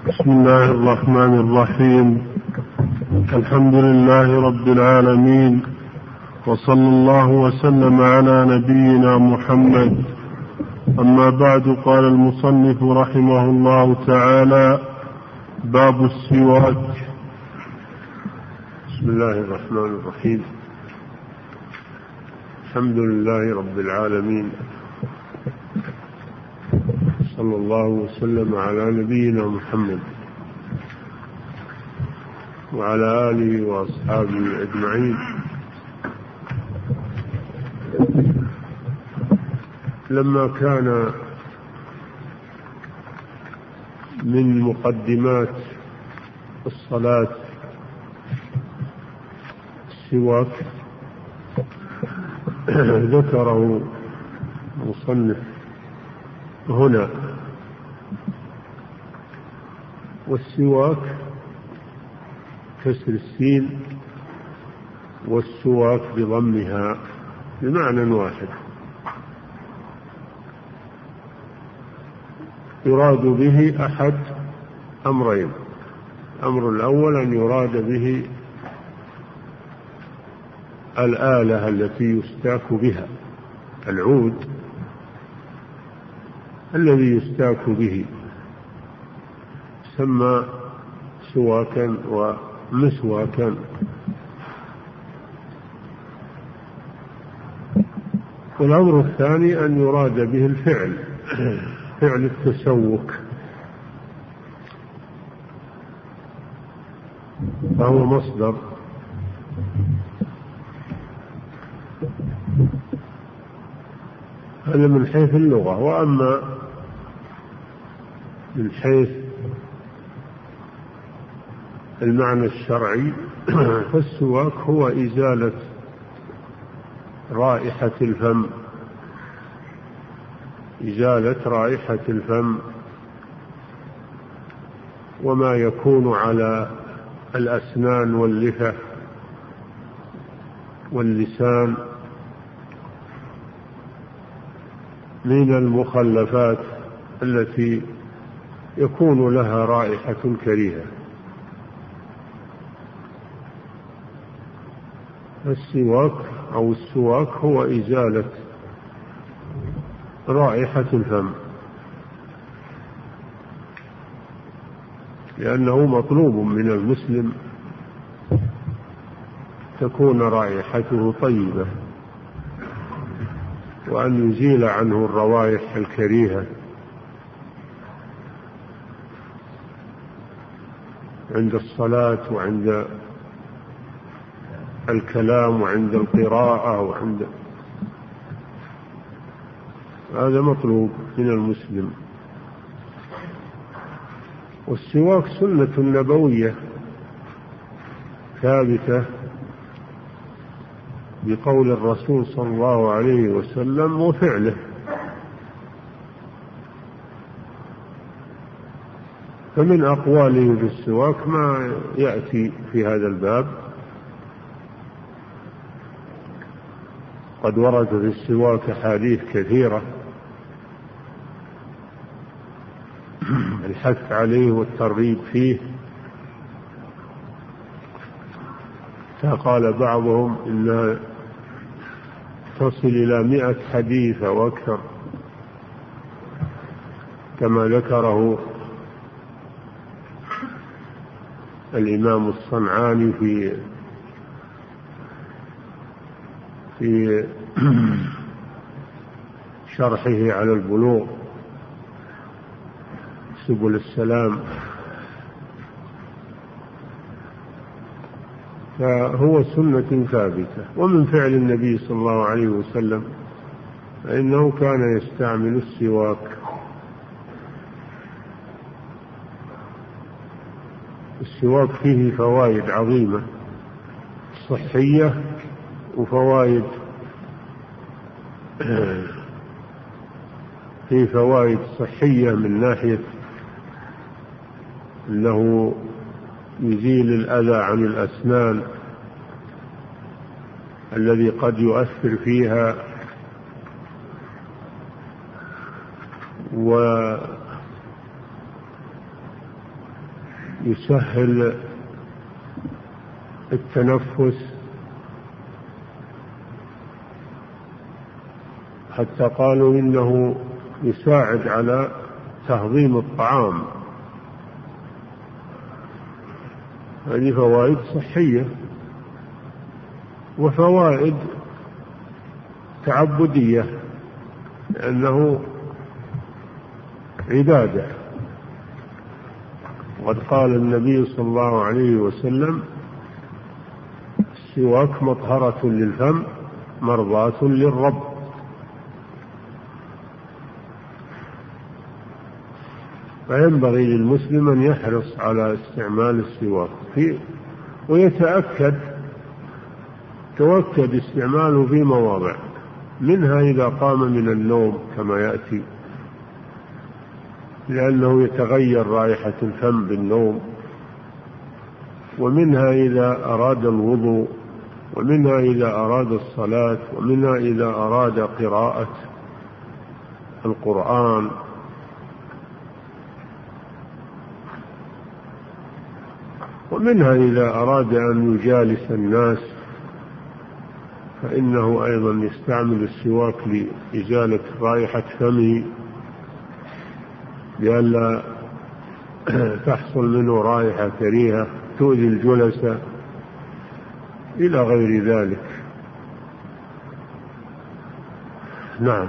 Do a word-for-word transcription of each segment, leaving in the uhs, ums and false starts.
بسم الله الرحمن الرحيم. الحمد لله رب العالمين، وصلى الله وسلم على نبينا محمد. أما بعد، قال المصنف رحمه الله تعالى: باب السواك. بسم الله الرحمن الرحيم. الحمد لله رب العالمين، صلى الله وسلم على نبينا محمد وعلى آله وأصحابه أجمعين. لما كان من مقدمات الصلاة السواك، ذكره المصنف هنا. والسواك كسر السين، والسواك بضمها بمعنى واحد. يراد به أحد أمرين: الأمر الأول أن يراد به الآلة التي يستاك بها، العود الذي يستاك به يسمى سواكا ومسواكا. والأمر الثاني أن يراد به الفعل، فعل التسوك، فهو مصدر. هذا من حيث اللغة. وأما من حيث المعنى الشرعي فالسواك هو إزالة رائحة الفم، إزالة رائحة الفم وما يكون على الأسنان واللثة واللسان من المخلفات التي يكون لها رائحة كريهة. السواك أو السواك هو إزالة رائحة الفم، لأنه مطلوب من المسلم تكون رائحته طيبة، وأن يزيل عنه الروائح الكريهة عند الصلاة وعند الكلام وعند القراءة وعند هذا مطلوب من المسلم. والسواك سنة نبوية ثابتة بقول الرسول صلى الله عليه وسلم وفعله. فمن أقواله بالسواك ما يأتي في هذا الباب. قد ورد في السواك أحاديث كثيرة الحث عليه والترغيب فيه. فقال بعضهم إنها تصل إلى مئة حديث أو أكثر، كما ذكره الإمام الصنعاني في في شرحه على البلوغ سبل السلام. فهو سنة ثابتة. ومن فعل النبي صلى الله عليه وسلم فإنه كان يستعمل السواك. السواك فيه فوائد عظيمة صحية وفوائد فيه فوائد صحية من ناحية أنه يزيل الأذى عن الأسنان الذي قد يؤثر فيها، يسهل التنفس، حتى قالوا إنه يساعد على تهضيم الطعام. هذه فوائد صحية وفوائد تعبدية، لأنه عبادة. وقد قال النبي صلى الله عليه وسلم: السواك مطهرة للفم مرضاة للرب. فينبغي للمسلم أن يحرص على استعمال السواك فيه، ويتأكد تؤكد استعماله في مواضع، منها إذا قام من النوم كما يأتي، لأنه يتغير رائحة الفم بالنوم، ومنها إذا أراد الوضوء، ومنها إذا أراد الصلاة، ومنها إذا أراد قراءة القرآن. ومنها إذا أراد أن يجالس الناس، فإنه أيضا يستعمل السواك لإزالة رائحة فمه، لئلا تحصل منه رائحة كريهة تؤذي الجلسة إلى غير ذلك. نعم.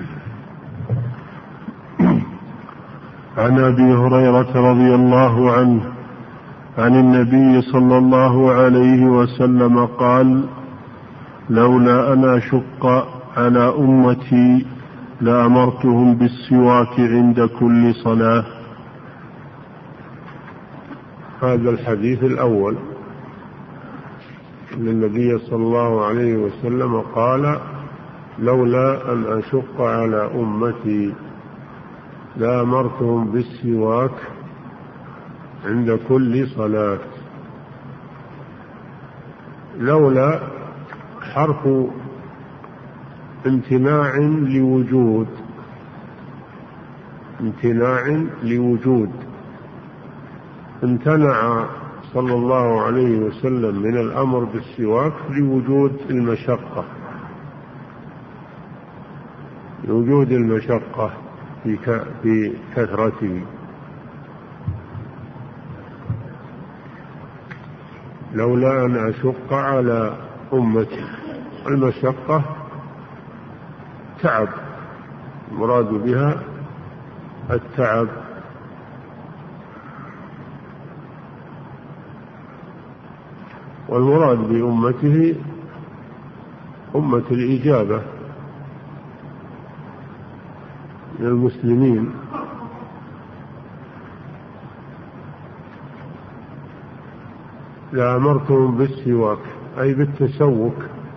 عن أبي هريرة رضي الله عنه عن النبي صلى الله عليه وسلم قال: لولا أن أشق على أمتي لأمرتهم بالسواك عند كل صلاة. هذا الحديث الأول أن النبي صلى الله عليه وسلم قال: لولا أن أشق على أمتي لأمرتهم بالسواك عند كل صلاة. لولا حرف امتناع لوجود، امتناع لوجود. امتنع صلى الله عليه وسلم من الأمر بالسواك لوجود المشقة، لوجود المشقة في كثرته. لولا أن أشق على أمتي، المشقة تعب، المراد بها التعب. والمراد بأمته أمة الإجابة من المسلمين. لأمرتهم بالسواك أي بالتسوك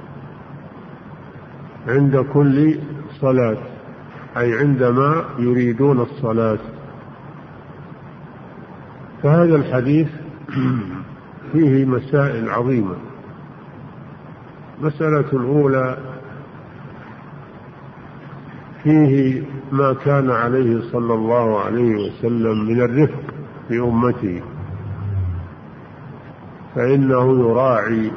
عند كل صلاة، أي عندما يريدون الصلاة. فهذا الحديث فيه مسائل عظيمة. مسألة الأولى فيه ما كان عليه صلى الله عليه وسلم من الرفق في أمته، فإنه يراعي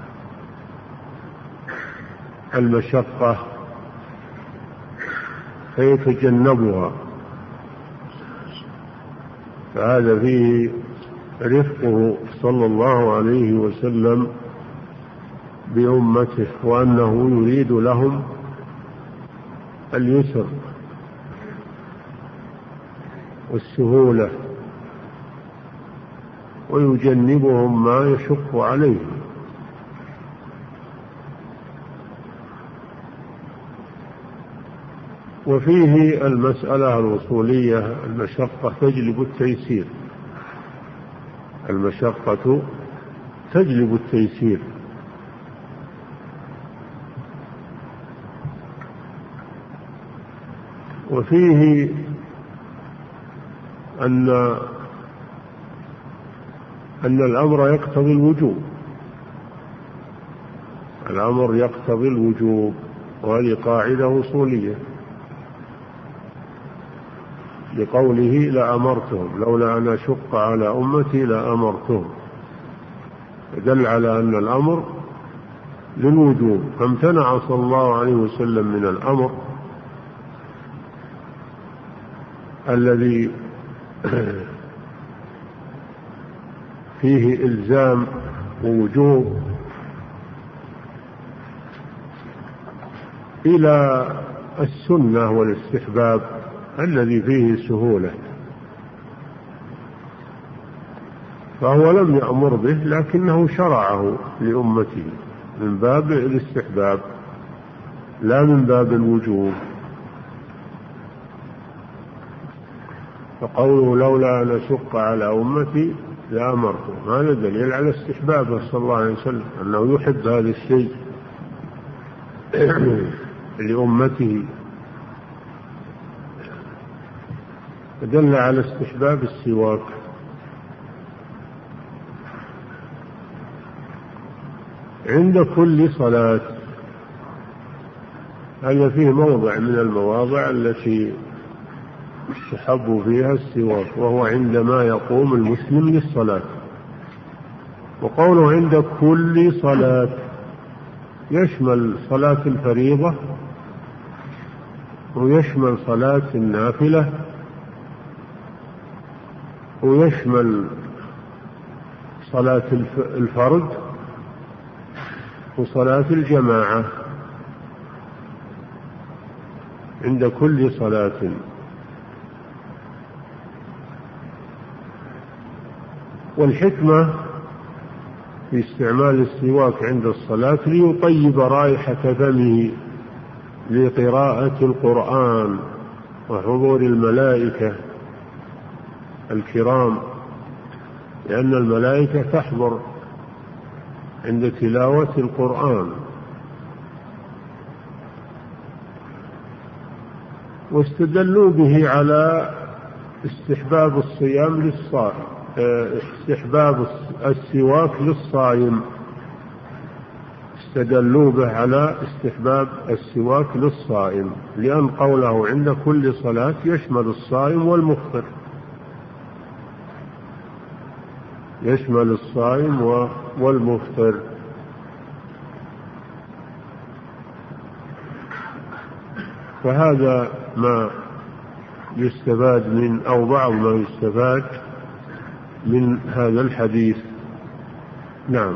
المشقة فيتجنبها، فهذا فيه رفقه صلى الله عليه وسلم بأمته، وأنه يريد لهم اليسر والسهولة، ويجنبهم ما يشق عليهم. وفيه المسألة الوصولية: المشقة تجلب التيسير، المشقة تجلب التيسير. وفيه أن أن الأمر يقتضي الوجوب، الأمر يقتضي الوجوب، وهذه قاعدة وصولية. بقوله لأمرتهم، لولا أن أشق على أمتي لأمرتهم، دل على أن الأمر للوجوب، فامتنع صلى الله عليه وسلم من الأمر الذي فيه إلزام ووجوب إلى السنة والاستحباب الذي فيه سهولة، فهو لم يأمر به لكنه شرعه لأمته من باب الاستحباب لا من باب الوجوب. فقوله لولا أن أشق على أمتي لأمرتهم، هذا دليل على استحبابه صلى الله عليه وسلم، أنه يحب هذا الشيء لأمته، دل على استحباب السواك. عند كل صلاة، هذا فيه موضع من المواضع التي يستحب فيها السواك، وهو عندما يقوم المسلم للصلاة. وقوله عند كل صلاة يشمل صلاة الفريضة ويشمل صلاة النافلة ويشمل صلاة الفرد وصلاة الجماعة، عند كل صلاة. والحكمة في استعمال السواك عند الصلاة ليطيب رائحة فمه لقراءة القرآن وحضور الملائكة الكرام، لأن الملائكة تحضر عند تلاوة القرآن. واستدلوا به على استحباب الصيام للصائم، استحباب السواك للصائم، استدلوا به على استحباب السواك للصائم، لأن قوله عند كل صلاة يشمل الصائم والمفطر، يشمل الصائم والمفطر. فهذا ما يستفاد من أو بعض ما يستفاد من هذا الحديث. نعم.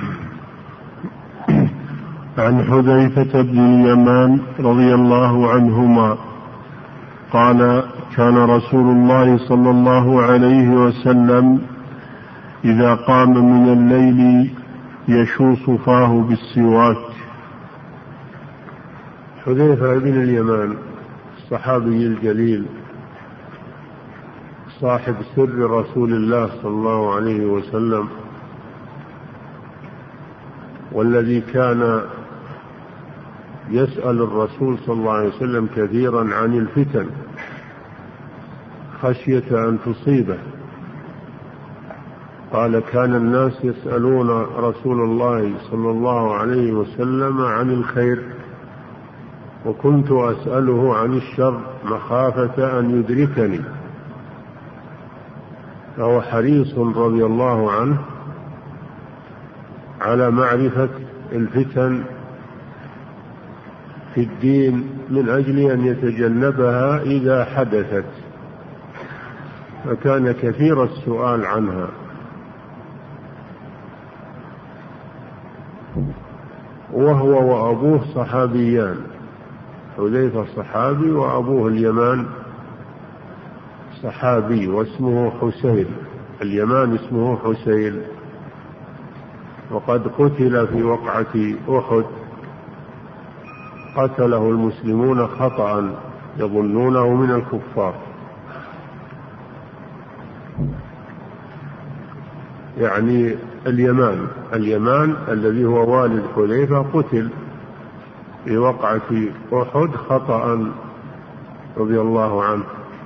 عن حذيفة بن اليمان رضي الله عنهما قال كان رسول الله صلى الله عليه وسلم إذا قام من الليل يشوص فاه بالسواك. حذيفة بن اليمان الصحابي الجليل صاحب سر رسول الله صلى الله عليه وسلم، والذي كان يسأل الرسول صلى الله عليه وسلم كثيرا عن الفتن خشية أن تصيبه. قال كان الناس يسألون رسول الله صلى الله عليه وسلم عن الخير، وكنت أسأله عن الشر مخافة أن يدركني. فهو حريص رضي الله عنه على معرفة الفتن في الدين من أجل أن يتجنبها إذا حدثت، فكان كثير السؤال عنها. وهو وأبوه صحابيان، حذيفة صحابي وأبوه اليمان صحابي واسمه حسين، اليمان اسمه حسين، وقد قتل في وقعة أحد، قتله المسلمون خطأ يظنونه من الكفار، يعني اليمان اليمان الذي هو والد حذيفة قتل في وقعة أحد خطأ رضي الله عنه.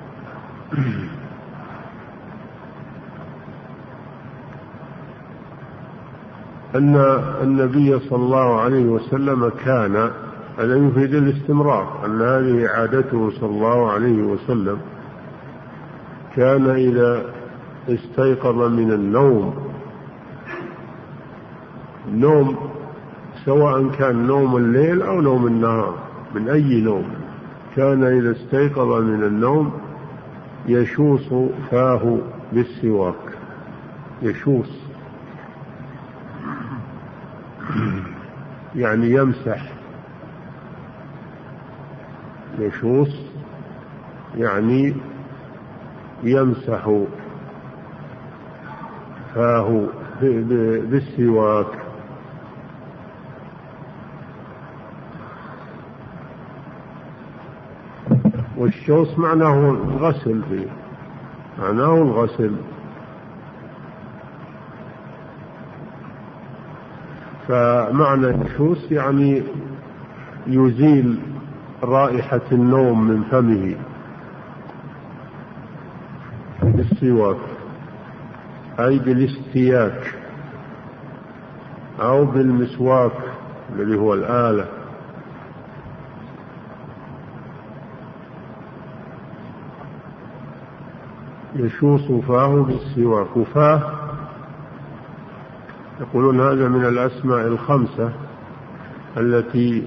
أن النبي صلى الله عليه وسلم كان، هذا يفيد الاستمرار، أن هذه عادته صلى الله عليه وسلم كان إذا استيقظ من النوم، النوم سواء كان نوم الليل أو نوم النهار، من أي نوم، كان إذا استيقظ من النوم يشوص فاه بالسواك، يشوص يعني يمسح، يشوص يعني يمسح فاه بالسواك. والشوص معناه الغسل، فيه معناه الغسل. فمعنى يشوص يعني يزيل رائحة النوم من فمه بالسواك، أي بالاستياك أو بالمسواك الذي هو الآلة. يشوص فاه بالسواك. وفاه يقولون هذا من الأسماء الخمسة التي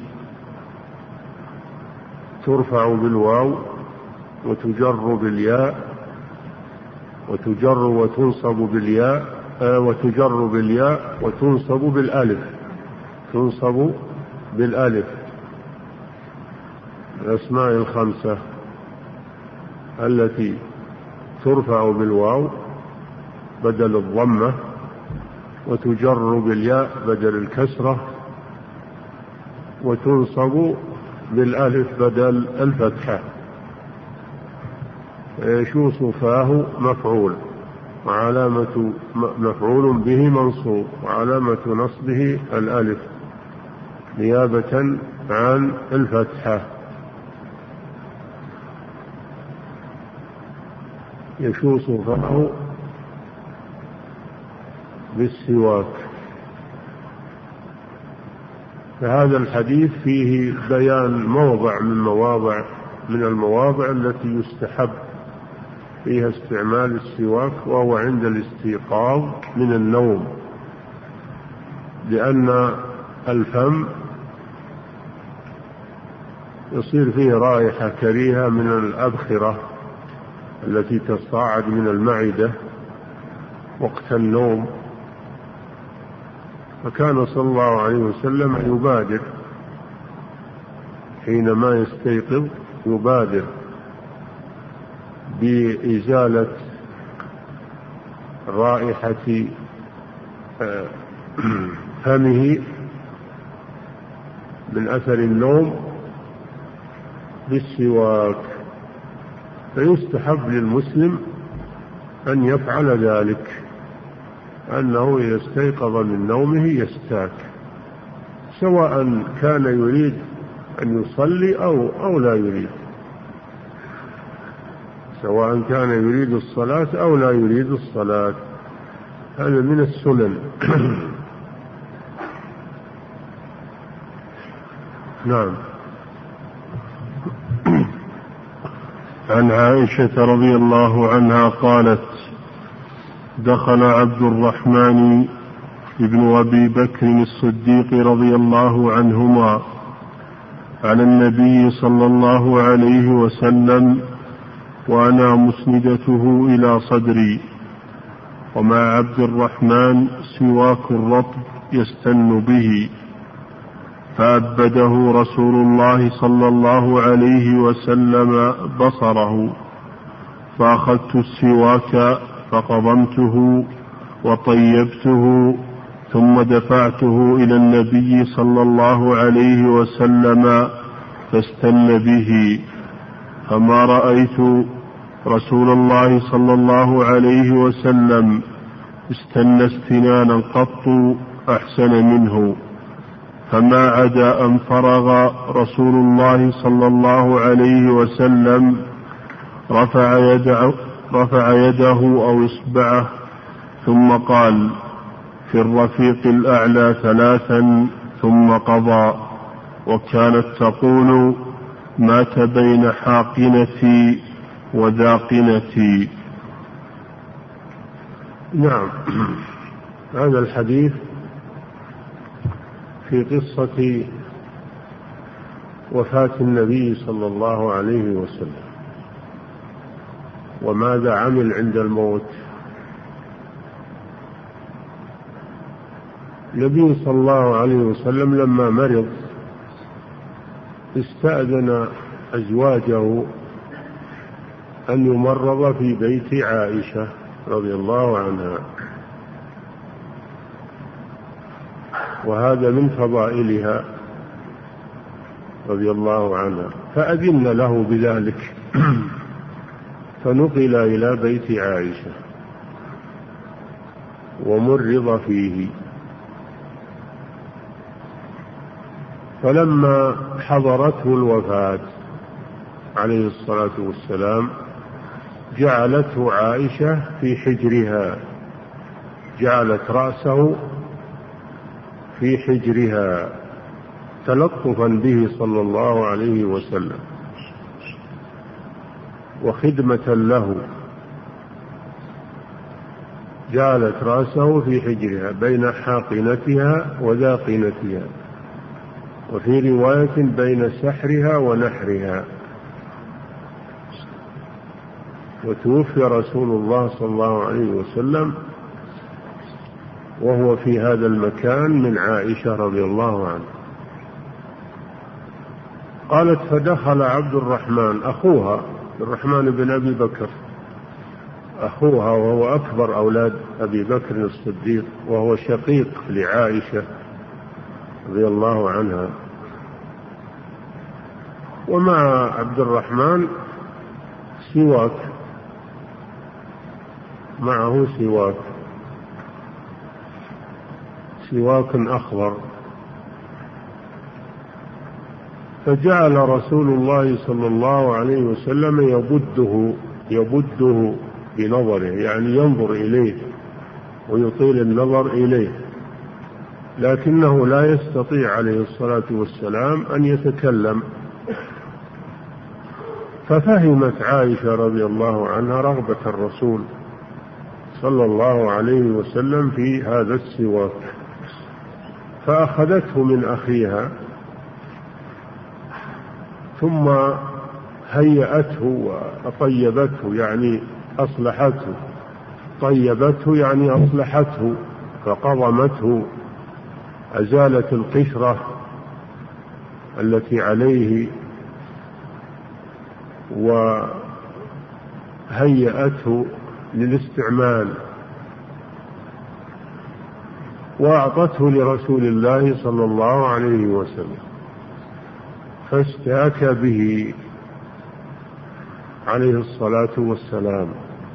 ترفع بالواو وتجر بالياء وتجر وتنصب بالياء آه وتجر بالياء وتنصب بالألف، تنصب بالألف. الأسماء الخمسة التي ترفع بالواو بدل الضمة، وتجر بالياء بدل الكسرة، وتنصب بالألف بدل الفتحة. يشوص فاه مفعول، وعلامة مفعول به منصوب، وعلامة نصبه الألف نيابة عن الفتحة. يشوص فاه بالسواك. فهذا الحديث فيه بيان موضع من مواضع من المواضع التي يستحب فيها استعمال السواك، وهو عند الاستيقاظ من النوم، لأن الفم يصير فيه رائحة كريهة من الأبخرة التي تصاعد من المعدة وقت النوم. فكان صلى الله عليه وسلم يبادر حينما يستيقظ، يبادر بإزالة رائحة فمه من أثر النوم بالسواك. فيستحب للمسلم أن يفعل ذلك، أنه إذا استيقظ من نومه يستاك، سواء كان يريد أن يصلي أو, أو لا يريد، سواء كان يريد الصلاة أو لا يريد الصلاة. هذا من السنن. نعم. عن عائشة رضي الله عنها قالت: دخل عبد الرحمن ابن أبي بكر الصديق رضي الله عنهما على النبي صلى الله عليه وسلم وأنا مسندته إلى صدري، ومع عبد الرحمن سواك رطب يستن به، فأبده رسول الله صلى الله عليه وسلم بصره، فأخذت السواك فقضمته وطيبته، ثم دفعته إلى النبي صلى الله عليه وسلم فاستن به، فما رأيت رسول الله صلى الله عليه وسلم استن استنانا قط أحسن منه. فما عدا أن فرغ رسول الله صلى الله عليه وسلم رفع يده, رفع يده أو إصبعه، ثم قال: في الرفيق الأعلى ثلاثا، ثم قضى. وكانت تقول: مات بين حاقنتي وذاقنتي. نعم. هذا الحديث في قصة وفاة النبي صلى الله عليه وسلم وماذا عمل عند الموت. النبي صلى الله عليه وسلم لما مرض استأذن أزواجه أن يمرض في بيت عائشة رضي الله عنها، وهذا من فضائلها رضي الله عنها، فأذن له بذلك فنقل إلى بيت عائشة ومرض فيه. فلما حضرته الوفاة عليه الصلاة والسلام جعلته عائشة في حجرها، جعلت رأسه في حجرها تلطفا به صلى الله عليه وسلم وخدمة له، جعلت رأسه في حجرها بين حاقنتها وذاقنتها، وفي رواية بين سحرها ونحرها. وتوفي رسول الله صلى الله عليه وسلم وهو في هذا المكان من عائشة رضي الله عنها. قالت فدخل عبد الرحمن أخوها، الرحمن بن أبي بكر أخوها، وهو أكبر أولاد أبي بكر الصديق، وهو شقيق لعائشة رضي الله عنها. ومع عبد الرحمن سواك، معه سواك سواك أخضر. فجعل رسول الله صلى الله عليه وسلم يبده يبده بنظره، يعني ينظر إليه ويطيل النظر إليه، لكنه لا يستطيع عليه الصلاة والسلام أن يتكلم. ففهمت عائشة رضي الله عنها رغبة الرسول صلى الله عليه وسلم في هذا السواك، فأخذته من أخيها ثم هيأته وطيبته، يعني أصلحته، طيبته يعني أصلحته، فقضمته، أزالت القشرة التي عليه وهيأته للاستعمال، وأعطته لرسول الله صلى الله عليه وسلم فاستاك به عليه الصلاة والسلام،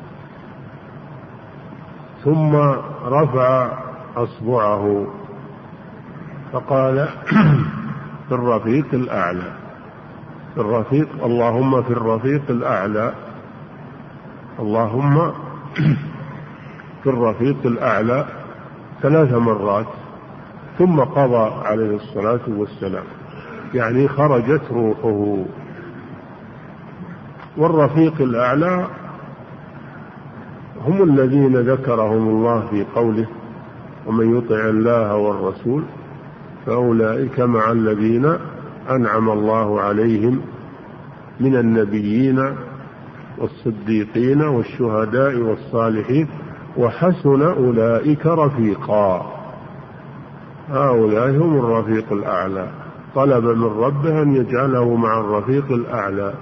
ثم رفع أصبعه فقال في الرفيق الأعلى، في الرفيق اللهم في الرفيق الأعلى، اللهم في الرفيق الأعلى ثلاث مرات، ثم قضى عليه الصلاة والسلام، يعني خرجت روحه. والرفيق الأعلى هم الذين ذكرهم الله في قوله ومن يطع الله والرسول فأولئك مع الذين أنعم الله عليهم من النبيين والصديقين والشهداء والصالحين وحسن أولئك رفيقا. هؤلاء هم الرفيق الأعلى، طلب من ربه أن يجعله مع الرفيق الأعلى.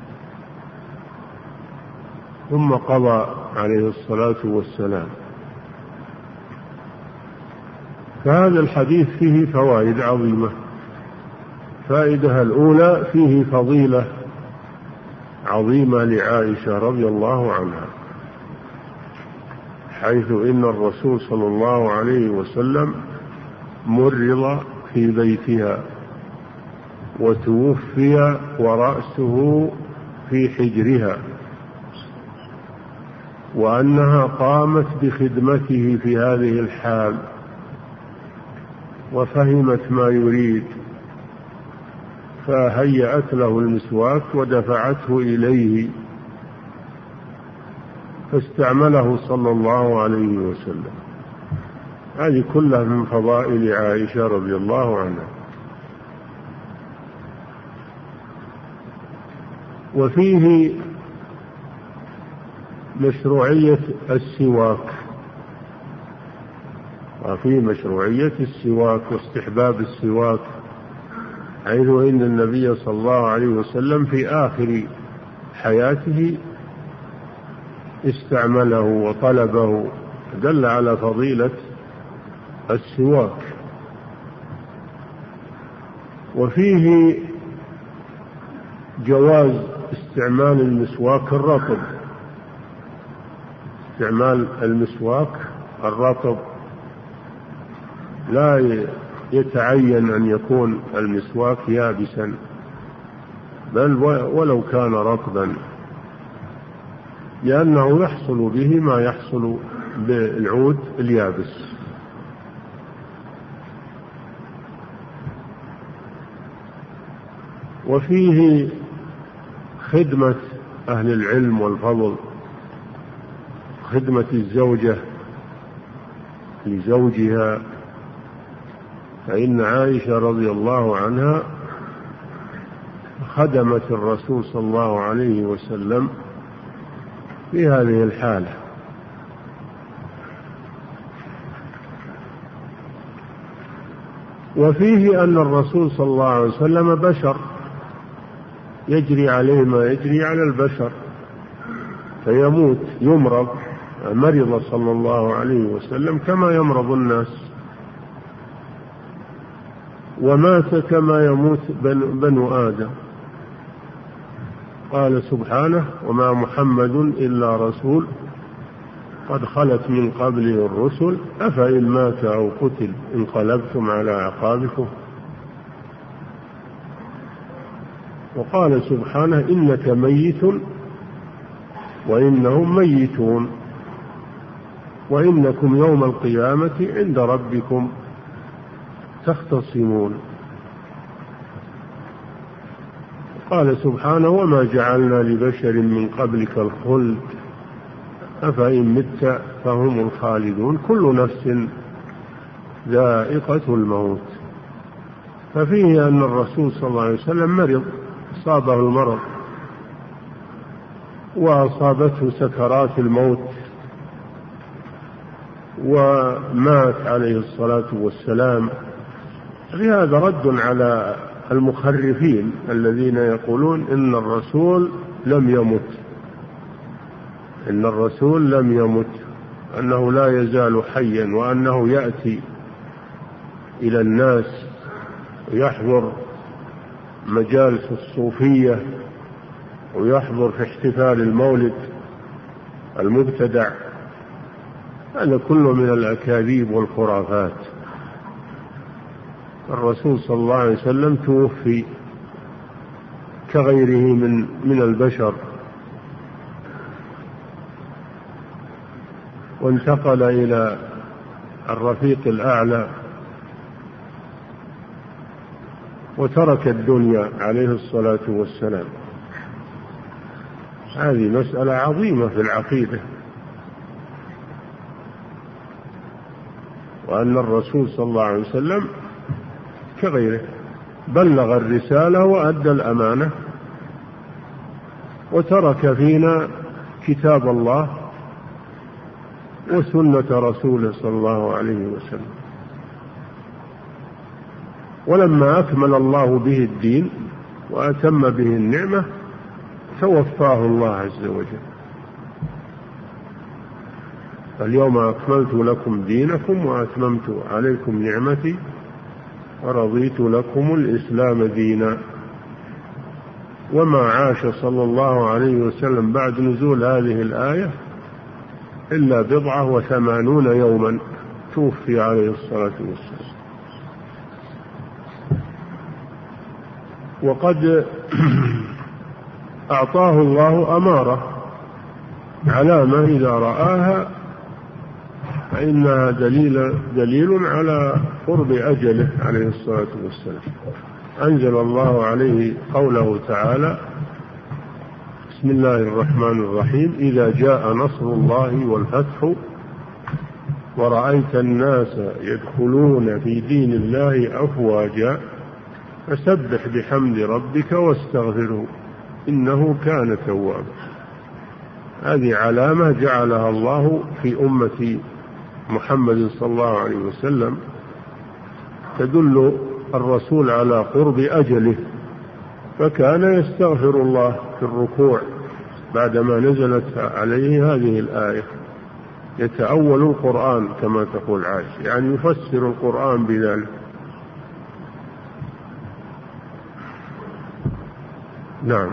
ثم قضى عليه الصلاة والسلام. فهذا الحديث فيه فوائد عظيمة. فائدة الأولى فيه فضيلة عظيمة لعائشة رضي الله عنها، حيث إن الرسول صلى الله عليه وسلم مرض في بيتها وتوفي ورأسه في حجرها، وأنها قامت بخدمته في هذه الحال وفهمت ما يريد، فهيأت له المسواك ودفعته إليه فاستعمله صلى الله عليه وسلم. هذه كلها من فضائل عائشة رضي الله عنها. وفيه مشروعية السواك، وفيه مشروعية السواك واستحباب السواك، حيث إن النبي صلى الله عليه وسلم في آخر حياته استعمله وطلبه، دل على فضيلة السواك. وفيه جواز استعمال المسواك الرطب، استعمال المسواك الرطب، لا يتعين أن يكون المسواك يابسا، بل ولو كان رطبا، لأنه يحصل به ما يحصل بالعود اليابس. وفيه خدمة أهل العلم والفضل، خدمة الزوجة لزوجها، فإن عائشة رضي الله عنها خدمت الرسول صلى الله عليه وسلم في هذه الحالة. وفيه أن الرسول صلى الله عليه وسلم بشر، يجري عليه ما يجري على البشر، فيموت، يمرض، مرض صلى الله عليه وسلم كما يمرض الناس، ومات كما يموت بنو آدم. قال سبحانه: وما محمد إلا رسول قد خلت من قبله الرسل أفإن مات أو قتل انقلبتم على أعقابكم. وقال سبحانه: إنك ميت وإنهم ميتون وإنكم يوم القيامة عند ربكم تختصمون. قال سبحانه: وما جعلنا لبشر من قبلك الخلد أفإن مت فهم الخالدون كل نفس ذائقة الموت. ففيه أن الرسول صلى الله عليه وسلم مرض، أصابه المرض وأصابته سكرات الموت، ومات عليه الصلاة والسلام. لهذا رد على المخرفين الذين يقولون إن الرسول لم يمت، إن الرسول لم يمت، أنه لا يزال حيا، وأنه يأتي إلى الناس ويحضر مجالس الصوفية ويحضر في احتفال المولد المبتدع. هذا كله من الأكاذيب والخرافات. الرسول صلى الله عليه وسلم توفي كغيره من من البشر، وانتقل إلى الرفيق الأعلى وترك الدنيا عليه الصلاة والسلام. هذه مسألة عظيمة في العقيدة، وأن الرسول صلى الله عليه وسلم كغيره بلغ الرسالة وأدى الأمانة، وترك فينا كتاب الله وسنة رسوله صلى الله عليه وسلم. ولما أكمل الله به الدين وأتم به النعمة توفاه الله عز وجل. اليوم أكملت لكم دينكم وأتممت عليكم نعمتي ورضيت لكم الإسلام دينا. وما عاش صلى الله عليه وسلم بعد نزول هذه الآية إلا بضعة وثمانون يوما توفي عليه الصلاة والسلام. وقد أعطاه الله أمارة، علامة إذا رآها فإنها دليل, دليل على قرب أجله عليه الصلاة والسلام. أنزل الله عليه قوله تعالى: بسم الله الرحمن الرحيم. إذا جاء نصر الله والفتح ورأيت الناس يدخلون في دين الله أفواجا فسبح بحمد ربك واستغفره إنه كان توابا. هذه علامة جعلها الله في أمة محمد صلى الله عليه وسلم تدل الرسول على قرب أجله، فكان يستغفر الله في الركوع بعدما نزلت عليه هذه الآية، يتأول القرآن كما تقول عائشة، يعني يفسر القرآن بذلك. نعم.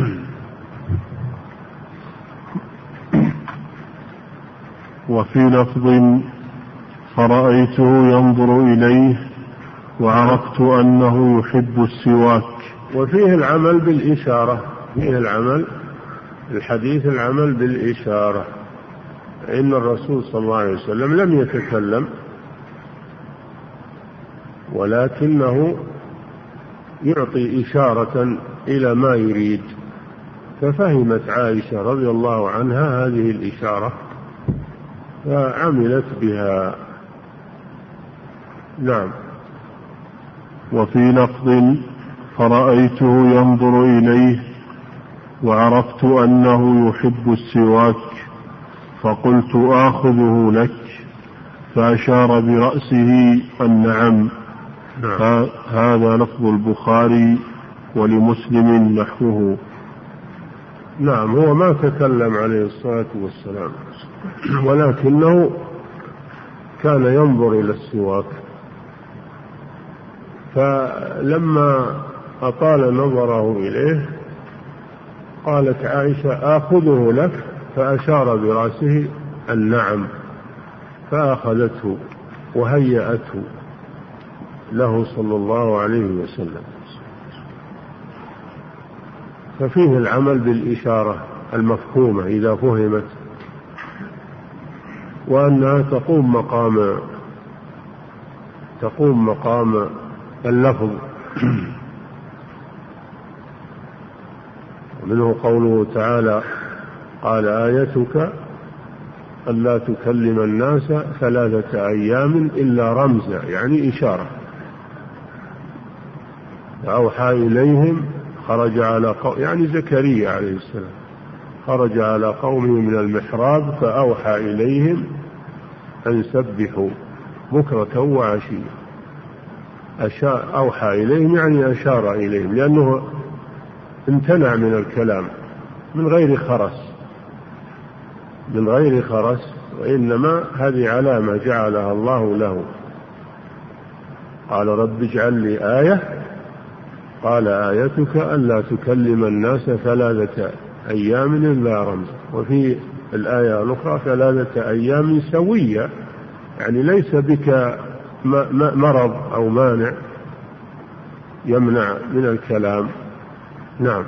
وفي لفظ فرأيته ينظر إليه وعرفت أنه يحب السواك. وفيه العمل بالإشارة، فيه العمل الحديث العمل بالإشارة، إن الرسول صلى الله عليه وسلم لم يتكلم ولكنه يعطي إشارة إلى ما يريد، ففهمت عائشة رضي الله عنها هذه الإشارة فعملت بها. نعم. وفي لفظ فرأيته ينظر إليه وعرفت أنه يحب السواك فقلت آخذه لك فأشار برأسه النعم. نعم. هذا لفظ البخاري ولمسلم نحوه. نعم. هو ما تكلم عليه الصلاة والسلام ولكنه كان ينظر إلى السواك، فلما أطال نظره إليه قالت عائشة آخذه لك فأشار برأسه النعم، فأخذته وهيأته له صلى الله عليه وسلم. ففيه العمل بالإشارة المفهومة إذا فهمت، وأنها تقوم مقام تقوم مقام اللفظ. ومنه قوله تعالى قال آيتك ألا تكلم الناس ثلاثة أيام إلا رمزا، يعني إشارة. أوحى إليهم خرج على قوم، يعني زكريا عليه السلام خرج على قومه من المحراب فأوحى إليهم أن سبحوا بكرة وعشيا. أوحى إليهم يعني أشار إليهم، لأنه امتنع من الكلام من غير خرس من غير خرس وإنما هذه علامة جعلها الله له. قال رب اجعل لي آية، قال آيتك ألا تكلم الناس ثلاثة أيام إلا رمز. وفي الآية الأخرى ثلاثة أيام سوية، يعني ليس بك مرض أو مانع يمنع من الكلام. نعم.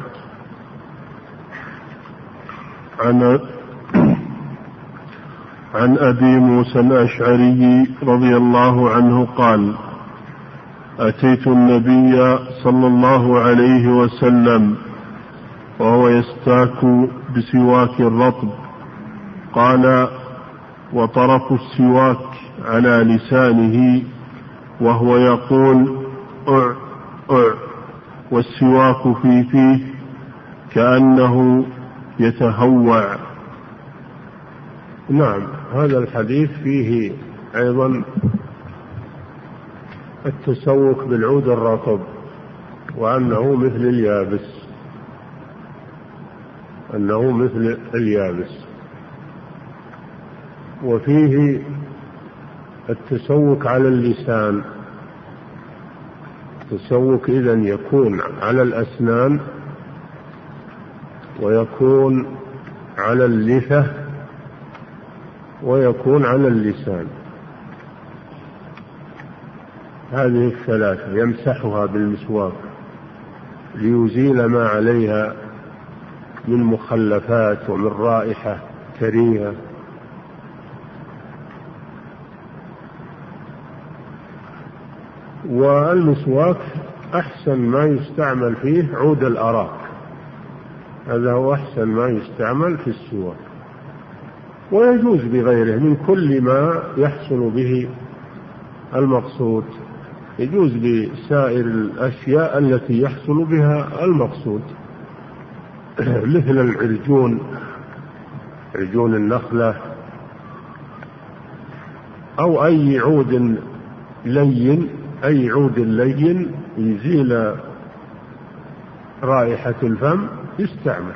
عن عن أبي موسى الأشعري رضي الله عنه قال أتيت النبي صلى الله عليه وسلم وهو يستاك بسواك رطب، قال وطرف السواك على لسانه وهو يقول أع أع والسواك في فيه كأنه يتهوع. نعم. هذا الحديث فيه أيضا التسوك بالعود الرطب، وأنه مثل اليابس أنه مثل اليابس وفيه التسوك على اللسان. التسوك إذن يكون على الأسنان ويكون على اللثة ويكون على اللسان، هذه الثلاثة يمسحها بالمسواك ليزيل ما عليها من مخلفات ومن رائحة كريهة. والمسواك أحسن ما يستعمل فيه عود الأراك، هذا هو أحسن ما يستعمل في السواك. ويجوز بغيره من كل ما يحصل به المقصود، يجوز بسائر الأشياء التي يحصل بها المقصود مثل العرجون، عرجون النخلة، أو أي عود لين، أي عود لين يزيل رائحة الفم يستعمل.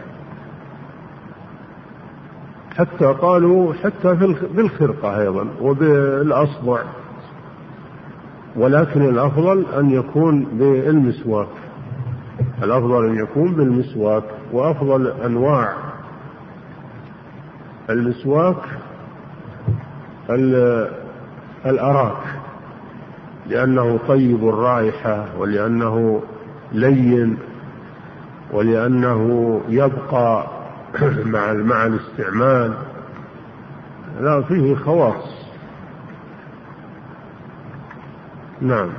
حتى قالوا حتى بالخرقة أيضا وبالأصبع، ولكن الأفضل أن يكون بالمسواك، الأفضل أن يكون بالمسواك. وأفضل أنواع المسواك الأراك، لأنه طيب الرائحة، ولأنه لين، ولأنه يبقى مع مع الاستعمال، لا فيه خواص. نعم.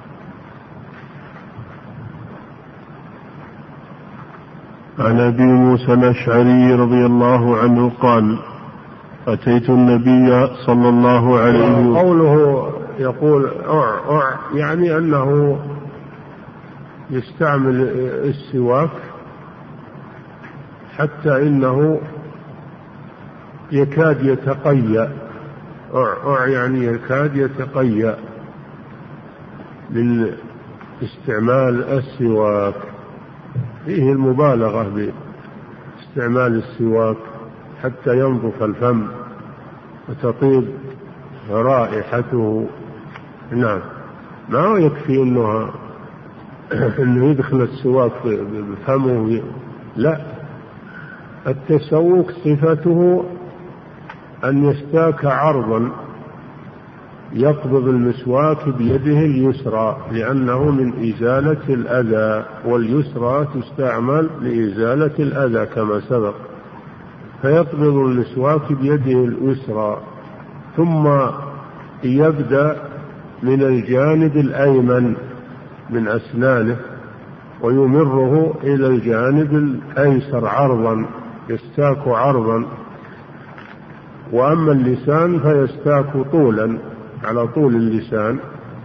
عن أبي موسى الأشعري رضي الله عنه قال: أتيت النبي صلى الله عليه وسلم. قوله يقول أع أع يعني أنه يستعمل السواك حتى إنه يكاد يتقيأ. أع أع يعني يكاد يتقيأ من استعمال السواك، فيه المبالغة باستعمال السواك حتى ينظف الفم وتطيب رائحته. نعم، ما يكفي إنه إنه يدخل السواك بفمه، لا، التسوك صفته أن يستاك عرضا، يقبض المسواك بيده اليسرى لأنه من إزالة الأذى، واليسرى تستعمل لإزالة الأذى كما سبق، فيقبض المسواك بيده اليسرى ثم يبدأ من الجانب الأيمن من أسنانه ويمره إلى الجانب الأيسر عرضا، يستاك عرضا. وأما اللسان فيستاك طولا على طول اللسان،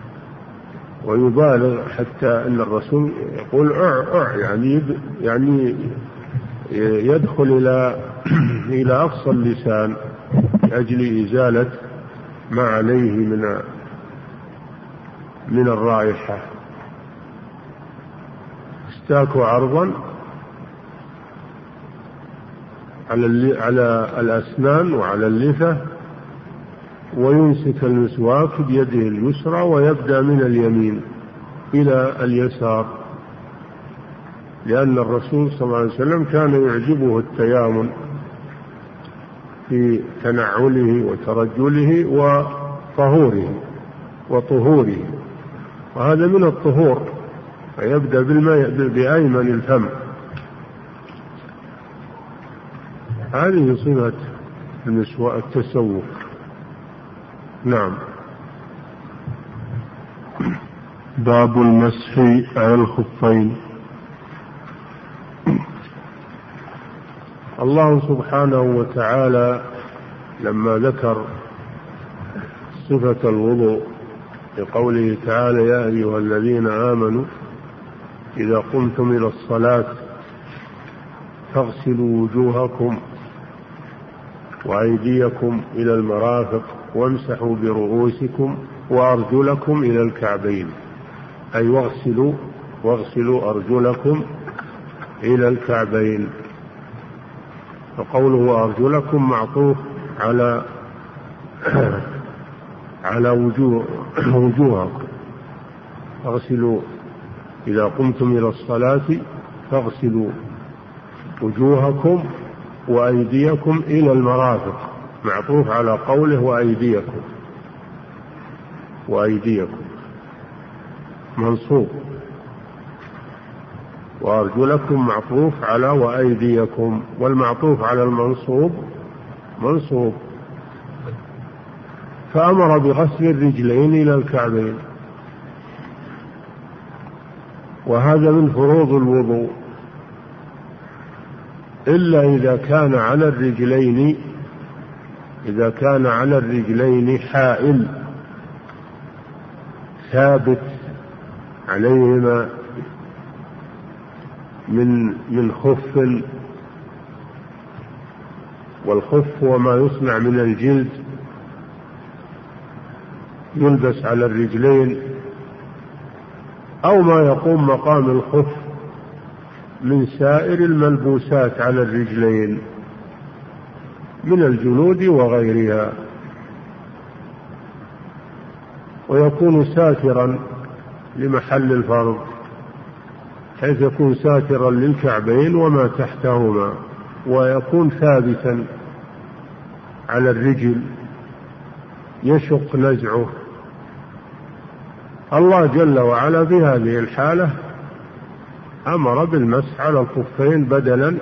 ويبالغ حتى أن الرسول يقول أع أع يعني يعني يدخل إلى إلى أقصى اللسان لأجل إزالة ما عليه من من الرائحة. استاك عرضا على على الأسنان وعلى اللثة، ويمسك المسواك بيده اليسرى ويبدأ من اليمين إلى اليسار، لأن الرسول صلى الله عليه وسلم كان يعجبه التيامن في تنعله وترجله وطهوره وطهوره، وهذا من الطهور، فيبدأ بالماء بأيمن الفم. هذه صفة التسوق. نعم. باب المسح على الخفين. الله سبحانه وتعالى لما ذكر صفة الوضوء بقوله تعالى: يا أيها الذين آمنوا إذا قمتم إلى الصلاة فاغسلوا وجوهكم وأيديكم إلى المرافق وامسحوا برؤوسكم وأرجلكم إلى الكعبين، أي واغسلوا واغسلوا أرجلكم إلى الكعبين. فقوله أرجلكم معطوف على على وجوه وجوهكم. اغسلوا إذا قمتم إلى الصلاة فاغسلوا وجوهكم وأيديكم إلى المرافق، معطوف على قوله وأيديكم، وأيديكم منصوب، وأرجلكم معطوف على وأيديكم، والمعطوف على المنصوب منصوب. فأمر بغسل الرجلين إلى الكعبين، وهذا من فروض الوضوء، إلا إذا كان على الرجلين إذا كان على الرجلين حائل ثابت عليهما من من خف، والخف هو ما يصنع من الجلد يلبس على الرجلين، أو ما يقوم مقام الخف من سائر الملبوسات على الرجلين من الجلود وغيرها، ويكون ساترا لمحل الفرض، حيث يكون ساترا للكعبين وما تحتهما، ويكون ثابتا على الرجل يشق نزعه. الله جل وعلا في هذه الحالة أمر بالمسح على الخفين بدلا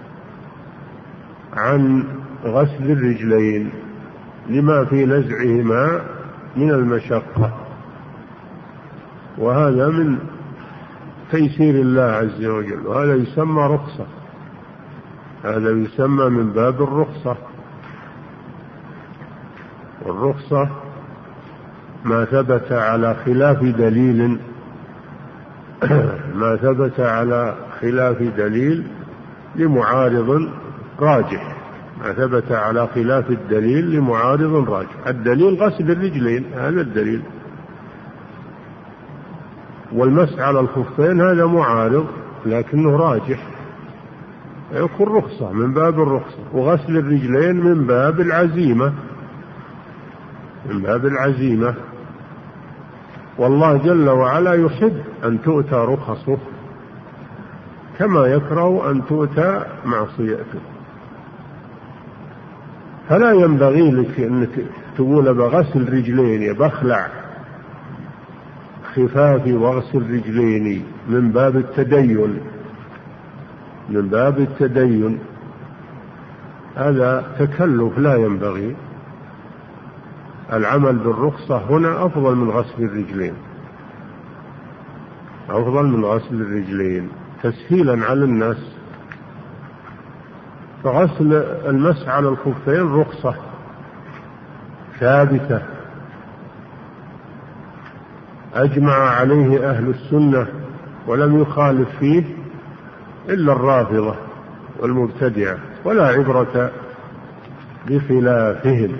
عن غسل الرجلين لما في نزعهما من المشقة، وهذا من تيسير الله عز وجل، وهذا يسمى رخصة، هذا يسمى من باب الرخصة. والرخصة ما ثبت على خلاف دليل ما ثبت على خلاف دليل لمعارض راجح ما ثبت على خلاف الدليل لمعارض راجح. الدليل غسل الرجلين، هذا الدليل، والمسح على الخفين هذا معارض لكنه راجح، يكون رخصة من باب الرخصة. وغسل الرجلين من باب العزيمة من باب العزيمة والله جل وعلا يحب أن تؤتى رخصه كما يكره أن تؤتى معصيته. فلا ينبغي لك أن تقول بغسل رجليني، بخلع خفافي واغسل رجليني، من باب التدين من باب التدين هذا تكلف لا ينبغي. العمل بالرخصة هنا أفضل من غسل الرجلين أفضل من غسل الرجلين تسهيلا على الناس. فغسل المسح على الخفين رخصة ثابتة أجمع عليه أهل السنة ولم يخالف فيه إلا الرافضة والمبتدعة، ولا عبرة بخلافهم.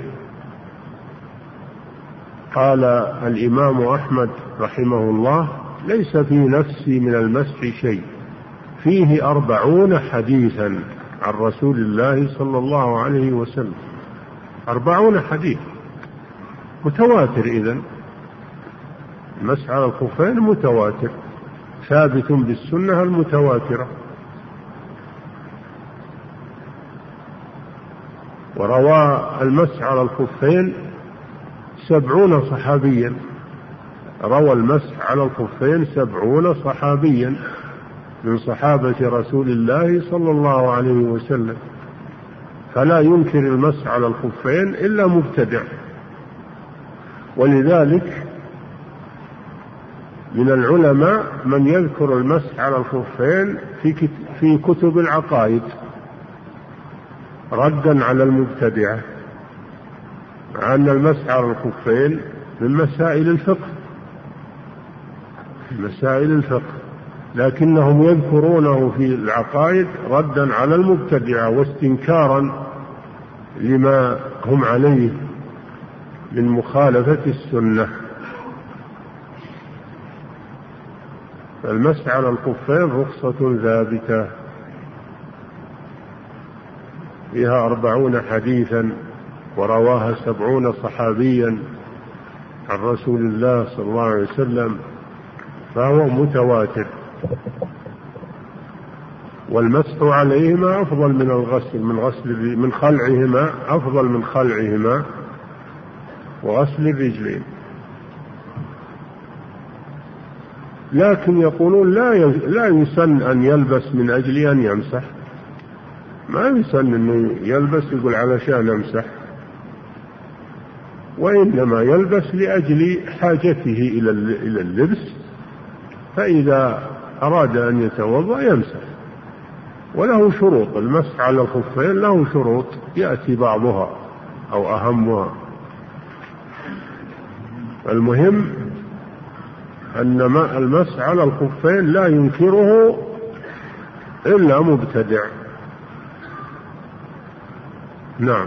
قال الإمام أحمد رحمه الله: ليس في نفسي من المسح شيء، فيه أربعون حديثا عن رسول الله صلى الله عليه وسلم. أربعون حديث متواتر، إذن المسح على الخفين متواتر ثابت بالسنة المتواترة. وروى المسح على الخفين سبعون صحابيا روى المسح على الخفين سبعون صحابيا من صحابة رسول الله صلى الله عليه وسلم. فلا ينكر المسح على الخفين إلا مبتدع. ولذلك من العلماء من يذكر المسح على الخفين في في كتب العقائد ردا على المبتدعة، مع أن المسح على الخفين من مسائل الفقه مسائل الفقه لكنهم يذكرونه في العقائد ردا على المبتدعة واستنكارا لما هم عليه من مخالفة السنة. المسح على الخفين رخصة ثابتة فيها أربعون حديثا ورواها سبعون صحابيا عن رسول الله صلى الله عليه وسلم، فهو متواتر. والمسح عليهما أفضل من الغسل من غسل من خلعهما أفضل من خلعهما وغسل الرجلين. لكن يقولون لا لا يسن أن يلبس من أجل أن يمسح، ما يسن أنه يلبس يقول علشان أمسح، وإنما يلبس لأجل حاجته إلى اللبس، فإذا أراد أن يتوضأ يمسح وله شروط. المسح على الخفين له شروط يأتي بعضها أو أهمها. المهم أن المسح على الخفين لا ينكره إلا مبتدع. نعم.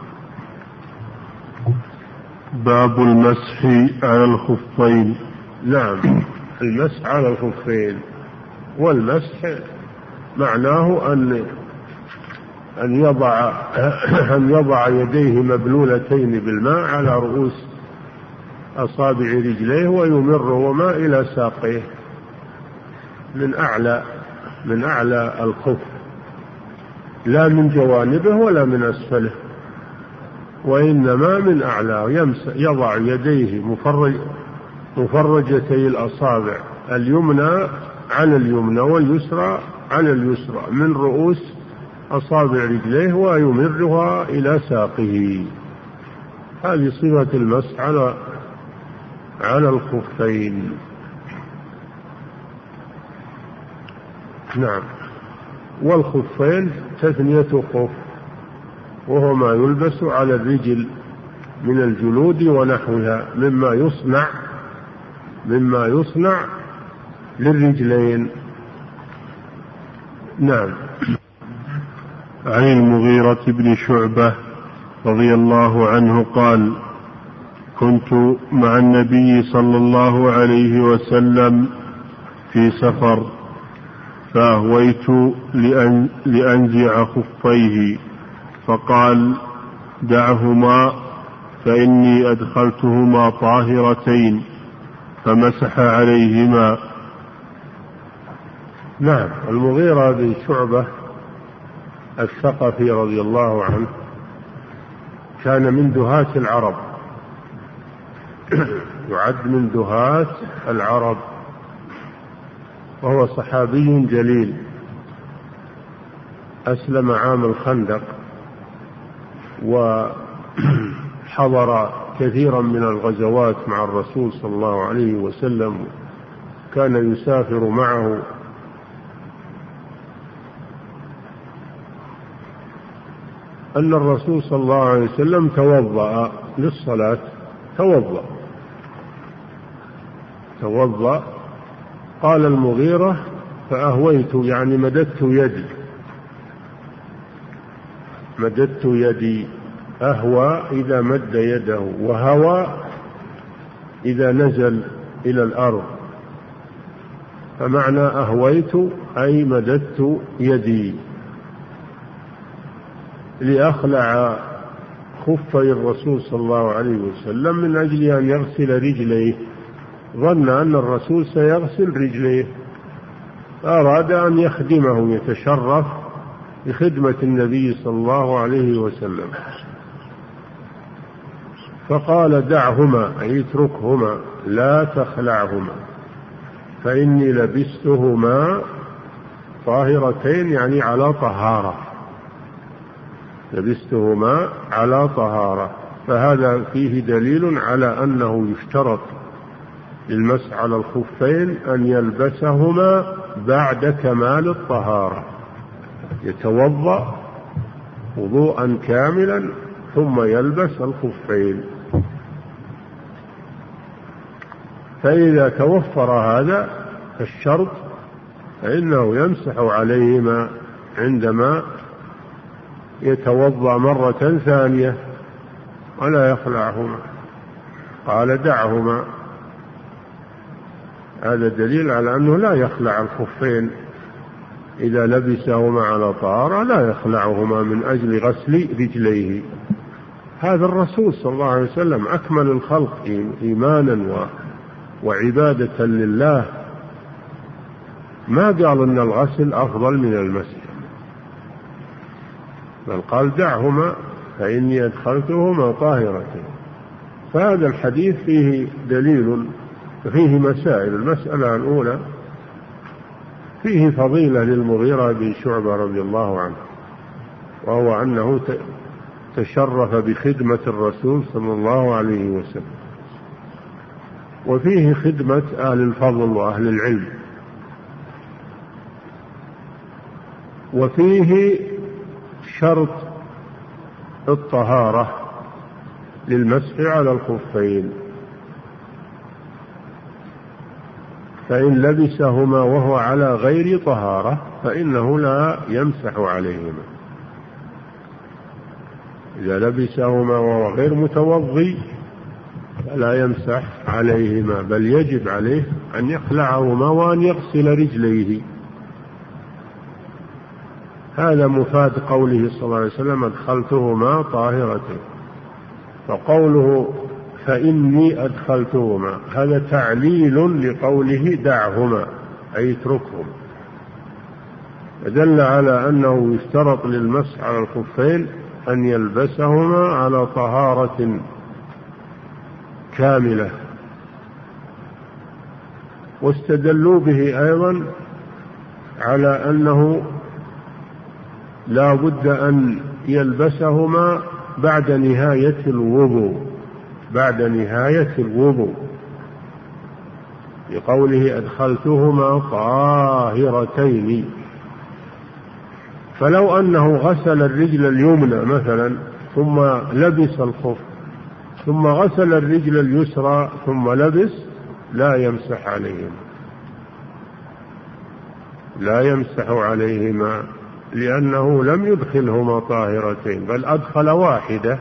باب المسح على الخفين. نعم، المسح على الخفين، والمسح معناه أن أن يضع أن يضع يديه مبلولتين بالماء على رؤوس أصابع رجليه ويمرهما إلى ساقيه من أعلى من أعلى الخف، لا من جوانبه ولا من أسفله، وإنما من أعلى. يضع يديه مفرج مفرجتي الأصابع اليمنى على اليمنى واليسرى على اليسرى من رؤوس أصابع رجليه ويمرها إلى ساقه. هذه صفة المسح على على الخفين. نعم. والخفين تثنية خف، وهو ما يلبس على الرجل من الجلود ونحوها مما يصنع مما يصنع للرجلين. نعم. عن المغيرة بن شعبة رضي الله عنه قال: كنت مع النبي صلى الله عليه وسلم في سفر، فأهويت لأن لأنزع خفيه، فقال: دعهما فإني أدخلتهما طاهرتين، فمسح عليهما. نعم. المغيرة بن شعبة الثقفي رضي الله عنه كان من دهاة العرب، يعد من دهاة العرب، وهو صحابي جليل، أسلم عام الخندق وحضر كثيرا من الغزوات مع الرسول صلى الله عليه وسلم، كان يسافر معه. أن الرسول صلى الله عليه وسلم توضأ للصلاة، توضأ توضأ قال المغيرة: فأهويت، يعني مددت يدي مددت يدي أهوى إذا مد يده، وهوى إذا نزل إلى الأرض، فمعنى أهويت أي مددت يدي لأخلع خفي الرسول صلى الله عليه وسلم من أجل أن يغسل رجليه. ظن أن الرسول سيغسل رجليه، أراد أن يخدمه، يتشرف بخدمة النبي صلى الله عليه وسلم، فقال: دعهما أي اتركهما، لا تخلعهما، فإني لبستهما طاهرتين، يعني على طهارة، لبستهما على طهارة. فهذا فيه دليل على أنه يشترط للمسح على الخفين أن يلبسهما بعد كمال الطهارة، يتوضأ وضوءا كاملا ثم يلبس الخفين. فإذا توفر هذا الشرط فإنه يمسح عليهما عندما يتوضأ مرة ثانية ولا يخلعهما. قال: دعهما، هذا دليل على أنه لا يخلع الخفين إذا لبسهما على طهارة، لا يخلعهما من أجل غسل رجليه. هذا الرسول صلى الله عليه وسلم أكمل الخلق إيمانا وعبادة لله، ما قال أن الغسل أفضل من المسح، بل قال: دعهما فإني أدخلتهما طاهرتين. فهذا الحديث فيه دليل، فيه مسائل. المسألة الأولى فيه فضيلة للمغيرة بن شعبة رضي الله عنه، وهو أنه تشرف بخدمة الرسول صلى الله عليه وسلم، وفيه خدمة أهل الفضل وأهل العلم. وفيه شرط الطهارة للمسح على الخفين، فإن لبسهما وهو على غير طهارة فإنه لا يمسح عليهما. إذا لبسهما وهو غير متوضي فلا يمسح عليهما، بل يجب عليه أن يخلعهما وأن يغسل رجليه. هذا مفاد قوله صلى الله عليه وسلم أدخلتهما طاهرتين. فقوله فإني أدخلتهما هذا تعليل لقوله دعهما أي اتركهم، دل على أنه يشترط للمسح على الخفين أن يلبسهما على طهارة كاملة. واستدلوا به أيضا على أنه لا بد أن يلبسهما بعد نهاية الوضوء، بعد نهاية الوضوء، لقوله أدخلتهما طاهرتين. فلو أنه غسل الرجل اليمنى مثلا ثم لبس الخف، ثم غسل الرجل اليسرى ثم لبس، لا يمسح عليهما، لا يمسح عليهما، لأنه لم يدخلهما طاهرتين بل أدخل واحدة.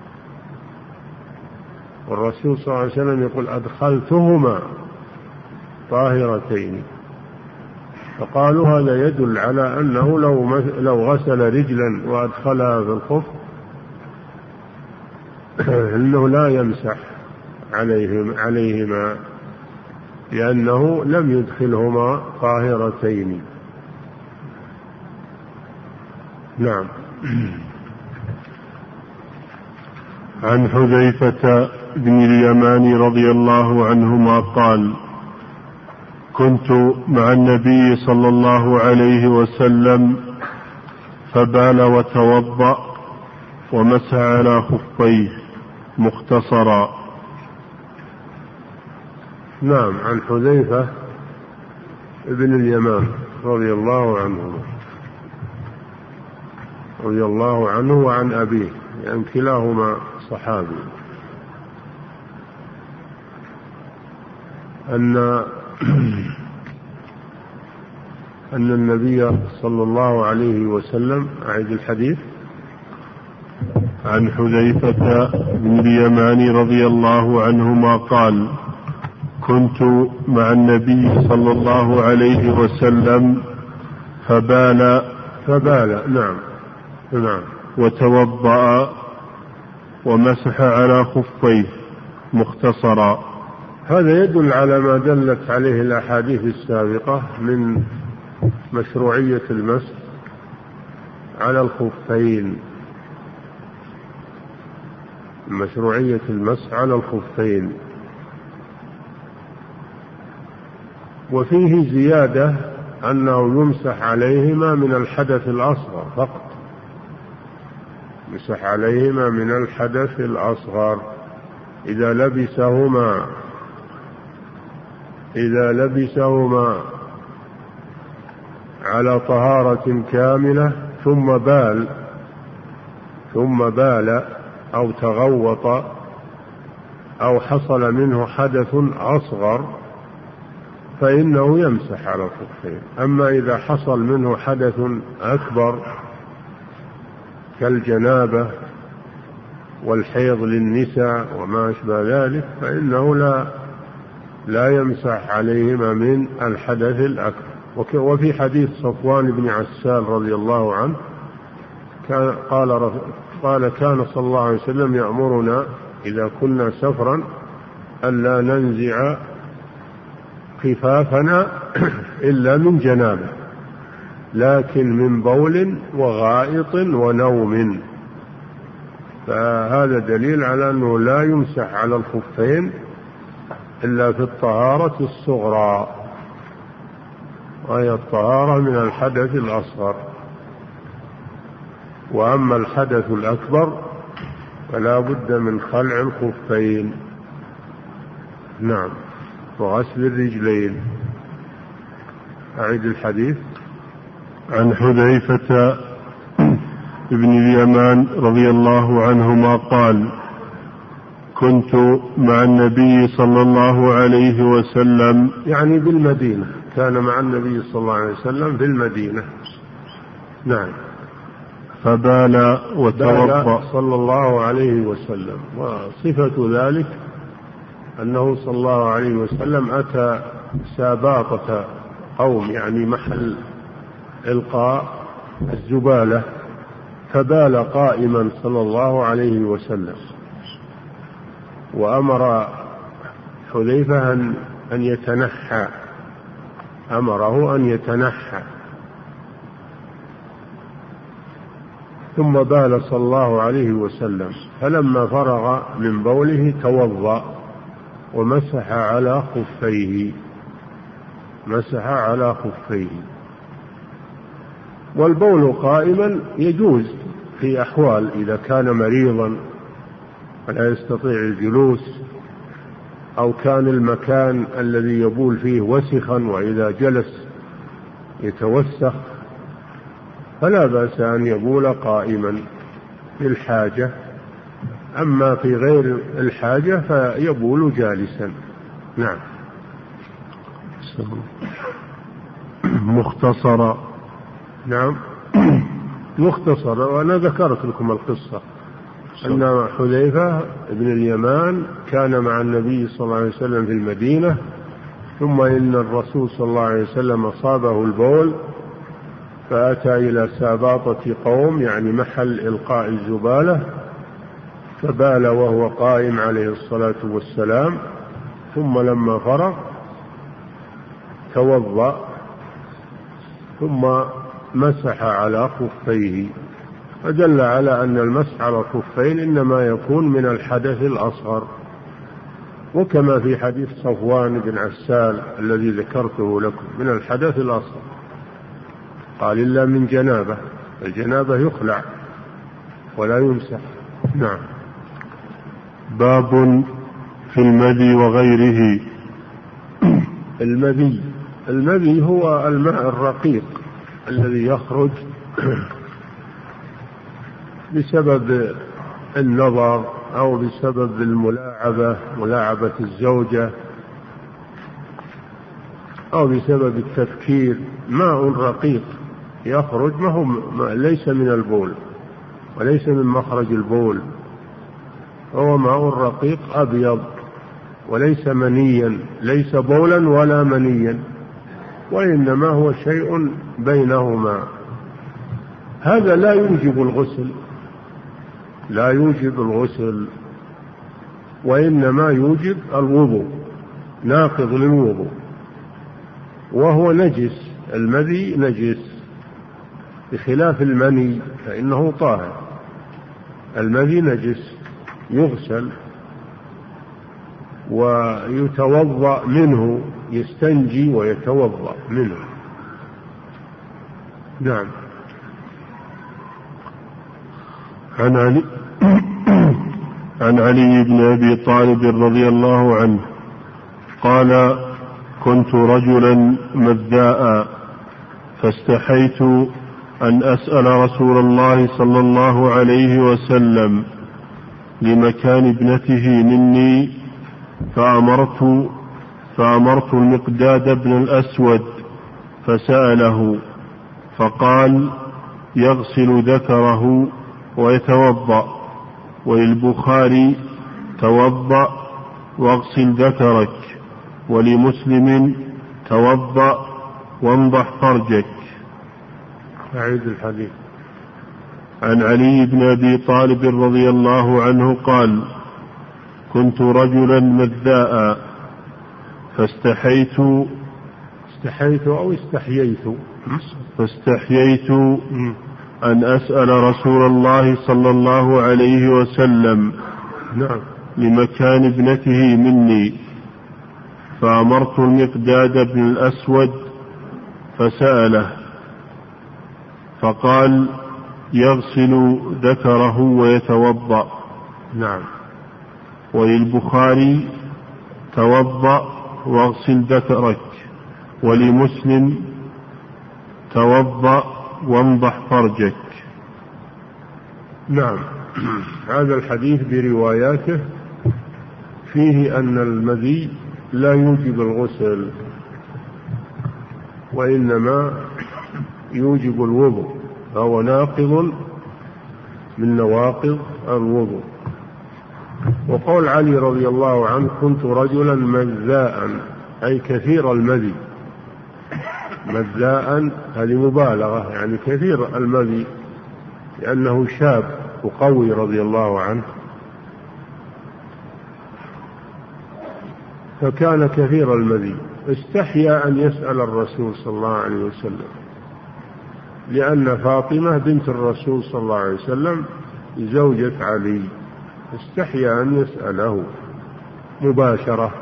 والرسول صلى الله عليه وسلم يقول أدخلتهما طاهرتين. فقالوا هذا يدل على أنه لو لو غسل رجلا وأدخلها في الخف أنه لا يمسح عليهم عليهما لأنه لم يدخلهما طاهرتين. نعم. عن حذيفة بن اليمان رضي الله عنهما قال: كنت مع النبي صلى الله عليه وسلم فبال وتوضأ ومسح على خفيه مختصرا. نعم. عن حذيفة بن اليمان رضي الله عنه رضي الله عنه وعن أبيه، يعني كلاهما صحابي، أن أن النبي صلى الله عليه وسلم، أعيد الحديث. عن حذيفة بن اليمان رضي الله عنهما قال: كنت مع النبي صلى الله عليه وسلم فبال فبال نعم نعم وتوضأ ومسح على خفيه مختصرا. هذا يدل على ما دلت عليه الأحاديث السابقة من مشروعية المسح على الخفين، مشروعية المسح على الخفين. وفيه زيادة أنه يمسح عليهما من الحدث الأصغر فقط، يمسح عليهما من الحدث الأصغر إذا لبسهما إذا لبسهما على طهارة كاملة ثم بال ثم بال أو تغوط أو حصل منه حدث أصغر فإنه يمسح على الخفين. أما إذا حصل منه حدث أكبر كالجنابة والحيض للنساء وما أشبه ذلك فإنه لا لا يمسح عليهما من الحدث الأكبر. وفي حديث صفوان بن عسال رضي الله عنه كان قال قال كان صلى الله عليه وسلم يأمرنا إذا كنا سفرا ألا ننزع خفافنا إلا من جنابه، لكن من بول وغائط ونوم. فهذا دليل على أنه لا يمسح على الخفين إلا في الطهارة الصغرى، وهي الطهارة من الحدث الأصغر. وأما الحدث الأكبر فلا بد من خلع الخفين. نعم. وغسل الرجلين. أعيد الحديث. عن حذيفة ابن اليمان رضي الله عنهما قال: كنت مع النبي صلى الله عليه وسلم، يعني بالمدينة، كان مع النبي صلى الله عليه وسلم في المدينة. نعم. فبال وتوضأ صلى الله عليه وسلم، وصفة ذلك أنه صلى الله عليه وسلم أتى ساباطة قوم، يعني محل إلقاء الزبالة، فبال قائما صلى الله عليه وسلم، وأمر حذيفة أن يتنحى، أمره أن يتنحى، ثم بال صلى الله عليه وسلم، فلما فرغ من بوله توضأ ومسح على خفيه، مسح على خفيه. والبول قائما يجوز في أحوال، إذا كان مريضا ولا يستطيع الجلوس، أو كان المكان الذي يبول فيه وسخا وإذا جلس يتوسخ، فلا بأس أن يبول قائما في الحاجة، أما في غير الحاجة فيبول جالسا. نعم. مختصرا. نعم مختصر. وأنا ذكرت لكم القصة أن حذيفة بن اليمان كان مع النبي صلى الله عليه وسلم في المدينة، ثم إن الرسول صلى الله عليه وسلم أصابه البول، فأتى إلى ساباطة قوم، يعني محل إلقاء الزبالة، فبال وهو قائم عليه الصلاة والسلام، ثم لما فرغ توضأ ثم مسح على خفيه، فدل على أن المسح على الخفين إنما يكون من الحدث الأصغر، وكما في حديث صفوان بن عسال الذي ذكرته لكم من الحدث الأصغر، قال إلا من جنابة، الجنابة يخلع ولا يمسح. نعم. باب في المذي وغيره. المذي المذي هو الماء الرقيق الذي يخرج بسبب النظر أو بسبب الملاعبة، ملاعبة الزوجة، أو بسبب التفكير، ماء رقيق يخرج، ما هو ليس من البول وليس من مخرج البول، هو ماء رقيق أبيض وليس منيا، ليس بولا ولا منيا، وإنما هو شيء بينهما. هذا لا يوجب الغسل، لا يوجب الغسل، وإنما يوجب الوضوء، ناقض للوضوء، وهو نجس. المذي نجس بخلاف المني فإنه طاهر. المذي نجس يغسل ويتوضأ منه، يستنجي ويتوضأ منه. نعم. عن علي عن علي بن أبي طالب رضي الله عنه قال: كنت رجلا مذاء، فاستحيت أن أسأل رسول الله صلى الله عليه وسلم لمكان ابنته مني، فأمرت فأمرت المقداد بن الأسود فسأله، فقال: يغسل ذكره ويتوضأ. وللبخاري: توضأ واغسل ذكرك. ولمسلم: توضأ وانضح فرجك. أعيد الحديث. عن علي بن أبي طالب رضي الله عنه قال: كنت رجلا مذاء، فاستحيت استحيت أو استحييت فاستحييت أن أسأل رسول الله صلى الله عليه وسلم نعم لمكان ابنته مني، فأمرت المقداد بن الأسود فسأله، فقال: يغسل ذكره ويتوضأ. نعم. وللبخاري: توضأ واغسل ذكرك. ولمسلم: توضأ وانضح فرجك. نعم. هذا الحديث برواياته فيه أن المذي لا يوجب الغسل، وإنما يوجب الوضوء، فهو ناقض من نواقض الوضوء. وقول علي رضي الله عنه: كنت رجلا مذاء، أي كثير المذي. مذاء هذه مبالغة، يعني كثير المذي، لأنه شاب وقوي رضي الله عنه، فكان كثير المذي. استحيا أن يسأل الرسول صلى الله عليه وسلم، لأن فاطمة بنت الرسول صلى الله عليه وسلم زوجة علي، استحيا أن يسأله مباشرة،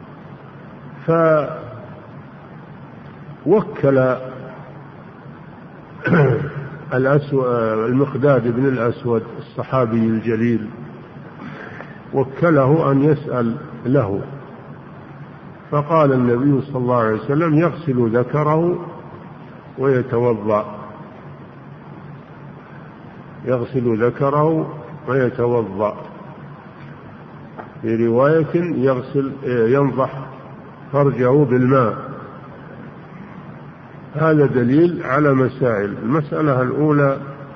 فوكل المقداد بن الأسود الصحابي الجليل، وكله أن يسأل له. فقال النبي صلى الله عليه وسلم: يغسل ذكره ويتوضأ، يغسل ذكره ويتوضأ. في رواية يغسل ينضح فرجه بالماء. هذا دليل على مسائل. المسألة الأولى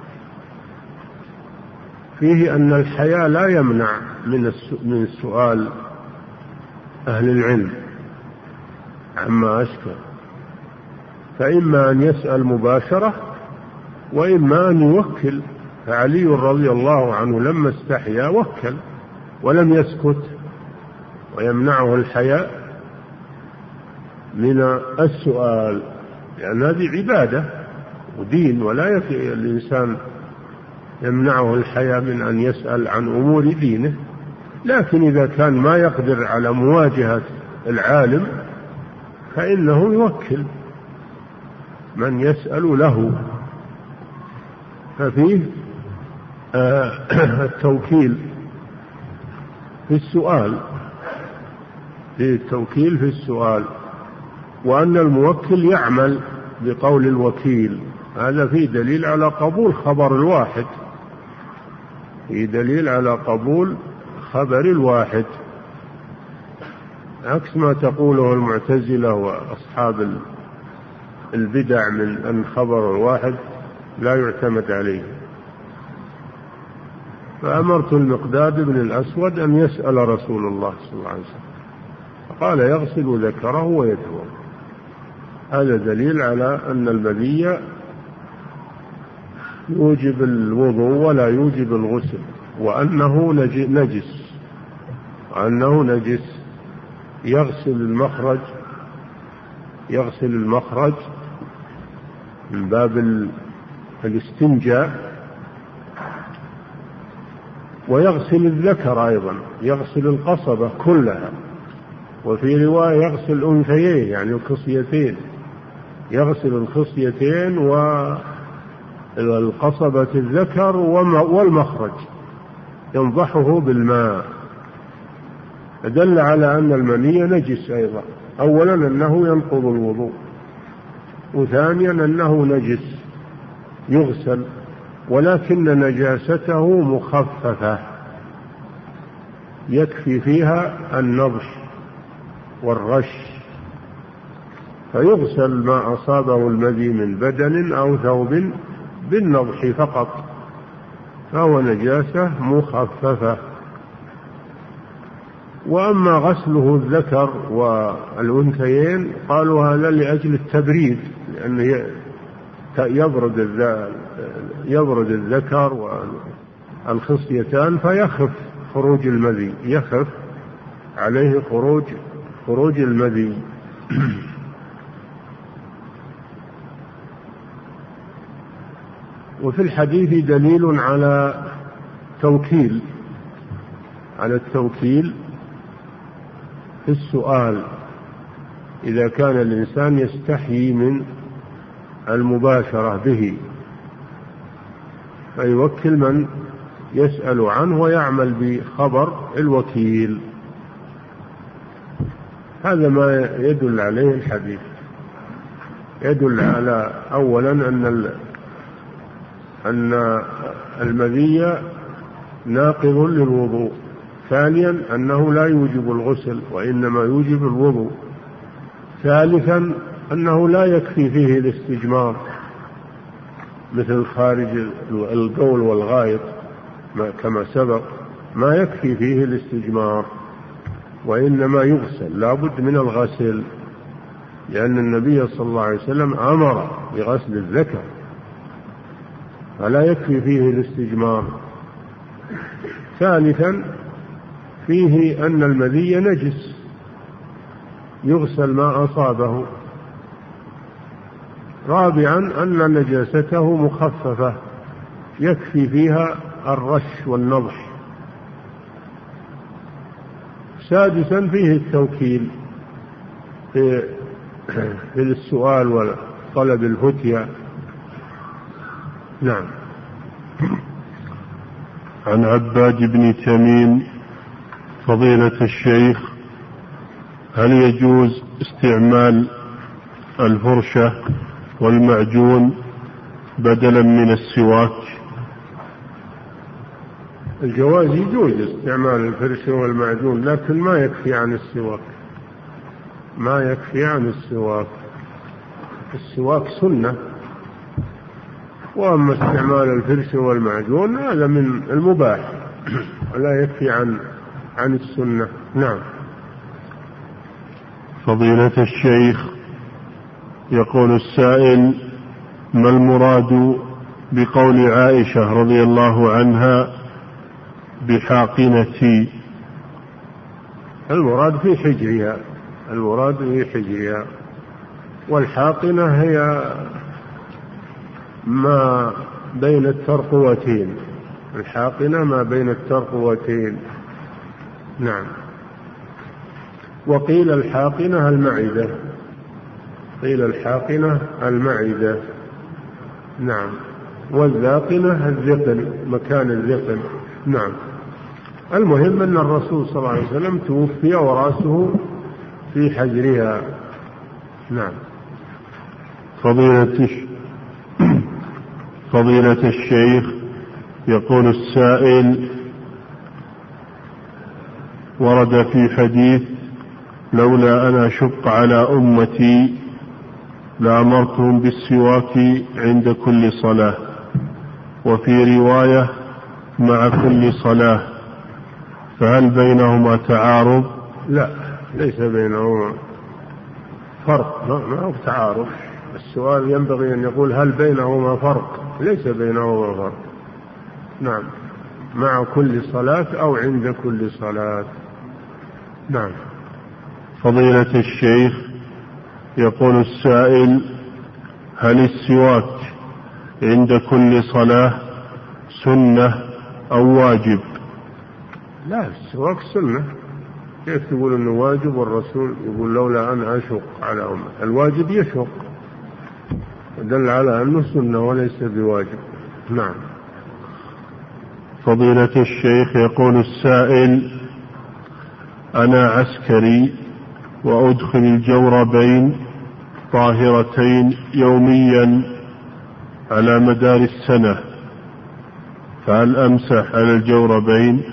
فيه أن الحياء لا يمنع من السؤال أهل العلم عما أشكل، فإما أن يسأل مباشرة وإما أن يوكل. فعلي رضي الله عنه لما استحيا وكل ولم يسكت، ويمنعه الحياء من السؤال، لأن هذه عبادة ودين، ولا يكفي الإنسان يمنعه الحياء من أن يسأل عن أمور دينه. لكن إذا كان ما يقدر على مواجهة العالم فإنه يوكل من يسأل له. ففيه التوكيل في السؤال، فيه التوكيل في السؤال، وأن الموكل يعمل بقول الوكيل. هذا فيه دليل على قبول خبر الواحد، فيه دليل على قبول خبر الواحد، عكس ما تقوله المعتزلة وأصحاب البدع من أن خبر الواحد لا يعتمد عليه. فأمرت المقداد بن الأسود أن يسأل رسول الله صلى الله عليه وسلم، فقال: يغسل ذكره ويتوضأ. هذا دليل على أن المذي يوجب الوضوء ولا يوجب الغسل، وأنه نجس، وأنه نجس. يغسل المخرج، يغسل المخرج من باب الاستنجاء، ويغسل الذكر أيضا، يغسل القصبة كلها. وفي رواية يغسل الأنثيين، يعني الخصيتين، يغسل الخصيتين والقصبة الذكر والمخرج، ينضحه بالماء. دل على أن المني نجس أيضا. أولا أنه ينقض الوضوء، وثانيا أنه نجس يغسل، ولكن نجاسته مخففة، يكفي فيها النضح والرش، فيغسل ما أصابه المذي من بدن أو ثوب بالنضح فقط، فهو نجاسة مخففة. وأما غسله الذكر والأنثيين قالوا هذا لأجل التبريد، لأنه يبرد يبرد الذكر والخصيتان فيخف خروج المذي، يخف عليه خروج خروج المذي. وفي الحديث دليل على توكيل على التوكيل في السؤال، إذا كان الإنسان يستحيي من المباشرة به، فيوكل من يسأل عنه ويعمل بخبر الوكيل. هذا ما يدل عليه الحديث. يدل على أولا أن أن المذي ناقض للوضوء. ثانيا أنه لا يوجب الغسل وإنما يوجب الوضوء. ثالثا أنه لا يكفي فيه الاستجمار مثل خارج القول والغائط كما سبق، ما يكفي فيه الاستجمار وإنما يغسل، لا بد من الغسل، لأن النبي صلى الله عليه وسلم أمر بغسل الذكر فلا يكفي فيه الاستجمار. ثالثا فيه أن المذي نجس يغسل ما أصابه. رابعا أن نجاسته مخففة يكفي فيها الرش والنضح. سادسا فيه التوكيل في في السؤال وطلب الفتية. نعم. عن عباد بن تميم: فضيلة الشيخ، هل يجوز استعمال الفرشة والمعجون بدلا من السواك؟ الجواز يجوز استعمال الفرشة والمعجون، لكن ما يكفي عن السواك، ما يكفي عن السواك. السواك سنة، وأما استعمال الفرشة والمعجون هذا من المباح ولا يكفي عن عن السنة. نعم. فضيلة الشيخ، يقول السائل: ما المراد بقول عائشة رضي الله عنها بحاقنتي؟ المراد في حجرها، المراد في حجرها، والحاقنة هي ما بين الترقوتين، الحاقنة ما بين الترقوتين. نعم. وقيل الحاقنة المعدة، قيل الحاقنة المعدة. نعم. والذاقنة الذقن، مكان الذقن. نعم. المهم أن الرسول صلى الله عليه وسلم توفي ورأسه في حجرها. نعم. فضيلة فضيلة الشيخ، يقول السائل: ورد في حديث: لولا أن أشق على أمتي لأمرتهم بالسواك عند كل صلاة، وفي رواية مع كل صلاة، فهل بينهما تعارض؟ لا، ليس بينهما فرق، ما هو تعارض. السؤال ينبغي أن يقول هل بينهما فرق، ليس بينهما فرق. نعم. مع كل صلاة أو عند كل صلاة. نعم. فضيلة الشيخ، يقول السائل: هل السواك عند كل صلاة سنة أو واجب؟ لا، السواك سنة. كيف تقول أنه واجب والرسول يقول لولا أن أشق على أمة؟ الواجب يشق، دل على أنه سنة وليس بواجب. نعم. فضيلة الشيخ، يقول السائل: أنا عسكري وأدخل الجوربين طاهرتين يوميا على مدار السنة، فهل أمسح على الجوربين؟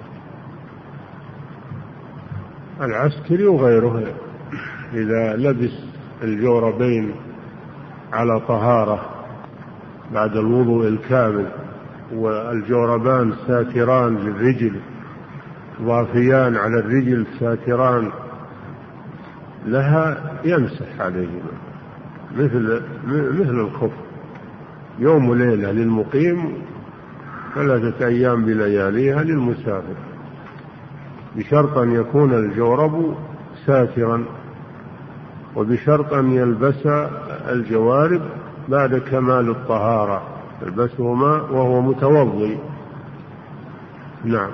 العسكري وغيره إذا لبس الجوربين على طهارة بعد الوضوء الكامل والجوربان ساتران للرجل ضافيان على الرجل ساتران لها يمسح عليهما مثل مثل الخف، يوم وليلة للمقيم، ثلاثة أيام بلياليها للمسافر، بشرط أن يكون الجورب ساترا، وبشرط أن يلبس الجوارب بعد كمال الطهارة، يلبسهما وهو متوضي. نعم.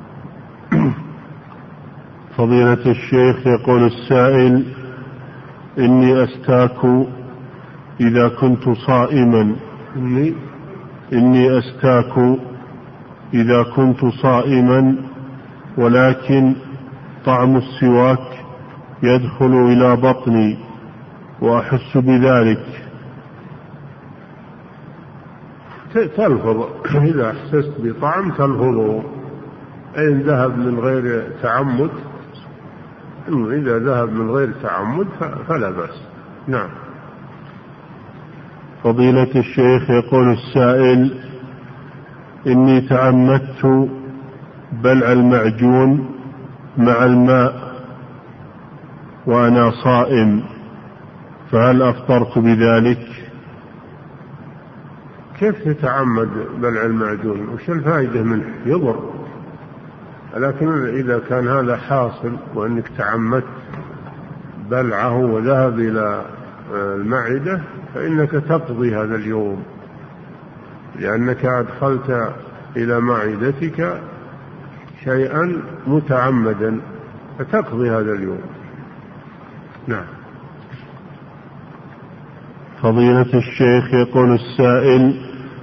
فضيلة الشيخ، يقول السائل: إني أستاك إذا كنت صائما إني, إني أستاك إذا كنت صائما ولكن طعم السواك يدخل إلى بطني وأحس بذلك. تلفظ إذا أحسست بطعم تلفظه، إن ذهب من غير تعمد، إذا ذهب من غير تعمد فلا بأس. نعم. فضيلة الشيخ يقول السائل: إني تعمدت بلع المعجون مع الماء وأنا صائم، فهل أفطرت بذلك؟ كيف تتعمد بلع المعجون؟ وش الفائدة منه؟ يضر. لكن إذا كان هذا حاصل وأنك تعمدت بلعه وذهب إلى المعدة فإنك تقضي هذا اليوم، لأنك أدخلت إلى معدتك شيئا متعمدا فتقضي هذا اليوم. نعم. فضيلة الشيخ يقول السائل: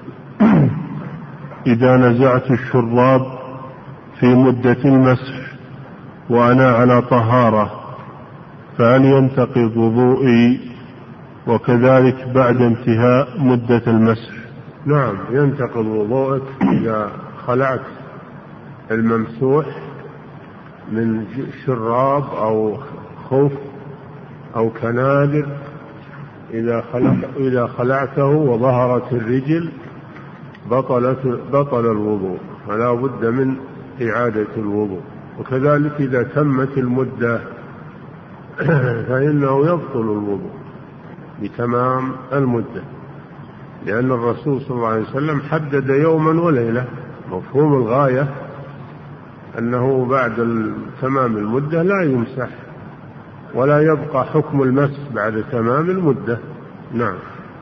إذا نزعت الشراب في مدة المسح وأنا على طهارة فهل ينتقض وضوئي وكذلك بعد انتهاء مدة المسح؟ نعم ينتقض وضوءك إذا خلعت الممسوح من شراب أو خف أو كنادر، إذا إذا خلعته وظهرت الرجل بطلت بطل الوضوء، فلا بد من إعادة الوضوء. وكذلك إذا تمت المدة فإنه يبطل الوضوء بتمام المدة، لأن الرسول صلى الله عليه وسلم حدد يوما وليلة. مفهوم الغاية أنه بعد تمام المدة لا يمسح ولا يبقى حكم المسح بعد تمام المدة. نعم.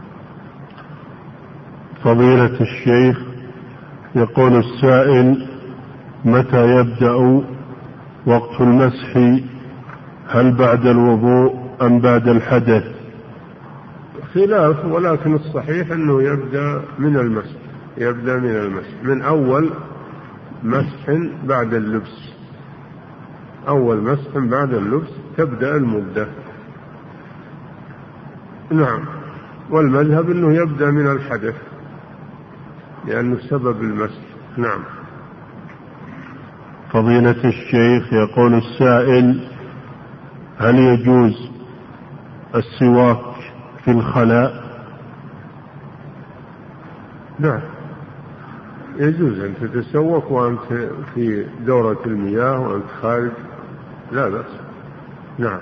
فضيلة الشيخ يقول السائل: متى يبدأ وقت المسح؟ هل بعد الوضوء أم بعد الحدث؟ خلاف، ولكن الصحيح أنه يبدأ من المسح، يبدأ من المسح من أول مسح بعد اللبس، أول مسح بعد اللبس تبدأ المدة. نعم. والمذهب أنه يبدأ من الحدث لأنه سبب المسح. نعم. فضيلة الشيخ يقول السائل: هل يجوز السواك في الخلاء؟ نعم يجوز أن تتسوق وأنت في دورة المياه وأنت خارج، لا بأس. نعم.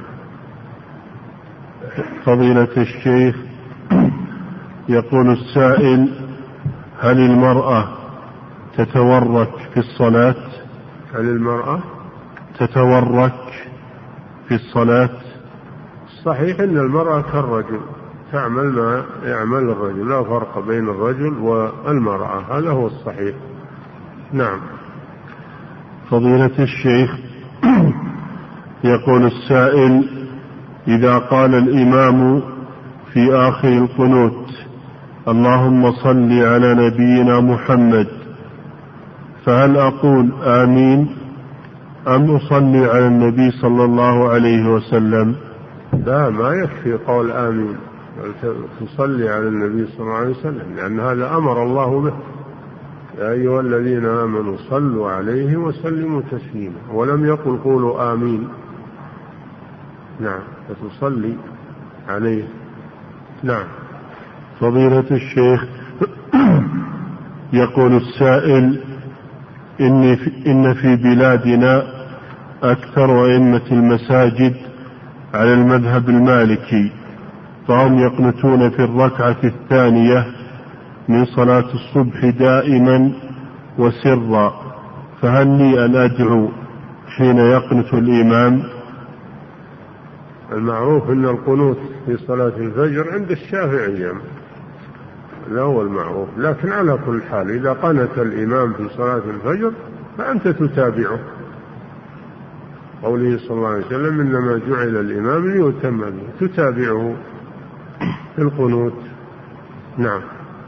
فضيلة الشيخ يقول السائل: هل المرأة تتورك في الصلاة؟ هل المرأة تتورك في الصلاة؟ صحيح أن المرأة كالرجل تعمل ما يعمل الرجل، لا فرق بين الرجل والمرأة، هذا هو الصحيح. نعم. فضيلة الشيخ يقول السائل: إذا قال الإمام في آخر القنوت اللهم صل على نبينا محمد، فهل أقول آمين أم أصلي على النبي صلى الله عليه وسلم؟ لا، ما يكفي قول آمين، تصلي على النبي صلى الله عليه وسلم، لأن هذا أمر الله به: يا أيها الذين آمنوا صلوا عليه وسلموا تسليما، ولم يقل قولوا آمين. نعم، فتصلي عليه. نعم. فضيلة الشيخ يقول السائل: إن في, إن في بلادنا أكثر أئمة المساجد على المذهب المالكي، فهم يقنتون في الركعة الثانية من صلاة الصبح دائما وسرا، فهل لي أن أدعو حين يقنت الإمام؟ المعروف أن القنوت في صلاة الفجر عند الشافعية، لا هو المعروف، لكن على كل حال إذا قنت الإمام في صلاة الفجر فأنت تتابعه، قوله صلى الله عليه وسلم: إنما جعل الإمام ليؤتم به، تتابعه في القنوت. نعم.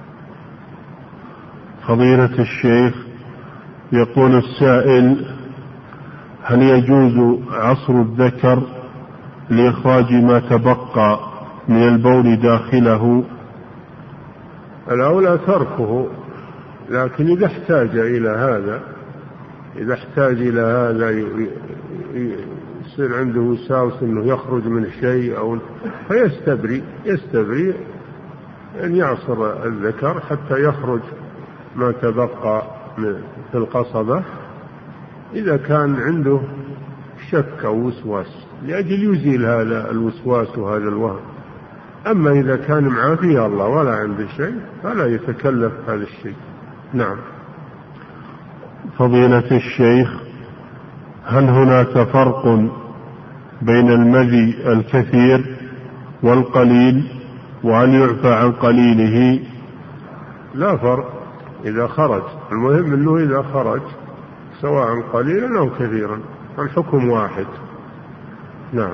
فضيلة الشيخ يقول السائل: هل يجوز عصر الذكر لإخراج ما تبقى من البول داخله؟ الأولى تركه لكن إذا احتاج إلى هذا إذا احتاج إلى هذا يصير عنده وساوس أنه يخرج من شيء أو فيستبري يستبري أن يعصر الذكر حتى يخرج ما تبقى في القصبة إذا كان عنده شك أو وسواس لأجل يزيل هذا الوسواس وهذا الوهم. أما إذا كان معافي الله ولا عنده شيء فلا يتكلف هذا الشيء. نعم. فضيلة الشيخ، هل هناك فرق بين المذي الكثير والقليل، وهل يعفى عن قليله؟ لا فرق إذا خرج، المهم أنه إذا خرج سواء قليلا أو كثيرا الحكم واحد. نعم.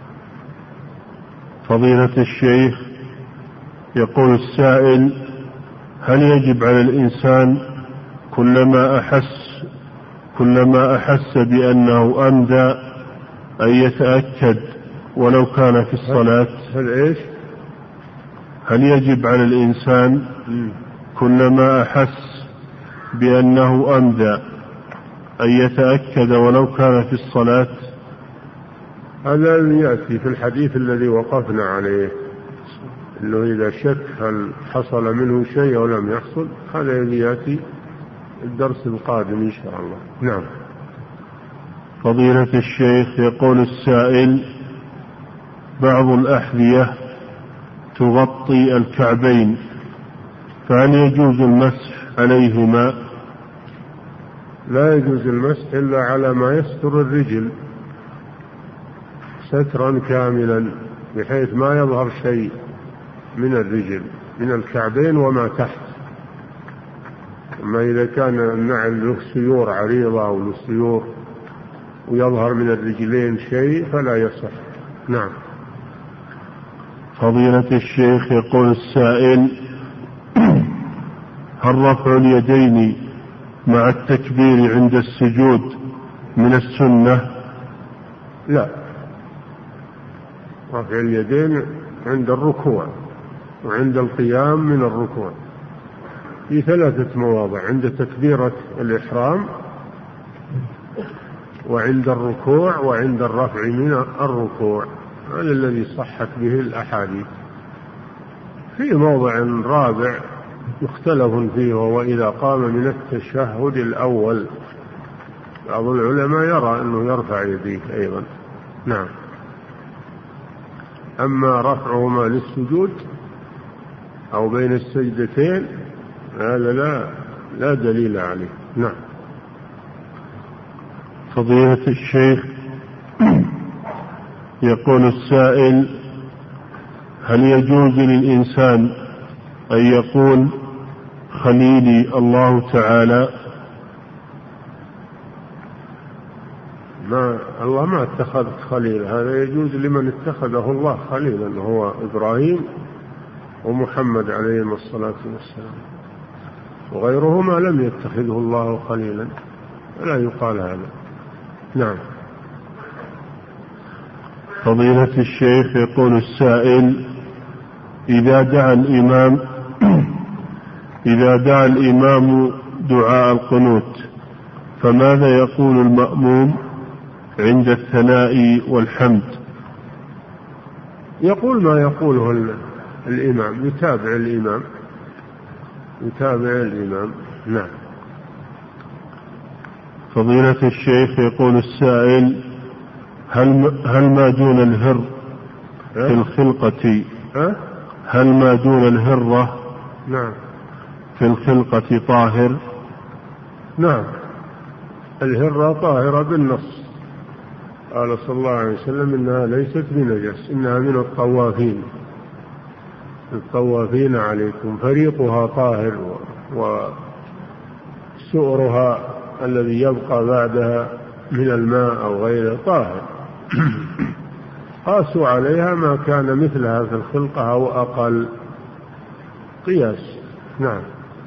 فضيلة الشيخ، يقول السائل: هل يجب على الإنسان كلما أحس كلما أحس بأنه أمدى أن يتأكد ولو كان في الصلاة؟ هل إيش؟ هل يجب على الإنسان كلما أحس بأنه أمدى أن يتأكد ولو كان في الصلاة؟ هذا يأتي في الحديث الذي وقفنا عليه، أنه إذا شك هل حصل منه شيء أو لم يحصل، هذا الذي يأتي الدرس القادم إن شاء الله. نعم. فضيلة الشيخ، يقول السائل: بعض الأحذية تغطي الكعبين، فهل يجوز المسح عليهما؟ لا يجوز المسح إلا على ما يستر الرجل سترا كاملا بحيث ما يظهر شيء من الرجل من الكعبين وما تحت. أما إذا كان النعل له سيور عريضة أو له سيور ويظهر من الرجلين شيء فلا يصح. نعم. فضيلة الشيخ، يقول السائل: هل رفع اليدين مع التكبير عند السجود من السنة؟ لا، رفع اليدين عند الركوع وعند القيام من الركوع في ثلاثة مواضع: عند تكبيرة الإحرام وعند الركوع وعند الرفع من الركوع. هذا الذي صحت به الأحاديث. في موضع رابع مختلف فيه، وهو إذا قام من التشهد الأول. بعض العلماء يرى أنه يرفع يديه أيضا. نعم. أما رفعهما للسجود أو بين السجدتين هذا لا لا دليل عليه. نعم. فضيلة الشيخ، يقول السائل: هل يجوز للإنسان أن يقول خليلي الله تعالى؟ ما الله ما اتخذ خليل، هذا يجوز لمن اتخذه الله خليلا، هو إبراهيم ومحمد عليهم الصلاة والسلام، وغيرهما لم يتخذه الله خليلا، لا يقال هذا. نعم. فضيلة الشيخ، يقول السائل: إذا دعا الإمام إذا دعا الإمام دعاء القنوت فماذا يقول المأموم عند الثناء والحمد؟ يقول ما يقوله الإمام، يتابع الإمام يتابع الإمام. نعم. فضيلة الشيخ، يقول السائل: هل هل ما دون الهر في الخلقة هل ما دون الهرة نعم في الخلقة طاهر؟ نعم، الهرة طاهرة بالنص، قال صلى الله عليه وسلم: إنها ليست بنجس، إنها من الطوافين الطوافين عليكم، فريقها طاهر وسؤرها الذي يبقى بعدها من الماء أو غيره طاهر. قاسوا عليها ما كان مثلها في الخلقة أو أقل قياس. نعم.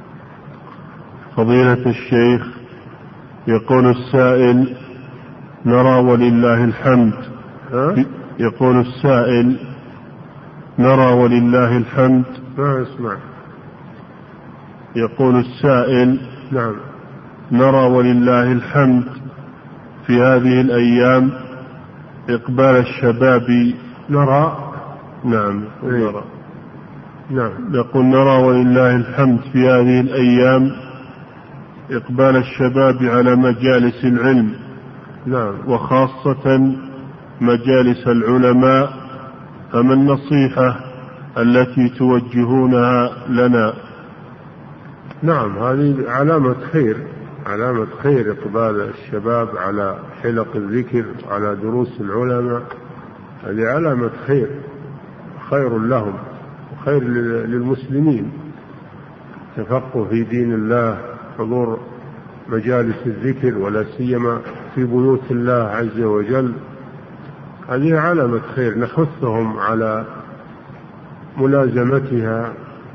فضيلة الشيخ، يقول السائل: نرى ولله الحمد ها؟ يقول السائل: نرى ولله الحمد ما اسمع يقول السائل: نعم. نرى ولله الحمد في هذه الأيام إقبال الشباب. نرى نعم نرى نعم يقول: نرى ولله الحمد في هذه الأيام إقبال الشباب على مجالس العلم، نعم، وخاصة مجالس العلماء، فما النصيحة التي توجهونها لنا؟ نعم، هذه علامة خير، علامة خير إقبال الشباب على حلق الذكر، على دروس العلماء، هذه علامة خير، خير لهم وخير للمسلمين، تفقه في دين الله، حضور مجالس الذكر ولا سيما في بيوت الله عز وجل، هذه علامة خير، نحثهم على ملازمتها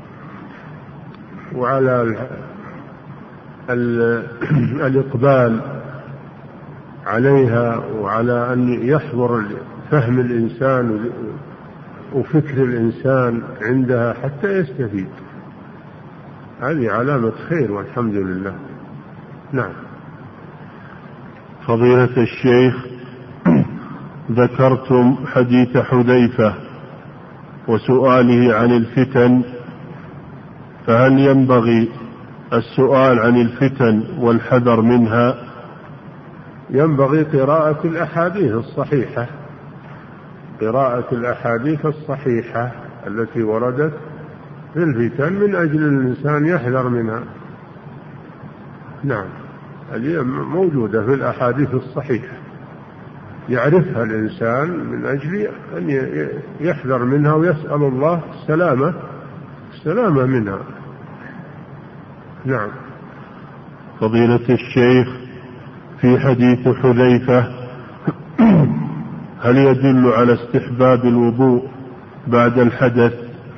وعلى ال ال الإقبال عليها، وعلى أن يحضر فهم الإنسان وفكر الإنسان عندها حتى يستفيد، هذه علامة خير والحمد لله. نعم. فضيلة الشيخ، ذكرتم حديث حذيفة وسؤاله عن الفتن، فهل ينبغي السؤال عن الفتن والحذر منها؟ ينبغي قراءة الأحاديث الصحيحة، قراءة الأحاديث الصحيحة التي وردت في الفتن من أجل الإنسان يحذر منها. نعم، هذه موجودة في الأحاديث الصحيحة، يعرفها الإنسان من أجل أن يحذر منها ويسأل الله السلامة السلامة منها. نعم. فضيلة الشيخ، في حديث حذيفة هل يدل على استحباب الوضوء بعد الحدث؟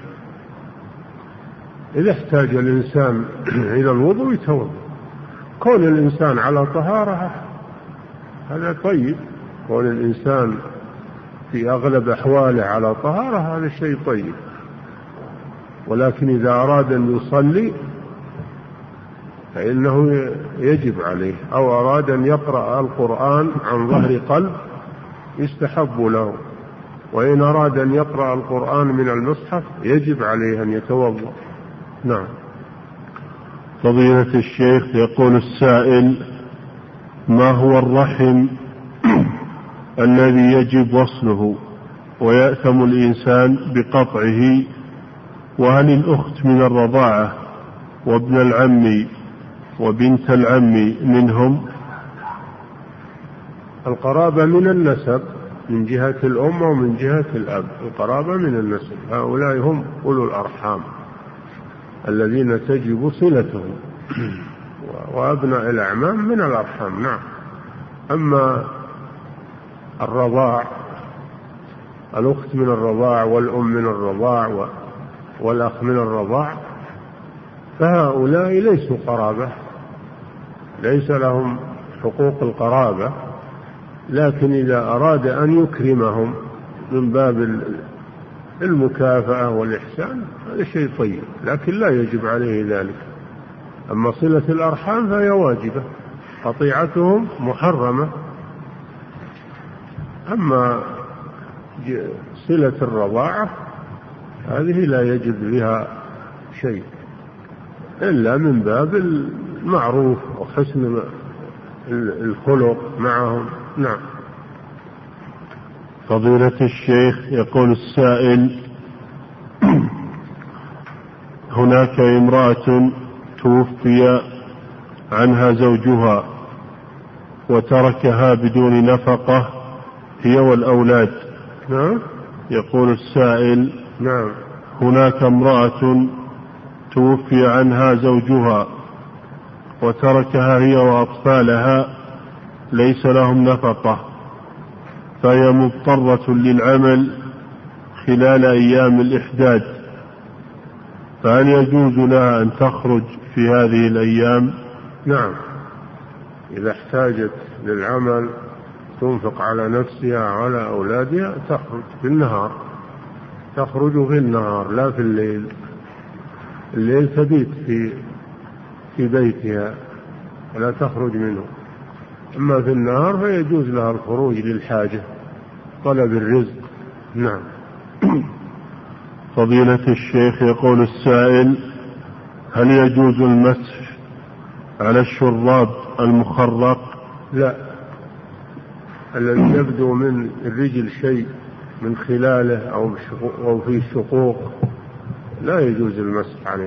إذا احتاج الإنسان إلى الوضوء يتوضأ، كون الإنسان على طهارة هذا طيب، كون الإنسان في أغلب أحواله على طهارة هذا شيء طيب، ولكن إذا أراد أن يصلي فإنه يجب عليه، أو أراد أن يقرأ القرآن عن ظهر قلب يستحب له، وإن أراد أن يقرأ القرآن من المصحف يجب عليه أن يتوضأ. نعم. فضيلة الشيخ، يقول السائل: ما هو الرحم الذي يجب وصله ويأثم الإنسان بقطعه؟ وهل الأخت من الرضاعة وابن العم وبنت العم منهم؟ القرابة من النسب من جهة الأم ومن جهة الأب، القرابة من النسب، هؤلاء هم أولو الأرحام الذين تجب صلتهم، وأبناء الأعمام من الأرحام. نعم. أما الرضاع، الأخت من الرضاع والأم من الرضاع والأخ من الرضاع، فهؤلاء ليسوا قرابة، ليس لهم حقوق القرابة، لكن إذا أراد أن يكرمهم من باب المكافأة والإحسان هذا شيء طيب، لكن لا يجب عليه ذلك. أما صلة الأرحام فهي واجبة، قطيعتهم محرمة. أما صلة الرضاعة هذه لا يجب بها شيء إلا من باب المعروف وحسن الخلق معهم. نعم. فضيلة الشيخ، يقول السائل: هناك امرأة توفي عنها زوجها وتركها بدون نفقة هي والأولاد. نعم. يقول السائل: نعم. هناك امرأة توفي عنها زوجها وتركها هي وأطفالها ليس لهم نفقة، فهي مضطرة للعمل خلال أيام الإحداد، فهل يجوز لها أن تخرج في هذه الأيام؟ نعم، إذا احتاجت للعمل تنفق على نفسها وعلى أولادها تخرج في النهار، تخرج في النهار لا في الليل. الليل تبيت في في بيتها ولا تخرج منه. أما في النهار فيجوز لها الخروج للحاجة طلب الرزق. نعم. فضيلة الشيخ يقول السائل: هل يجوز المسح على الشراب المخرق؟ لا، الذي يبدو من الرجل شيء من خلاله أو في الشقوق لا يجوز المسح عليه،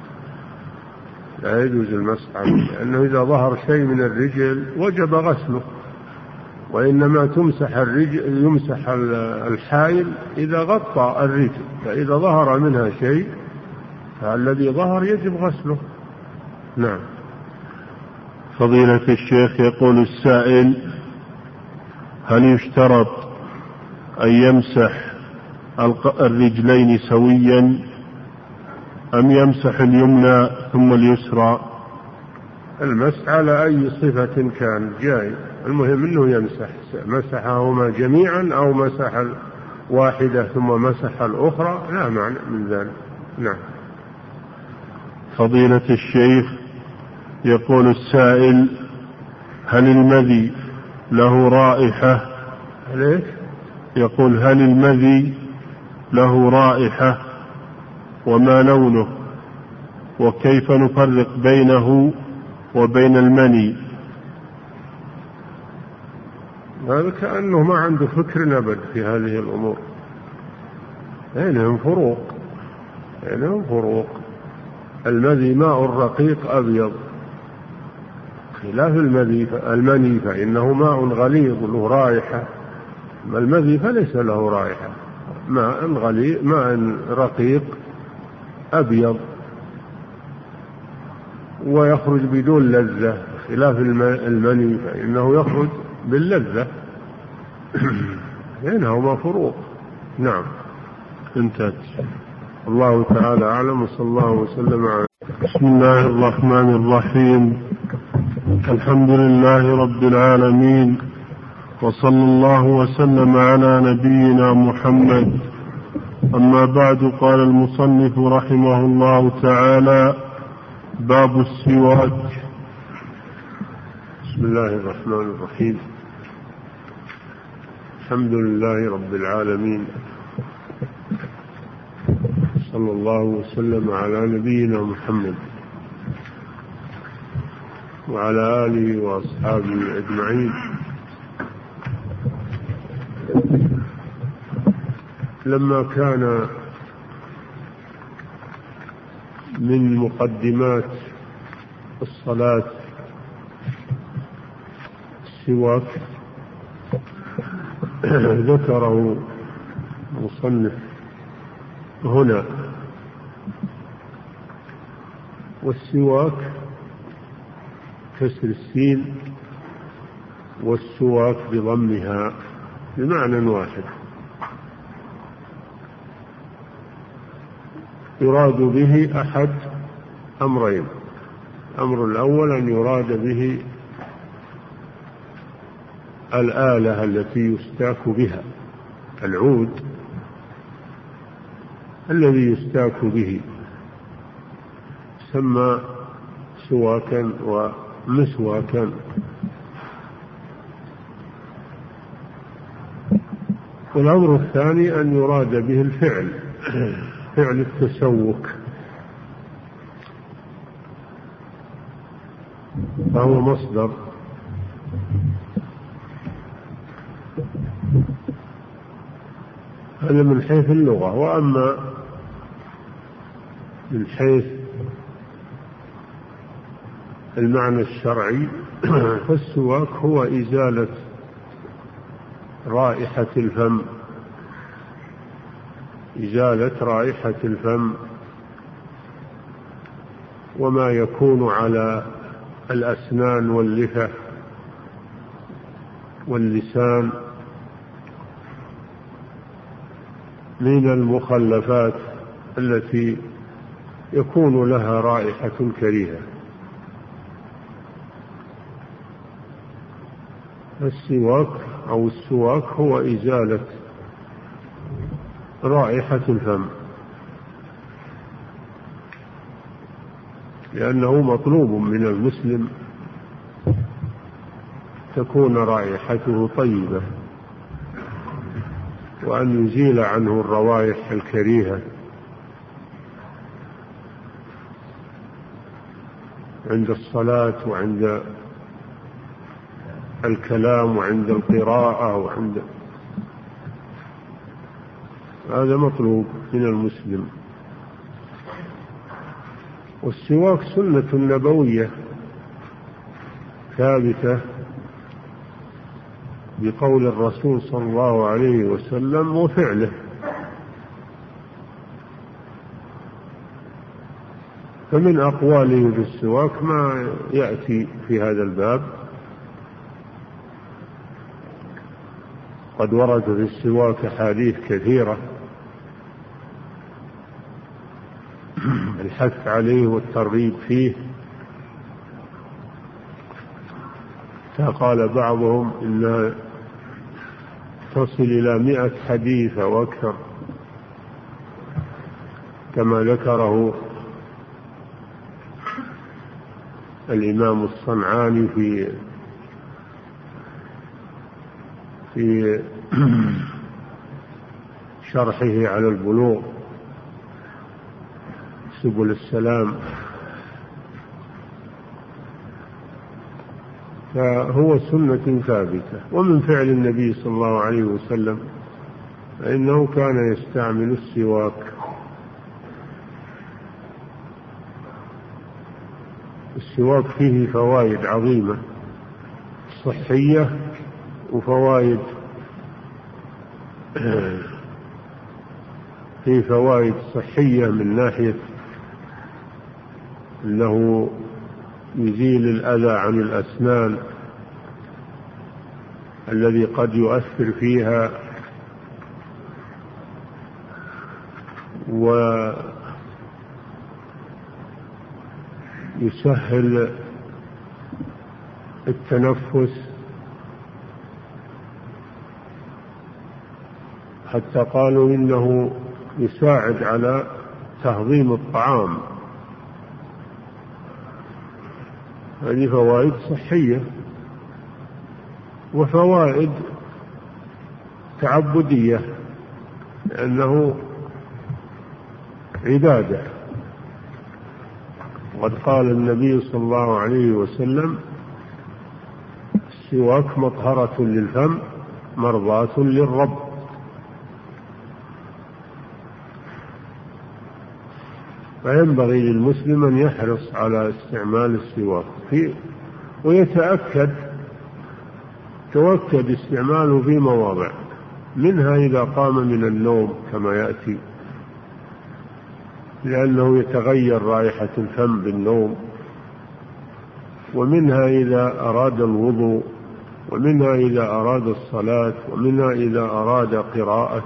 لا يجوز المسح عليه، لأنه إذا ظهر شيء من الرجل وجب غسله، وإنما تمسح الرجل يمسح الحائل إذا غطى الرجل، فإذا ظهر منها شيء فالذي ظهر يجب غسله. نعم. فضيلة الشيخ يقول السائل: هل يشترط أن يمسح الرجلين سويا أم يمسح اليمنى ثم اليسرى؟ المسح على أي صفة كان جاي، المهم أنه يمسح، مسحهما جميعا أو مسح واحدة ثم مسح الأخرى لا معنى من ذلك. نعم. فضيلة الشيخ يقول السائل: هل المذي له رائحة؟ ليش؟ يقول: هل المذي له رائحة وما لونه، وكيف نفرق بينه وبين المني؟ هذا كأنه ما عنده فكر أبد في هذه الأمور. بينهم فروق، بينهم فروق. المذي ماء رقيق أبيض، خلاف المذي المني فإنه ماء غليظ له رائحة، أما المذي فليس له رائحة، ماء غليظ ماء رقيق أبيض ويخرج بدون لذة، خلاف المني فإنه يخرج باللذة. بينهما فروق. نعم. انتهت. الله تعالى أعلم، وصلى الله وسلم على. بسم الله الرحمن الرحيم. الحمد لله رب العالمين، وصلى الله وسلم على نبينا محمد. أما بعد، قال المصنف رحمه الله تعالى: باب السواك. بسم الله الرحمن الرحيم. الحمد لله رب العالمين، صلى الله وسلم على نبينا محمد وعلى آله وأصحابه أجمعين. لما كان من مقدمات الصلاة السواك، ذكره المصنف هنا. والسواك كسر السين، والسواك بضمها بمعنى واحد. يراد به أحد أمرين: الأمر الأول أن يراد به الآلة التي يستاك بها، العود الذي يستاك به سمى سواكا ومسواكا. والأمر الثاني أن يراد به الفعل، فعل التسوك، فهو مصدر. هذا من حيث اللغة. وأما من حيث المعنى الشرعي فالسواك هو إزالة رائحة الفم، إزالة رائحة الفم وما يكون على الأسنان واللثة واللسان من المخلفات التي يكون لها رائحة كريهة. السواك أو السواك هو إزالة رائحة الفم. لأنه مطلوب من المسلم تكون رائحته طيبة، وأن يزيل عنه الروائح الكريهة عند الصلاة وعند الكلام وعند القراءة وعند هذا مطلوب من المسلم. والسواك سنة نبوية ثابتة بقول الرسول صلى الله عليه وسلم وفعله، فمن أقواله في السواك ما يأتي في هذا الباب. قد ورد في السواك أحاديث كثيرة الحث عليه والترغيب فيه، فقال بعضهم إنها تصل إلى مئة حديث أو أكثر كما ذكره الإمام الصنعاني في في شرحه على البلوغ سبل السلام. فهو سنة ثابتة. ومن فعل النبي صلى الله عليه وسلم فإنه كان يستعمل السواك. السواك فيه فوائد عظيمة صحية وفوائد فيه فوائد صحية من ناحية أنه يزيل الأذى عن الأسنان الذي قد يؤثر فيها، ويسهل التنفس، حتى قالوا إنه يساعد على تهضيم الطعام. هذه فوائد صحية وفوائد تعبدية لأنه عبادة. وقد قال النبي صلى الله عليه وسلم السواك مطهرة للفم مرضاة للرب. فينبغي للمسلم أن يحرص على استعمال السواك فيه، ويتأكد توكد استعماله في مواضع، منها إذا قام من النوم كما يأتي، لأنه يتغير رائحة الفم بالنوم، ومنها إذا أراد الوضوء، ومنها إذا أراد الصلاة، ومنها إذا أراد قراءة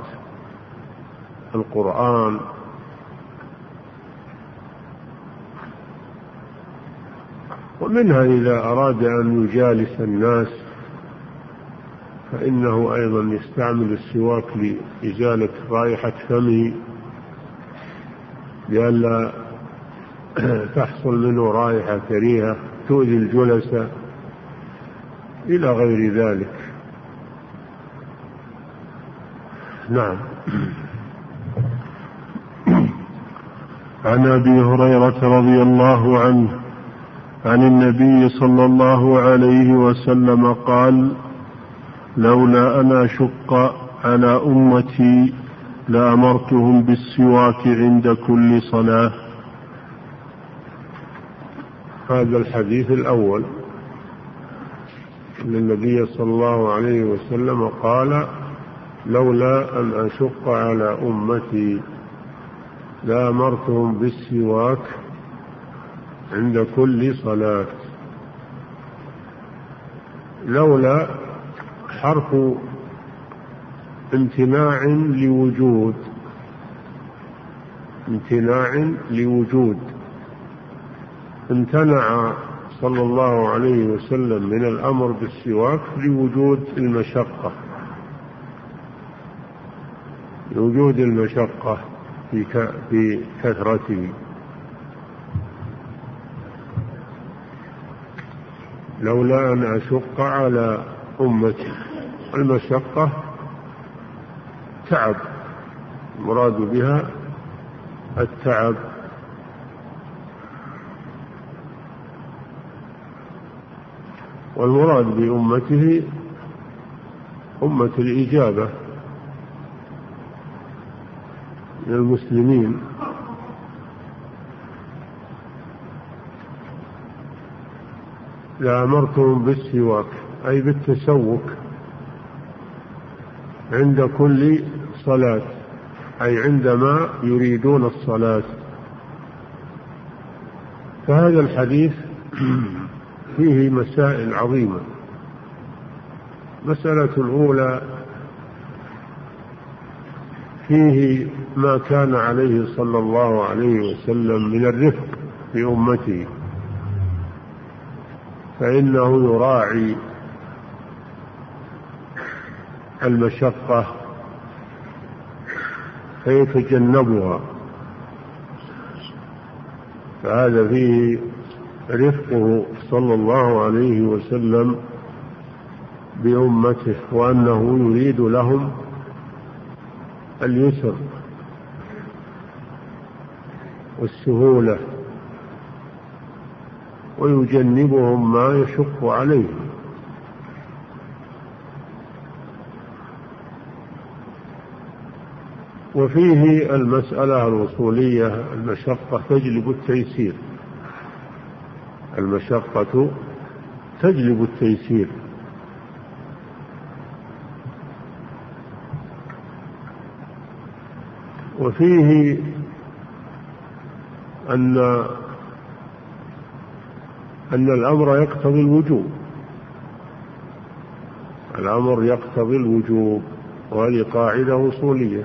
القرآن. ومنها إذا أراد أن يجالس الناس فإنه أيضا يستعمل السواك لإزالة رائحة فمه لئلا تحصل منه رائحة كريهة تؤذي الجلس إلى غير ذلك. نعم. عن أبي هريرة رضي الله عنه عن النبي صلى الله عليه وسلم قال: لولا أن أشق على أمتي لأمرتهم بالسواك عند كل صلاة. هذا الحديث الأول أن النبي صلى الله عليه وسلم قال: لولا أن أشق على أمتي لأمرتهم بالسواك عند كل صلاة. لولا حرف امتناع لوجود، امتناع لوجود. امتنع صلى الله عليه وسلم من الأمر بالسواك لوجود المشقة، لوجود المشقة في كثرته. لولا أن أشق على أمتي. المشقة تعب، المراد بها التعب. والمراد بأمته أمة الإجابة من المسلمين. لأمرتهم بالسواك أي بالتسوك عند كل صلاة، أي عندما يريدون الصلاة. فهذا الحديث فيه مسائل عظيمة. مسألة الأولى فيه ما كان عليه صلى الله عليه وسلم من الرفق بأمته، فإنه يراعي المشقة فيتجنبها، فهذا فيه رفقه صلى الله عليه وسلم بأمته، وأنه يريد لهم اليسر والسهولة ويجنبهم ما يشق عليهم. وفيه المسألة الوصولية، المشقة تجلب التيسير، المشقة تجلب التيسير. وفيه أن أن الأمر يقتضي الوجوب، الأمر يقتضي الوجوب، وهذه قاعدة وصولية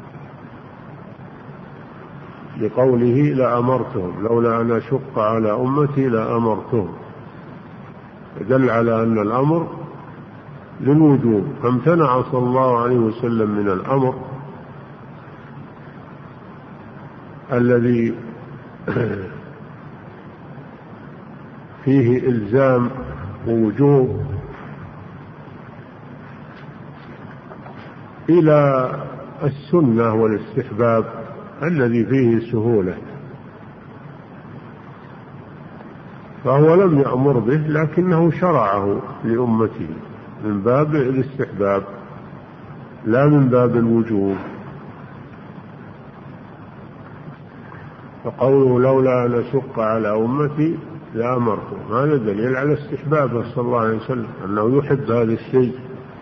لقوله لأمرتهم، لولا أن أشق على أمتي لأمرتهم، دل على أن الأمر للوجوب، فامتنع صلى الله عليه وسلم من الأمر الذي فيه إلزام ووجوب إلى السنة والاستحباب الذي فيه سهولة، فهو لم يأمر به لكنه شرعه لأمته من باب الاستحباب لا من باب الوجوب. فقوله لولا أن أشق على أمتي لأمرتهم، هذا دليل على استحبابه صلى الله عليه وسلم، أنه يحب هذا الشيء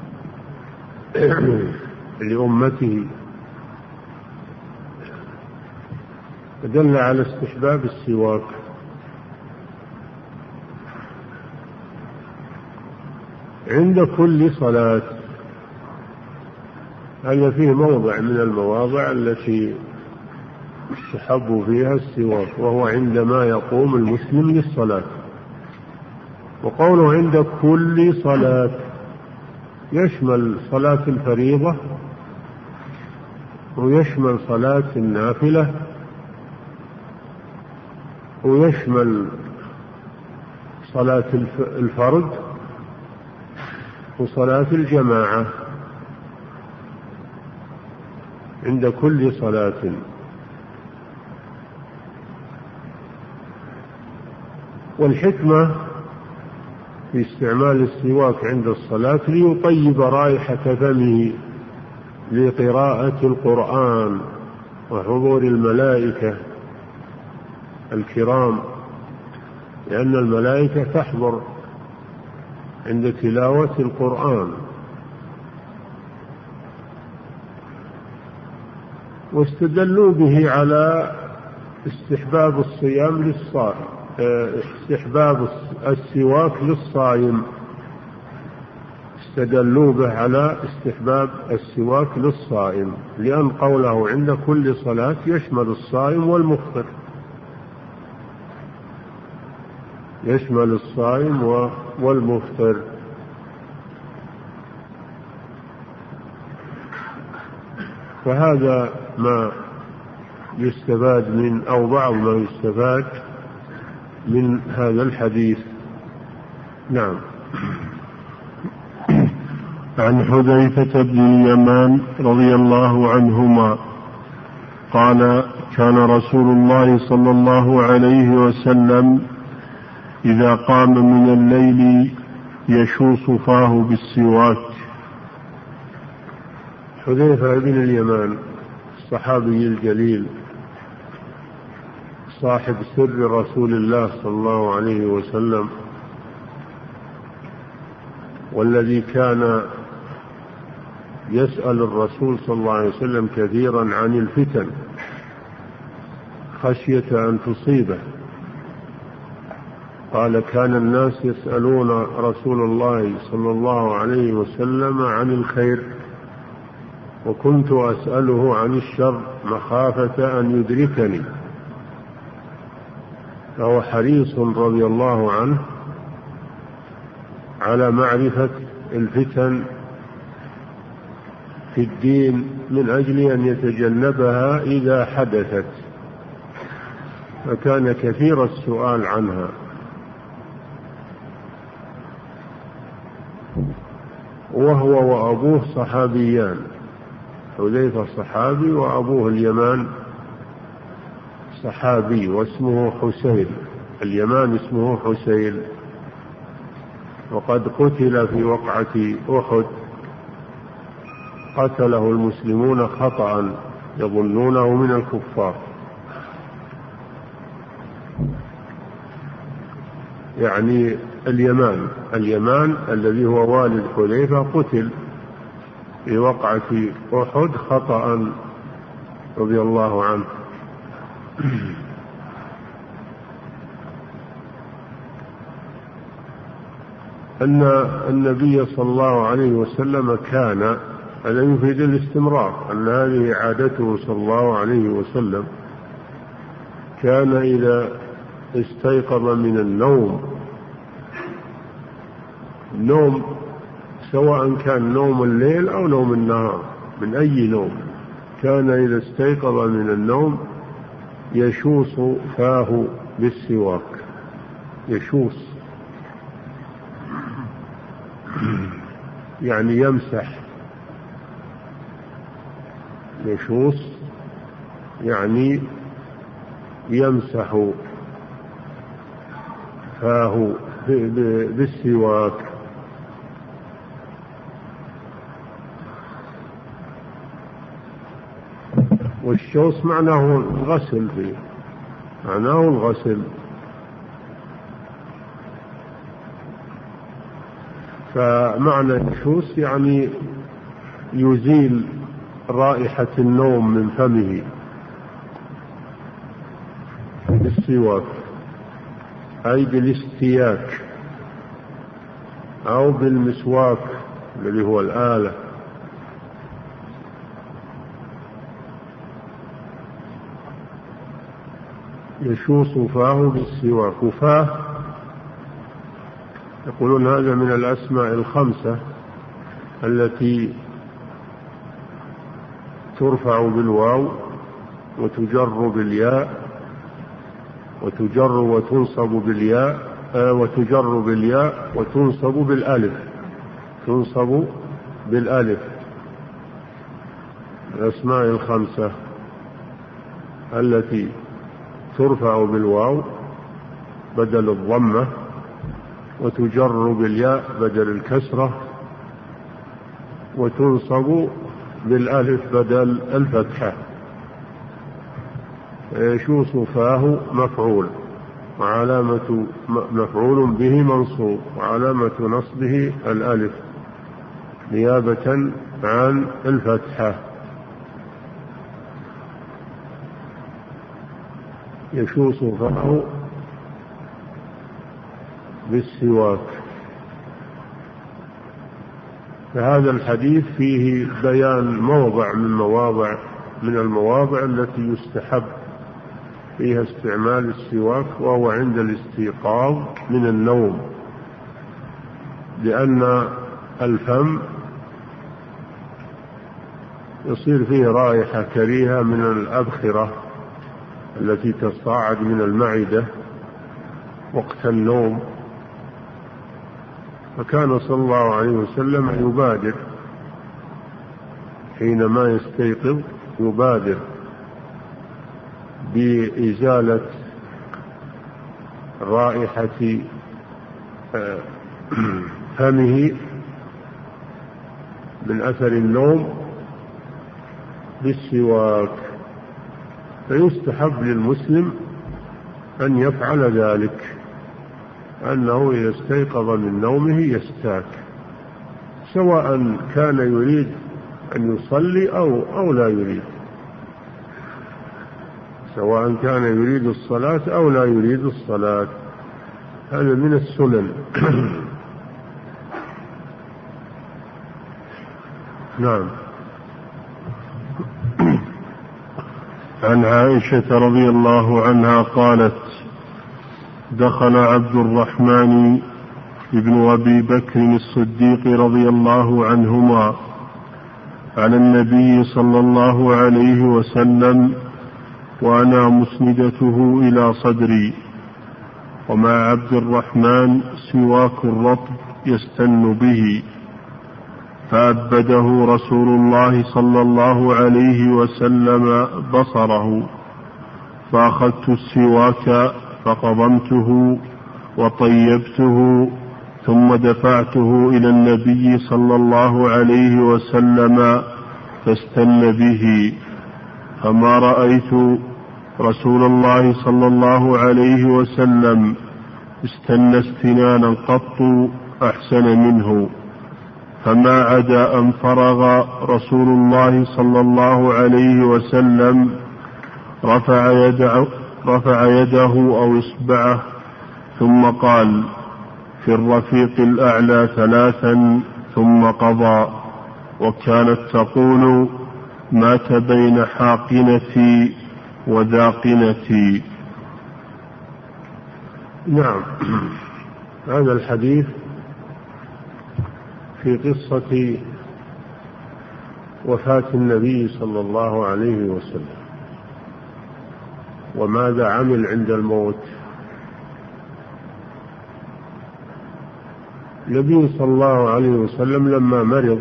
لأمته، دل على استحباب السواك. عند كل صلاة، هذا فيه موضع من المواضع التي يستحب فيها السواك، وهو عندما يقوم المسلم للصلاة. وقوله عند كل صلاة يشمل صلاة الفريضة ويشمل صلاة النافلة ويشمل صلاة الفرد وصلاة الجماعة، عند كل صلاة. والحكمة في استعمال السواك عند الصلاة ليطيب رائحة فمه لقراءة القرآن وحضور الملائكة الكرام، لأن الملائكة تحضر عند تلاوة القرآن. واستدلوا به على استحباب الصيام للصائم، استحباب السواك للصائم، استدلوا به على استحباب السواك للصائم، لأن قوله عند كل صلاة يشمل الصائم والمفطر، يشمل الصائم والمفطر. فهذا ما يستفاد من أو بعض ما يستفاد من هذا الحديث نعم. عن حذيفة بن اليمان رضي الله عنهما قال كان رسول الله صلى الله عليه وسلم إذا قام من الليل يشوص فاه بالسواك. حذيفة بن اليمان الصحابي الجليل صاحب سر رسول الله صلى الله عليه وسلم، والذي كان يسأل الرسول صلى الله عليه وسلم كثيرا عن الفتن خشية أن تصيبه. قال كان الناس يسألون رسول الله صلى الله عليه وسلم عن الخير، وكنت أسأله عن الشر مخافة أن يدركني. فهو حريص رضي الله عنه على معرفة الفتن في الدين من أجل أن يتجنبها إذا حدثت، فكان كثير السؤال عنها. وهو وأبوه صحابيان، حذيفة صحابي وأبوه اليمان صحابي واسمه حسين. اليمان اسمه حسين، وقد قتل في وقعة أحد، قتله المسلمون خطأ يظنونه من الكفار، يعني اليمان اليمان الذي هو والد حذيفة قتل في وقعة أحد خطأ رضي الله عنه. أن النبي صلى الله عليه وسلم كان، هذا يفيد الاستمرار، أن هذه عادته صلى الله عليه وسلم، كان إذا استيقظ من النوم، النوم سواء كان نوم الليل أو نوم النهار، من أي نوم، كان إذا استيقظ من النوم يشوص فاه بالسواك. يشوص يعني يمسح، يشوص يعني يمسح فاه بالسواك. والشوص معناه الغسل فيه، معناه الغسل. فمعنى يشوص يعني يزيل رائحة النوم من فمه بالسواك، أي بالاستياك أو بالمسواك الذي هو الآلة. يشوص فاه بالسواك. وفاه يقولون هذا من الأسماء الخمسة التي ترفع بالواو وتجر بالياء وتجر وتنصب بالياء آه وتجر بالياء وتنصب بالألف، تنصب بالألف. الأسماء الخمسة التي ترفع بالواو بدل الضمة، وتجر بالياء بدل الكسرة، وتنصب بالألف بدل الفتحة. يشوص فاه مفعول، وعلامة مفعول به منصوب، وعلامة نصبه الألف نيابة عن الفتحة. يشوص فاه بالسواك. فهذا الحديث فيه بيان موضع من مواضع من المواضع التي يستحب فيها استعمال السواك، وهو عند الاستيقاظ من النوم، لأن الفم يصير فيه رائحة كريهة من الأبخرة التي تصاعد من المعدة وقت النوم، فكان صلى الله عليه وسلم يبادر حينما يستيقظ، يبادر بإزالة رائحة فمه من أثر النوم بالسواك، فيستحب للمسلم أن يفعل ذلك، أنه إذا استيقظ من نومه يستاك، سواء كان يريد أن يصلي أو, أو لا يريد، سواء كان يريد الصلاة أو لا يريد الصلاة، هذا من السنن. نعم. عن عائشة رضي الله عنها قالت: دخل عبد الرحمن ابن أبي بكر الصديق رضي الله عنهما على النبي صلى الله عليه وسلم وأنا مسندته إلى صدري، ومع عبد الرحمن سواك الرطب يستن به، فأبده رسول الله صلى الله عليه وسلم بصره، فأخذت السواك فقضمته وطيبته، ثم دفعته إلى النبي صلى الله عليه وسلم فاستن به، فما رأيت رسول الله صلى الله عليه وسلم استنى استنانا قط أحسن منه، فما عدا أن فرغ رسول الله صلى الله عليه وسلم رفع يده, رفع يده أو إصبعه ثم قال: في الرفيق الأعلى ثلاثا ثم قضى، وكانت تقول: مات بين حاقنتي وذاقنتي. نعم. هذا الحديث في قصة وفاة النبي صلى الله عليه وسلم وماذا عمل عند الموت. النبي صلى الله عليه وسلم لما مرض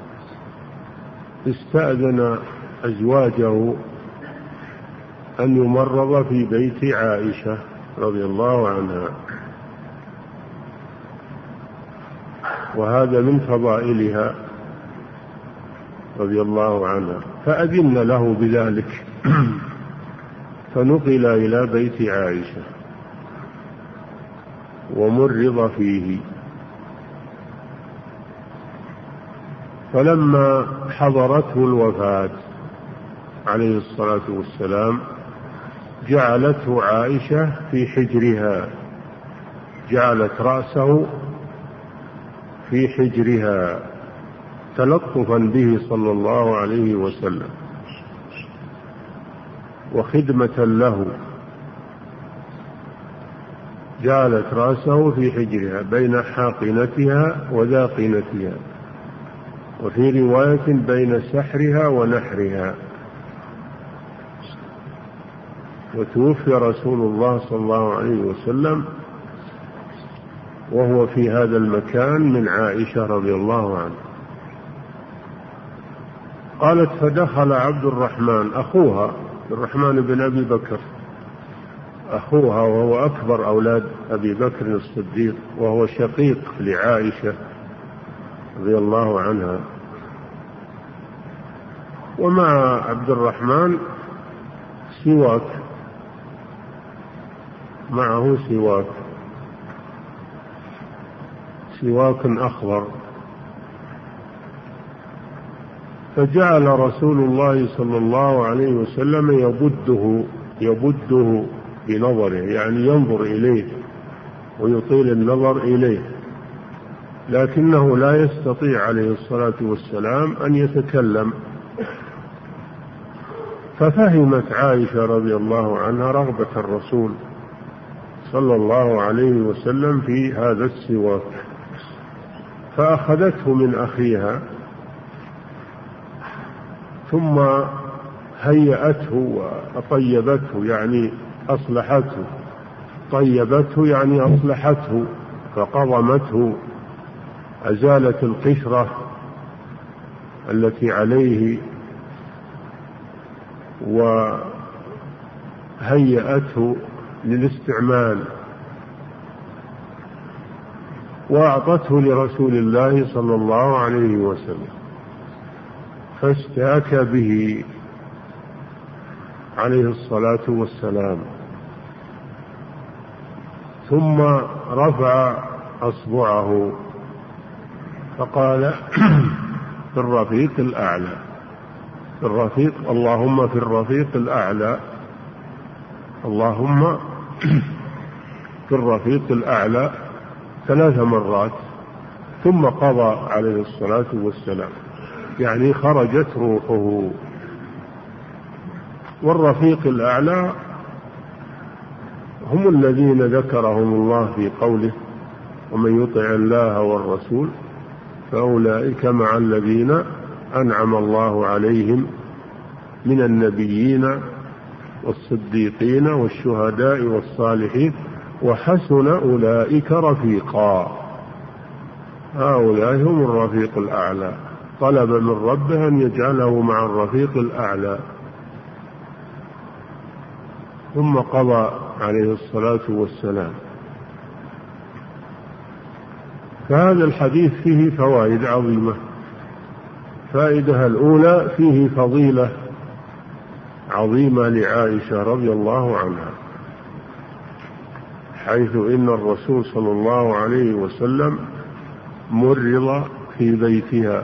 استأذن أزواجه أن يمرض في بيت عائشة رضي الله عنها، وهذا من فضائلها رضي الله عنها، فأذن له بذلك فنقل إلى بيت عائشة ومرض فيه. فلما حضرته الوفاة عليه الصلاة والسلام جعلته عائشة في حجرها، جعلت رأسه في حجرها تلطفا به صلى الله عليه وسلم وخدمة له، جعلت رأسه في حجرها بين حاقنتها وذاقنتها، وفي رواية بين سحرها ونحرها. وتوفي رسول الله صلى الله عليه وسلم وهو في هذا المكان من عائشة رضي الله عنها. قالت: فدخل عبد الرحمن أخوها، عبد الرحمن بن أبي بكر أخوها، وهو أكبر أولاد أبي بكر الصديق، وهو شقيق لعائشة رضي الله عنها. ومع عبد الرحمن سواك، معه سواك سواك أخضر، فجعل رسول الله صلى الله عليه وسلم يبده يبده بنظره، يعني ينظر إليه ويطيل النظر إليه، لكنه لا يستطيع عليه الصلاة والسلام أن يتكلم. ففهمت عائشة رضي الله عنها رغبة الرسول صلى الله عليه وسلم في هذا السواك، فأخذته من أخيها ثم هيأته وطيبته، يعني أصلحته، طيبته يعني أصلحته، فقضمته أزالت القشرة التي عليه وهيأته للاستعمال، وأعطته لرسول الله صلى الله عليه وسلم فاستاك به عليه الصلاة والسلام، ثم رفع أصبعه فقال في الرفيق الأعلى، في الرفيق اللهم في الرفيق الأعلى، اللهم في الرفيق الأعلى ثلاث مرات، ثم قضى عليه الصلاة والسلام، يعني خرجت روحه. والرفيق الأعلى هم الذين ذكرهم الله في قوله ومن يطع الله والرسول فأولئك مع الذين أنعم الله عليهم من النبيين والصديقين والشهداء والصالحين وحسن أولئك رفيقا. هؤلاء هم الرفيق الأعلى، طلب من ربه أن يجعله مع الرفيق الأعلى، ثم قضى عليه الصلاة والسلام. فهذا الحديث فيه فوائد عظيمة. فائدة الأولى فيه فضيلة عظيمة لعائشة رضي الله عنها، حيث إن الرسول صلى الله عليه وسلم مرض في بيتها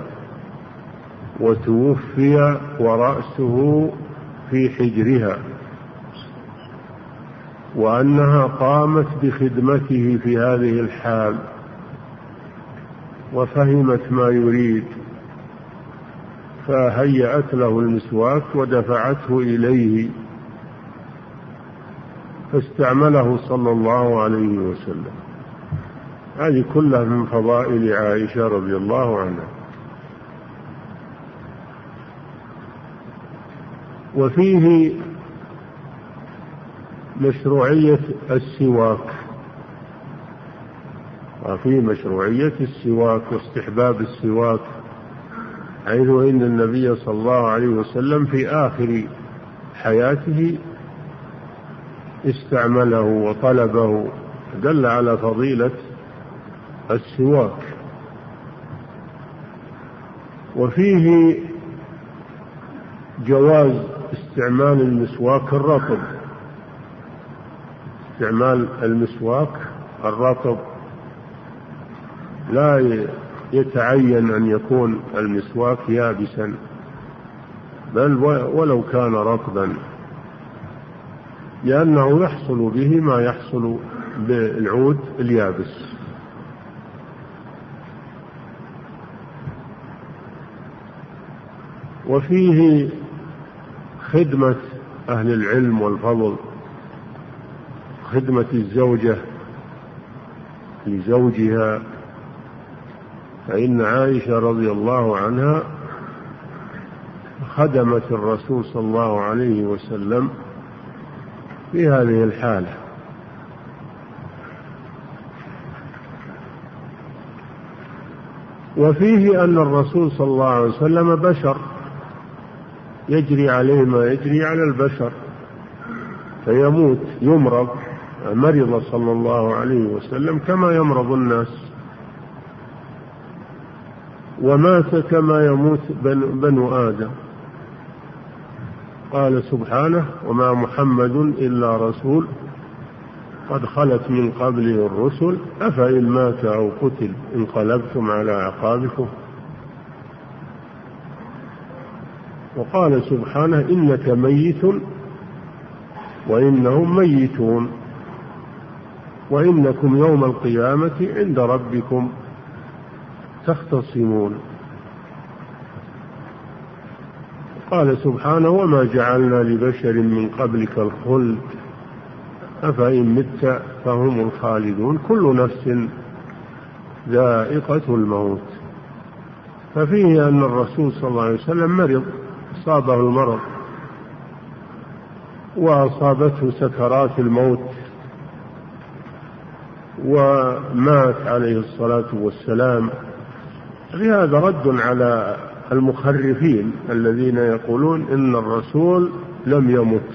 وتوفي ورأسه في حجرها، وأنها قامت بخدمته في هذه الحال وفهمت ما يريد، فهيأت له المسواك ودفعته إليه فاستعمله صلى الله عليه وسلم. هذه كلها من فضائل عائشة رضي الله عنها. وفيه مشروعية السواك، وفيه مشروعية السواك واستحباب السواك، حيث إن النبي صلى الله عليه وسلم في آخر حياته استعمله وطلبه، دل على فضيلة السواك. وفيه جواز استعمال المسواك الرطب، استعمال المسواك الرطب، لا يتعين أن يكون المسواك يابسا، بل ولو كان رطبا، لأنه يحصل به ما يحصل بالعود اليابس. وفيه خدمة أهل العلم والفضل، خدمة الزوجة لزوجها، فإن عائشة رضي الله عنها خدمت الرسول صلى الله عليه وسلم في هذه الحالة. وفيه أن الرسول صلى الله عليه وسلم بشر، يجري عليه ما يجري على البشر، فيموت، يمرض، مرض صلى الله عليه وسلم كما يمرض الناس، ومات كما يموت بنو آدم. قال سبحانه وما محمد إلا رسول قد خلت من قبله الرسل أفإن مات أو قتل انقلبتم على أعقابكم. وقال سبحانه إنك ميت وإنهم ميتون وإنكم يوم القيامة عند ربكم تختصمون. قال سبحانه وما جعلنا لبشر من قبلك الخلد أفإن مت فهم الخالدون كل نفس ذائقة الموت. ففيه أن الرسول صلى الله عليه وسلم مرض، أصابه المرض وأصابته سكرات الموت، ومات عليه الصلاة والسلام هذا رد على المخرفين الذين يقولون إن الرسول لم يمت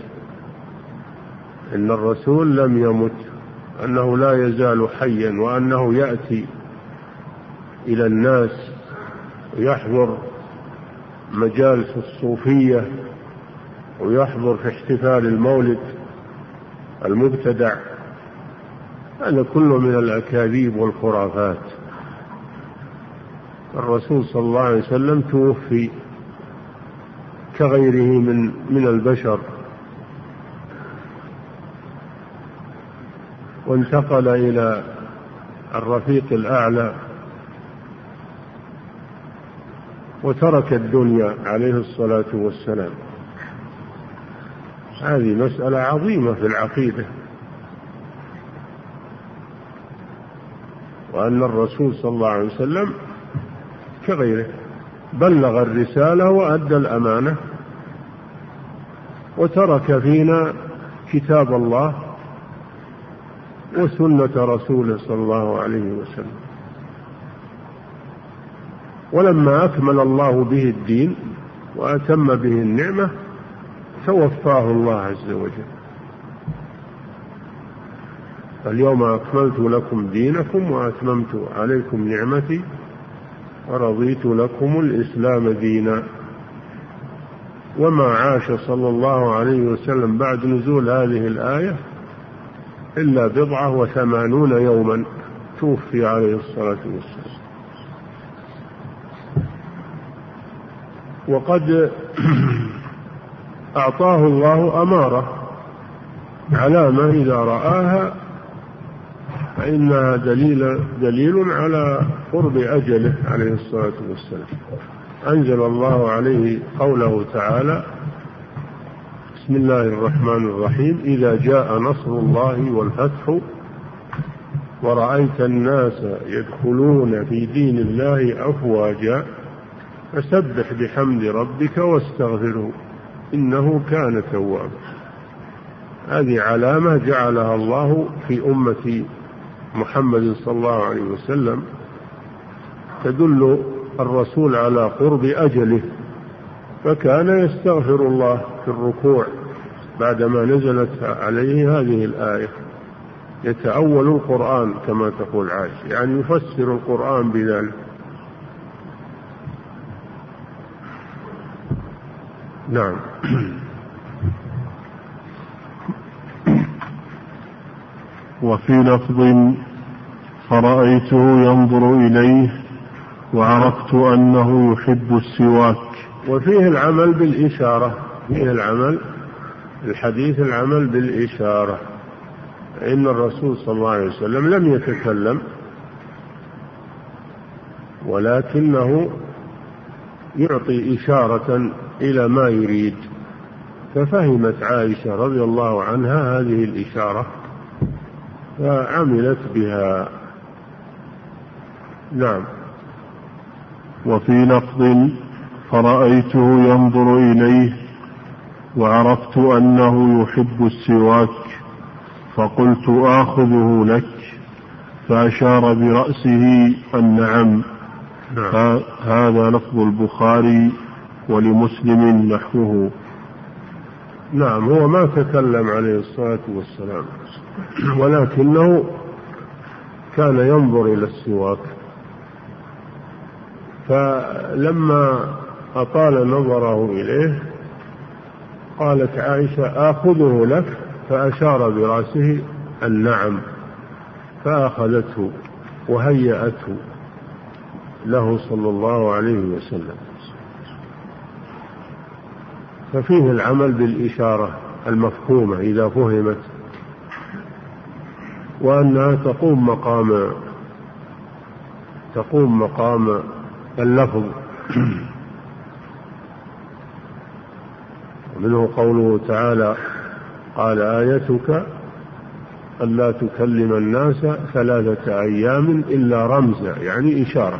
إن الرسول لم يمت أنه لا يزال حيا، وأنه يأتي إلى الناس ويحضر مجالس الصوفية ويحضر في احتفال المولد المبتدع. هذا كله من الأكاذيب والخرافات. الرسول صلى الله عليه وسلم توفي كغيره من من البشر، وانتقل إلى الرفيق الأعلى وترك الدنيا عليه الصلاة والسلام. هذه مسألة عظيمة في العقيدة، وأن الرسول صلى الله عليه وسلم كغيره بلغ الرسالة وأدى الأمانة وترك فينا كتاب الله وسنة رسوله صلى الله عليه وسلم. ولما أكمل الله به الدين وأتم به النعمة توفاه الله عز وجل. اليوم أكملت لكم دينكم وأتممت عليكم نعمتي ورضيت لكم الإسلام دينا. وما عاش صلى الله عليه وسلم بعد نزول هذه الآية إلا بضعة وثمانون يوما توفي عليه الصلاة والسلام. وقد أعطاه الله أمارة، علامة إذا رآها فإنها دليل, دليل على قرب أجله عليه الصلاة والسلام. أنزل الله عليه قوله تعالى: بسم الله الرحمن الرحيم: إذا جاء نصر الله والفتح ورأيت الناس يدخلون في دين الله أفواجا فسبح بحمد ربك واستغفره إنه كان توابا. هذه علامة جعلها الله في أمة محمد صلى الله عليه وسلم تدل الرسول على قرب أجله، فكان يستغفر الله في الركوع بعدما نزلت عليه هذه الآية، يتأول القرآن كما تقول عائشة، يعني يفسر القرآن بذلك. نعم. وفي لفظ: فرأيته ينظر إليه وعرفت أنه يحب السواك. وفيه العمل بالإشارة، فيه العمل الحديث العمل بالإشارة، إن الرسول صلى الله عليه وسلم لم يتكلم ولكنه يعطي إشارة إلى ما يريد، ففهمت عائشة رضي الله عنها هذه الإشارة فعملت بها. نعم. وفي لفظ: فرأيته ينظر إليه وعرفت أنه يحب السواك فقلت آخذه لك، فأشار برأسه النعم. نعم. هذا لفظ البخاري ولمسلم نحوه. نعم، هو ما تكلم عليه الصلاة والسلام، ولكنه كان ينظر إلى السواك، فلما أطال نظره إليه قالت عائشة: آخذه لك، فأشار برأسه النعم، فأخذته وهيأته له صلى الله عليه وسلم. ففيه العمل بالإشارة المفهومة إذا فهمت، وأنها تقوم مقام تقوم مقام اللفظ. ومنه قوله تعالى: قال آيتك ألا تكلم الناس ثلاثة أيام إلا رمزا، يعني إشارة.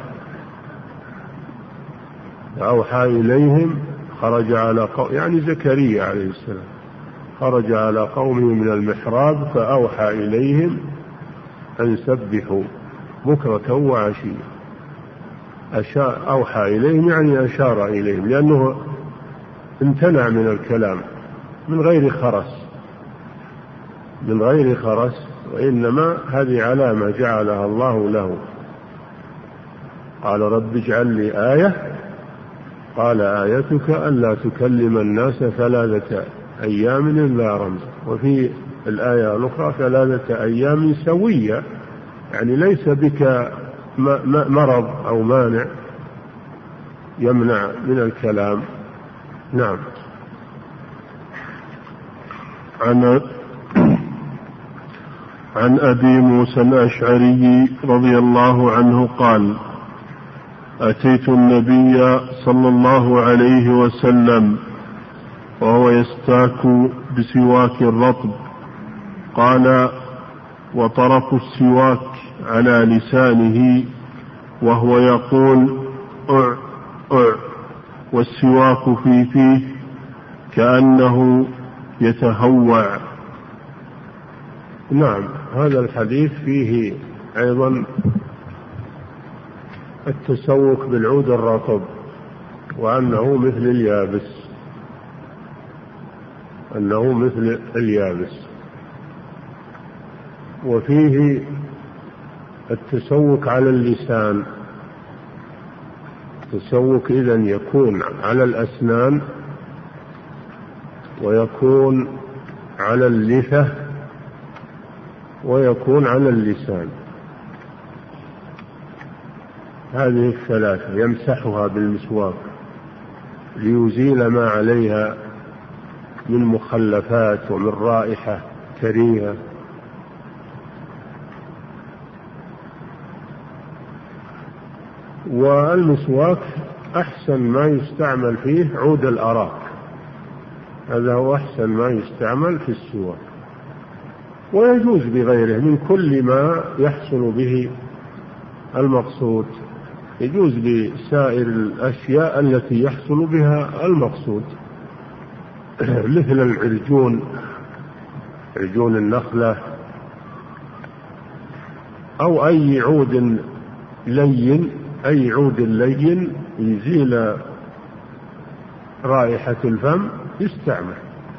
أوحى إليهم خرج على قوم، يعني زكريا عليه السلام خرج على قومه من المحراب فأوحى إليهم أن سبحوا بكرة وعشيا. أشار أوحى إليهم يعني أشار إليهم، لأنه امتنع من الكلام من غير خرس من غير خرس وإنما هذه علامة جعلها الله له. قال رب اجعل لي آية، قال آيتك ألا تكلم الناس ثلاثة أيام إلا رمزا، وفي الآية الأخرى ثلاثة أيام سوية، يعني ليس بك مرض أو مانع يمنع من الكلام. نعم. عن عن أبي موسى الأشعري رضي الله عنه قال: أتيت النبي صلى الله عليه وسلم وهو يستاك بسواك رطب، قال: وطرف السواك على لسانه وهو يقول أع أع، والسواك في فيه كأنه يتهوع. نعم، هذا الحديث فيه أيضا التسوك بالعود الرطب، وأنه مثل اليابس أنه مثل اليابس وفيه التسوك على اللسان. التسوك إذن يكون على الأسنان ويكون على اللثة ويكون على اللسان، هذه الثلاثة يمسحها بالمسواك ليزيل ما عليها من مخلفات ومن رائحة كريهة. والمسواك أحسن ما يستعمل فيه عود الأراك، هذا هو أحسن ما يستعمل في السواك، ويجوز بغيره من كل ما يحصل به المقصود، يجوز بسائر الأشياء التي يحصل بها المقصود مثل العرجون، عرجون النخلة، أو أي عود لين أي عود لين يزيل رائحة الفم يستعمل.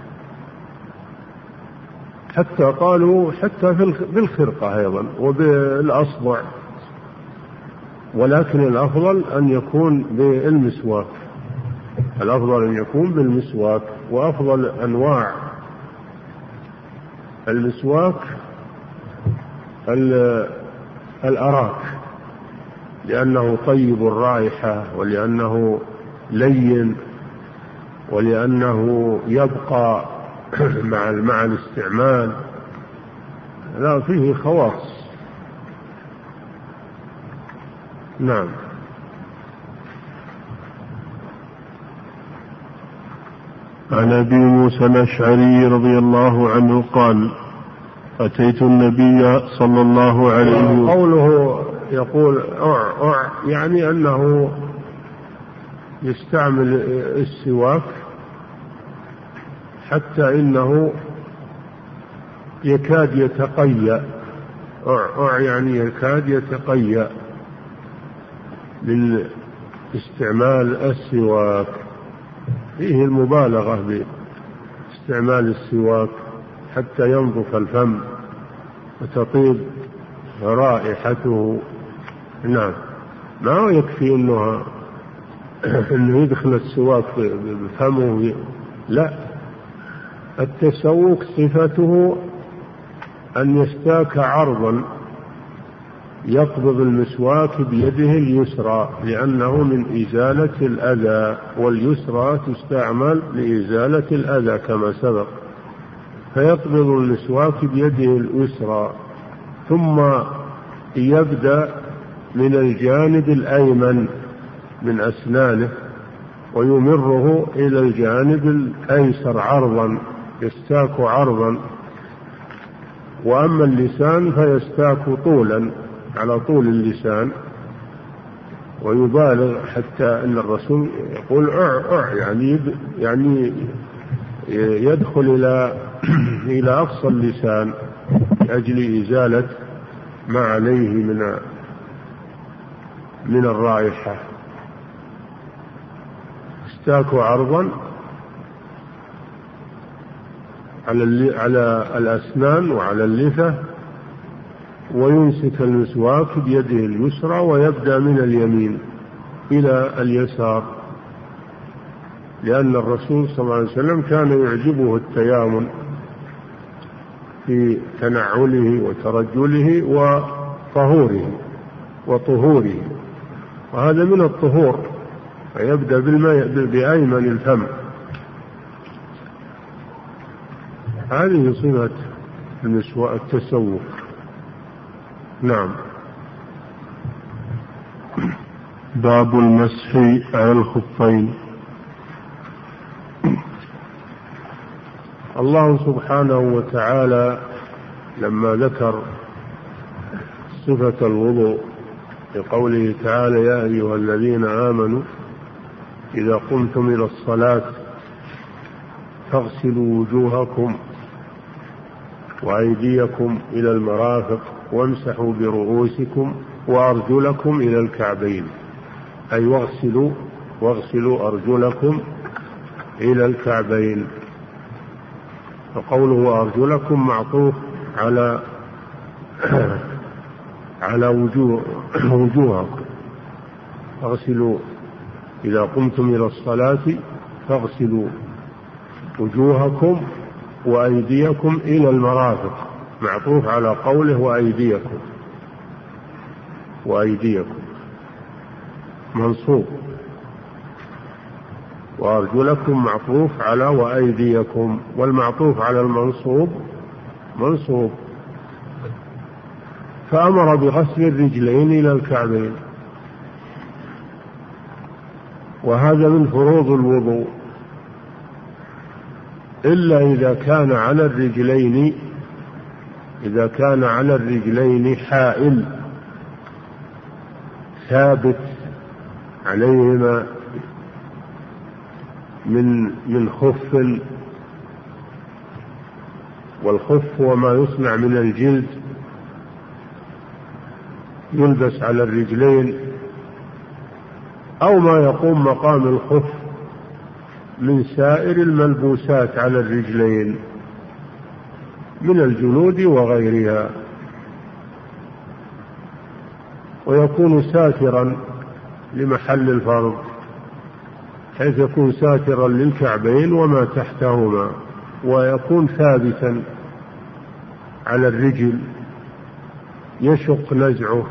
حتى قالوا حتى بالخرقة أيضا وبالأصبع، ولكن الأفضل أن يكون بالمسواك، الأفضل أن يكون بالمسواك. وأفضل أنواع المسواك الأراك، لأنه طيب الرائحة، ولأنه لين، ولأنه يبقى مع مع الاستعمال، لا فيه خواص. نعم. عن أبي موسى الأشعري رضي الله عنه قال: أتيت النبي صلى الله عليه وسلم. قوله يقول أع أع يعني أنه يستعمل السواك حتى إنه يكاد يتقيأ. أع أع يعني يكاد يتقيأ من استعمال السواك، فيه المبالغة باستعمال السواك حتى ينظف الفم وتطيب رائحته. نعم، ما يكفي إنه إنه يدخل السواك بفمه، لا، التسوك صفته أن يستاك عرضا، يقبض المسواك بيده اليسرى لأنه من إزالة الأذى، واليسرى تستعمل لإزالة الأذى كما سبق، فيقبض المسواك بيده اليسرى ثم يبدأ من الجانب الأيمن من أسنانه ويمره إلى الجانب الأيسر عرضا، يستاك عرضا. وأما اللسان فيستاك طولا على طول اللسان، ويبالغ حتى أن الرسول يقول أع أع يعني يعني يدخل إلى إلى أقصى اللسان لأجل إزالة ما عليه من من الرائحة، استاكوا عرضا على على الأسنان وعلى اللثة، ويمسك المسواك بيده اليسرى ويبدأ من اليمين إلى اليسار، لأن الرسول صلى الله عليه وسلم كان يعجبه التيامن في تنعله وترجله وطهوره وطهوره، وهذا من الطهور، فيبدأ بالماء بأيمن الفم. هذه صفة المسواك التسوق. نعم. باب المسح على الخفين. الله سبحانه وتعالى لما ذكر صفة الوضوء بقوله تعالى: يا أيها الذين آمنوا إذا قمتم إلى الصلاة فاغسلوا وجوهكم وأيديكم إلى المرافق وامسحوا برؤوسكم وأرجلكم إلى الكعبين، أي واغسلوا واغسلوا أرجلكم إلى الكعبين. فقوله أرجلكم معطوف على على وجوه وجوهكم. اغسلوا إذا قمتم إلى الصلاة فاغسلوا وجوهكم وأيديكم إلى المرافق، معطوف على قوله وأيديكم، وأيديكم منصوب، وأرجلكم معطوف على وأيديكم، والمعطوف على المنصوب منصوب. فأمر بغسل الرجلين إلى الكعبين، وهذا من فروض الوضوء، إلا إذا كان على الرجلين إذا كان على الرجلين حائل ثابت عليهما من من خف، والخف هو ما يصنع من الجلد يلبس على الرجلين، أو ما يقوم مقام الخف من سائر الملبوسات على الرجلين من الجلود وغيرها، ويكون ساترا لمحل الفرض، حيث يكون ساترا للكعبين وما تحتهما، ويكون ثابتا على الرجل يشق نزعه.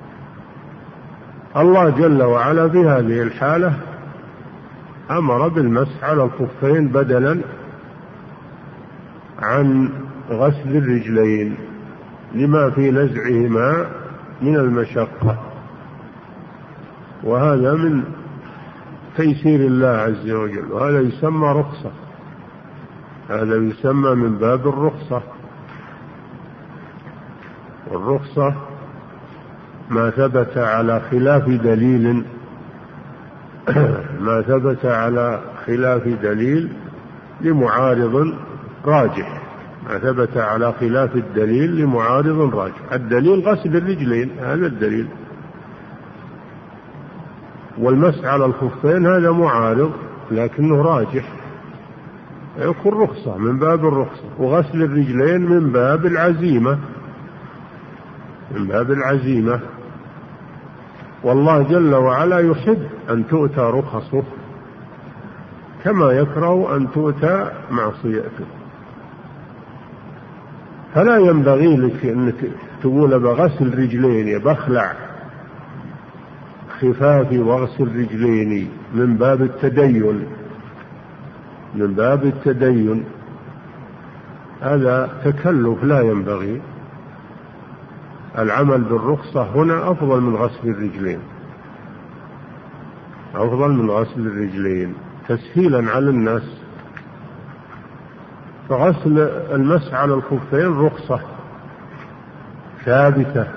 الله جل وعلا في هذه الحالة أمر بالمسح على الخفين بدلا عن غسل الرجلين لما في نزعهما من المشقة، وهذا من تيسير الله عز وجل، وهذا يسمى رخصة، هذا يسمى من باب الرخصة. والرخصة ما ثبت على خلاف دليل ما ثبت على خلاف دليل لمعارض راجح ما ثبت على خلاف الدليل لمعارض راجح. الدليل غسل الرجلين، هذا الدليل، والمسح على الخفين هذا معارض لكنه راجح، يكون رخصة من باب الرخصة. وغسل الرجلين من باب العزيمة من باب العزيمة والله جل وعلا يحب أن تؤتى رخصه كما يكره أن تؤتى معصيته. فلا ينبغي لك أنك تقول بغسل رجليني، بخلع خفافي واغسل رجليني، من باب التدين من باب التدين هذا تكلف لا ينبغي. العمل بالرخصة هنا أفضل من غسل الرجلين، أفضل من غسل الرجلين تسهيلا على الناس. فغسل المسح على الخفين رخصة ثابتة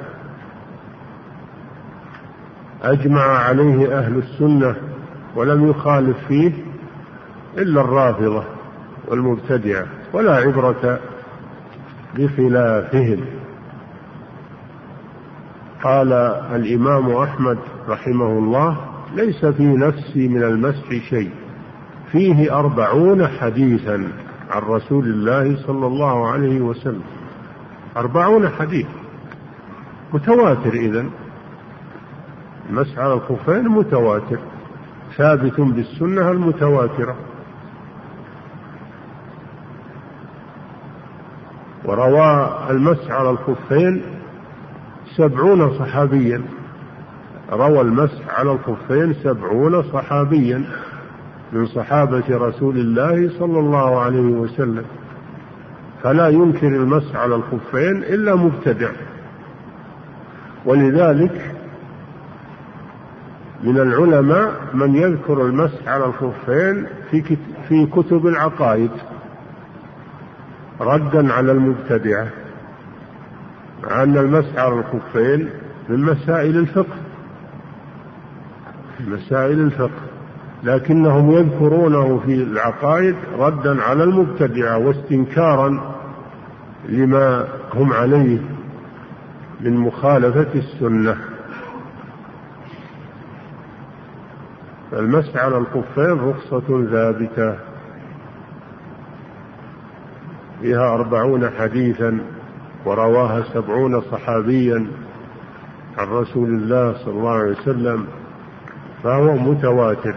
أجمع عليه أهل السنة ولم يخالف فيه إلا الرافضة والمبتدعة، ولا عبرة بخلافهم. قال الإمام أحمد رحمه الله: ليس في نفسي من المسح شيء، فيه أربعون حديثا عن رسول الله صلى الله عليه وسلم. أربعون حديث متواتر، إذن المسح على الخفين متواتر ثابت بالسنة المتواترة. وروى المسح على الخفين سبعون صحابيا، روى المسح على الخفين سبعون صحابيا من صحابة رسول الله صلى الله عليه وسلم، فلا ينكر المسح على الخفين إلا مبتدع. ولذلك من العلماء من يذكر المسح على الخفين في في كتب العقائد ردا على المبتدعة، مع أن المسح على الخفين من مسائل الفقه مسائل الفقه لكنهم يذكرونه في العقائد ردا على المبتدعة واستنكارا لما هم عليه من مخالفة السنة. المسح على الخفين رخصة ثابتة فيها أربعون حديثا ورواها سبعون صحابيا عن رسول الله صلى الله عليه وسلم، فهو متواتر.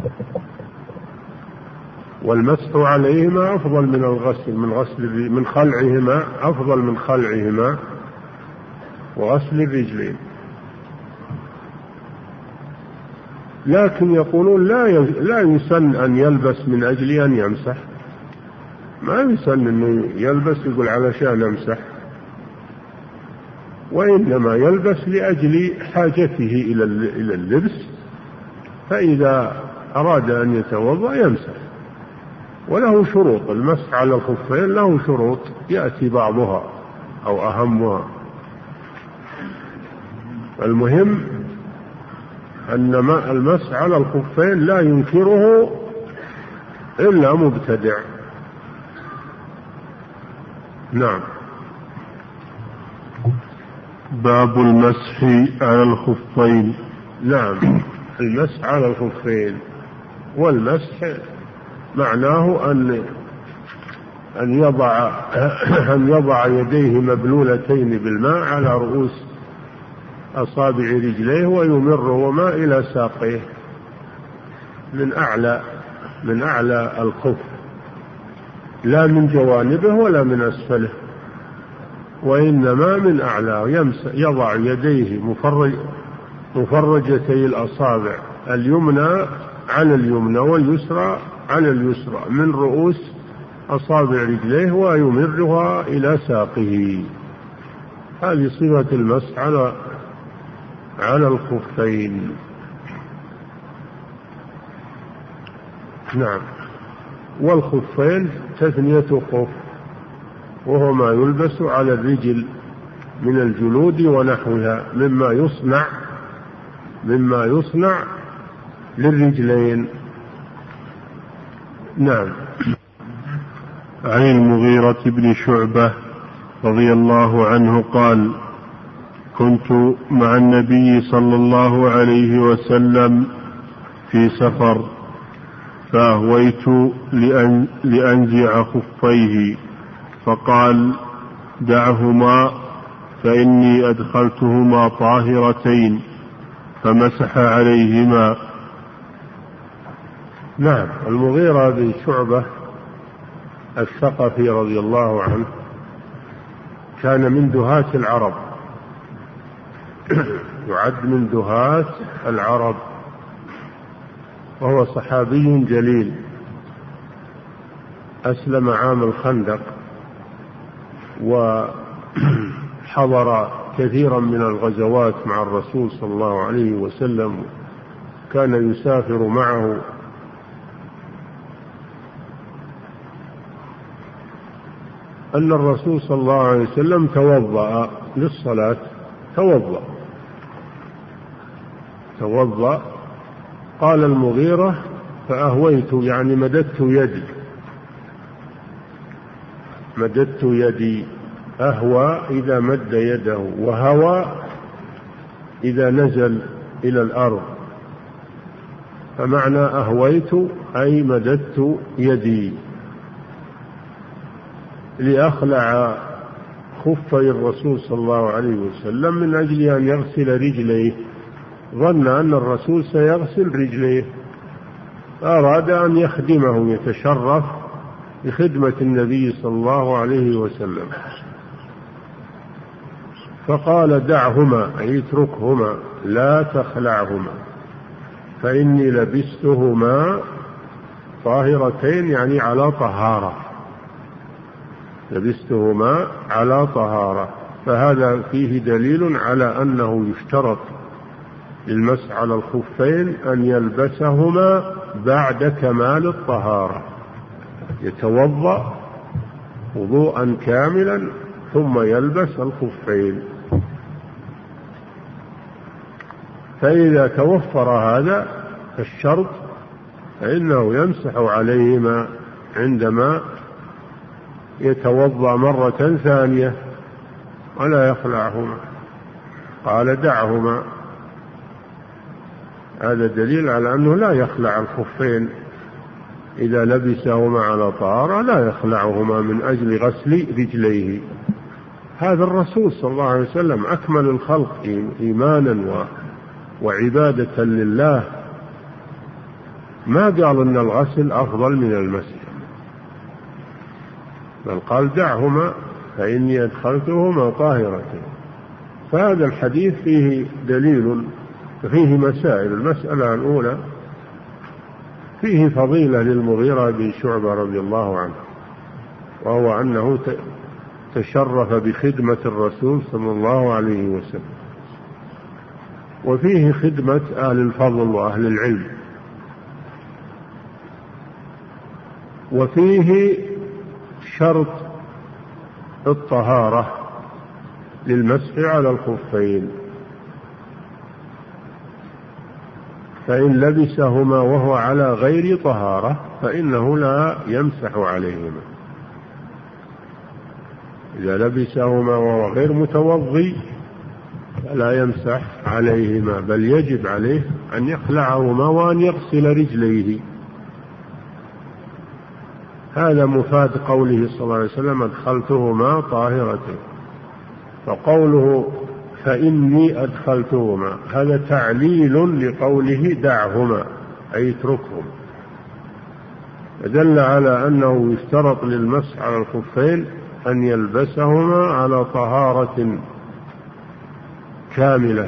والمسح عليهما أفضل من الغسل من غسل من خلعهما أفضل من خلعهما وغسل الرجلين. لكن يقولون لا لا يسن أن يلبس من أجل أن يمسح، ما يسن أنه يلبس يقول علشان أمسح، وإنما يلبس لأجل حاجته إلى اللبس، فإذا أراد أن يتوضأ يمسح. وله شروط، المسح على الخفين له شروط يأتي بعضها أو أهمها. المهم أن المسح على الخفين لا ينكره إلا مبتدع. نعم. باب المسح على الخفين. نعم، المسح على الخفين، والمسح معناه أن أن يضع أن يضع يديه مبلولتين بالماء على رؤوس أصابع رجليه ويمرهما إلى ساقيه من أعلى من أعلى الخف، لا من جوانبه ولا من أسفله، وإنما من أعلى. يضع يديه مفرج مفرجتي الأصابع اليمنى على اليمنى واليسرى على اليسرى من رؤوس أصابع رجليه ويمرها إلى ساقه. هذه صفة المسح على على الخفين. نعم. والخفين تثنية خف، وهو ما يلبس على الرجل من الجلود ونحوها مما يصنع مما يصنع للرجلين. نعم. عن المغيرة بن شعبة رضي الله عنه قال: كنت مع النبي صلى الله عليه وسلم في سفر، فأهويت لأن لأنزع خفيه، فقال: دعهما فإني أدخلتهما طاهرتين، فمسح عليهما. نعم. المغيرة بن شعبة الثقفي رضي الله عنه كان من دهاة العرب، يعد من دهاة العرب، وهو صحابي جليل، أسلم عام الخندق وحضر كثيرا من الغزوات مع الرسول صلى الله عليه وسلم، كان يسافر معه. أن الرسول صلى الله عليه وسلم توضأ للصلاة، توضأ توضأ قال المغيرة: فأهويت، يعني مددت يدي مددت يدي أهوى إذا مد يده، وهوى إذا نزل إلى الأرض. فمعنى أهويت أي مددت يدي لأخلع خفي الرسول صلى الله عليه وسلم من أجل أن يغسل رجليه، ظن أن الرسول سيغسل رجليه، أراد أن يخدمه، يتشرف بخدمة النبي صلى الله عليه وسلم، فقال دعهما أي اتركهما لا تخلعهما فإني لبستهما طاهرتين، يعني على طهارة، لبستهما على طهارة. فهذا فيه دليل على أنه يشترط للمسح على الخفين أن يلبسهما بعد كمال الطهارة، يتوضأ وضوءا كاملا ثم يلبس الخفين. فإذا توفر هذا الشرط فإنه يمسح عليهما عندما يتوضأ مرة ثانية ولا يخلعهما. قال دعهما، هذا دليل على أنه لا يخلع الخفين إذا لبسهما على طهارة، لا يخلعهما من أجل غسل رجليه. هذا الرسول صلى الله عليه وسلم أكمل الخلق إيمانا وعبادة لله، ما قال أن الغسل أفضل من المسح، بل قال دعهما فإني أدخلتهما طاهرتين. فهذا الحديث فيه دليل، فيه مسائل. المسألة الأولى فيه فضيلة للمغيرة بن شعبة رضي الله عنه، وهو أنه تشرف بخدمة الرسول صلى الله عليه وسلم، وفيه خدمة أهل الفضل وأهل العلم، وفيه شرط الطهارة للمسح على الخفين، فإن لبسهما وهو على غير طهارة فإنه لا يمسح عليهما. إذا لبسهما وهو غير متوضي فلا يمسح عليهما، بل يجب عليه أن يخلعهما وأن يغسل رجليه. هذا مفاد قوله صلى الله عليه وسلم أدخلتهما طاهرتين. فقوله فإني أدخلتهما هذا تعليل لقوله دعهما أي اتركهم، دل على أنه يشترط للمسح على الخفين أن يلبسهما على طهارة كاملة.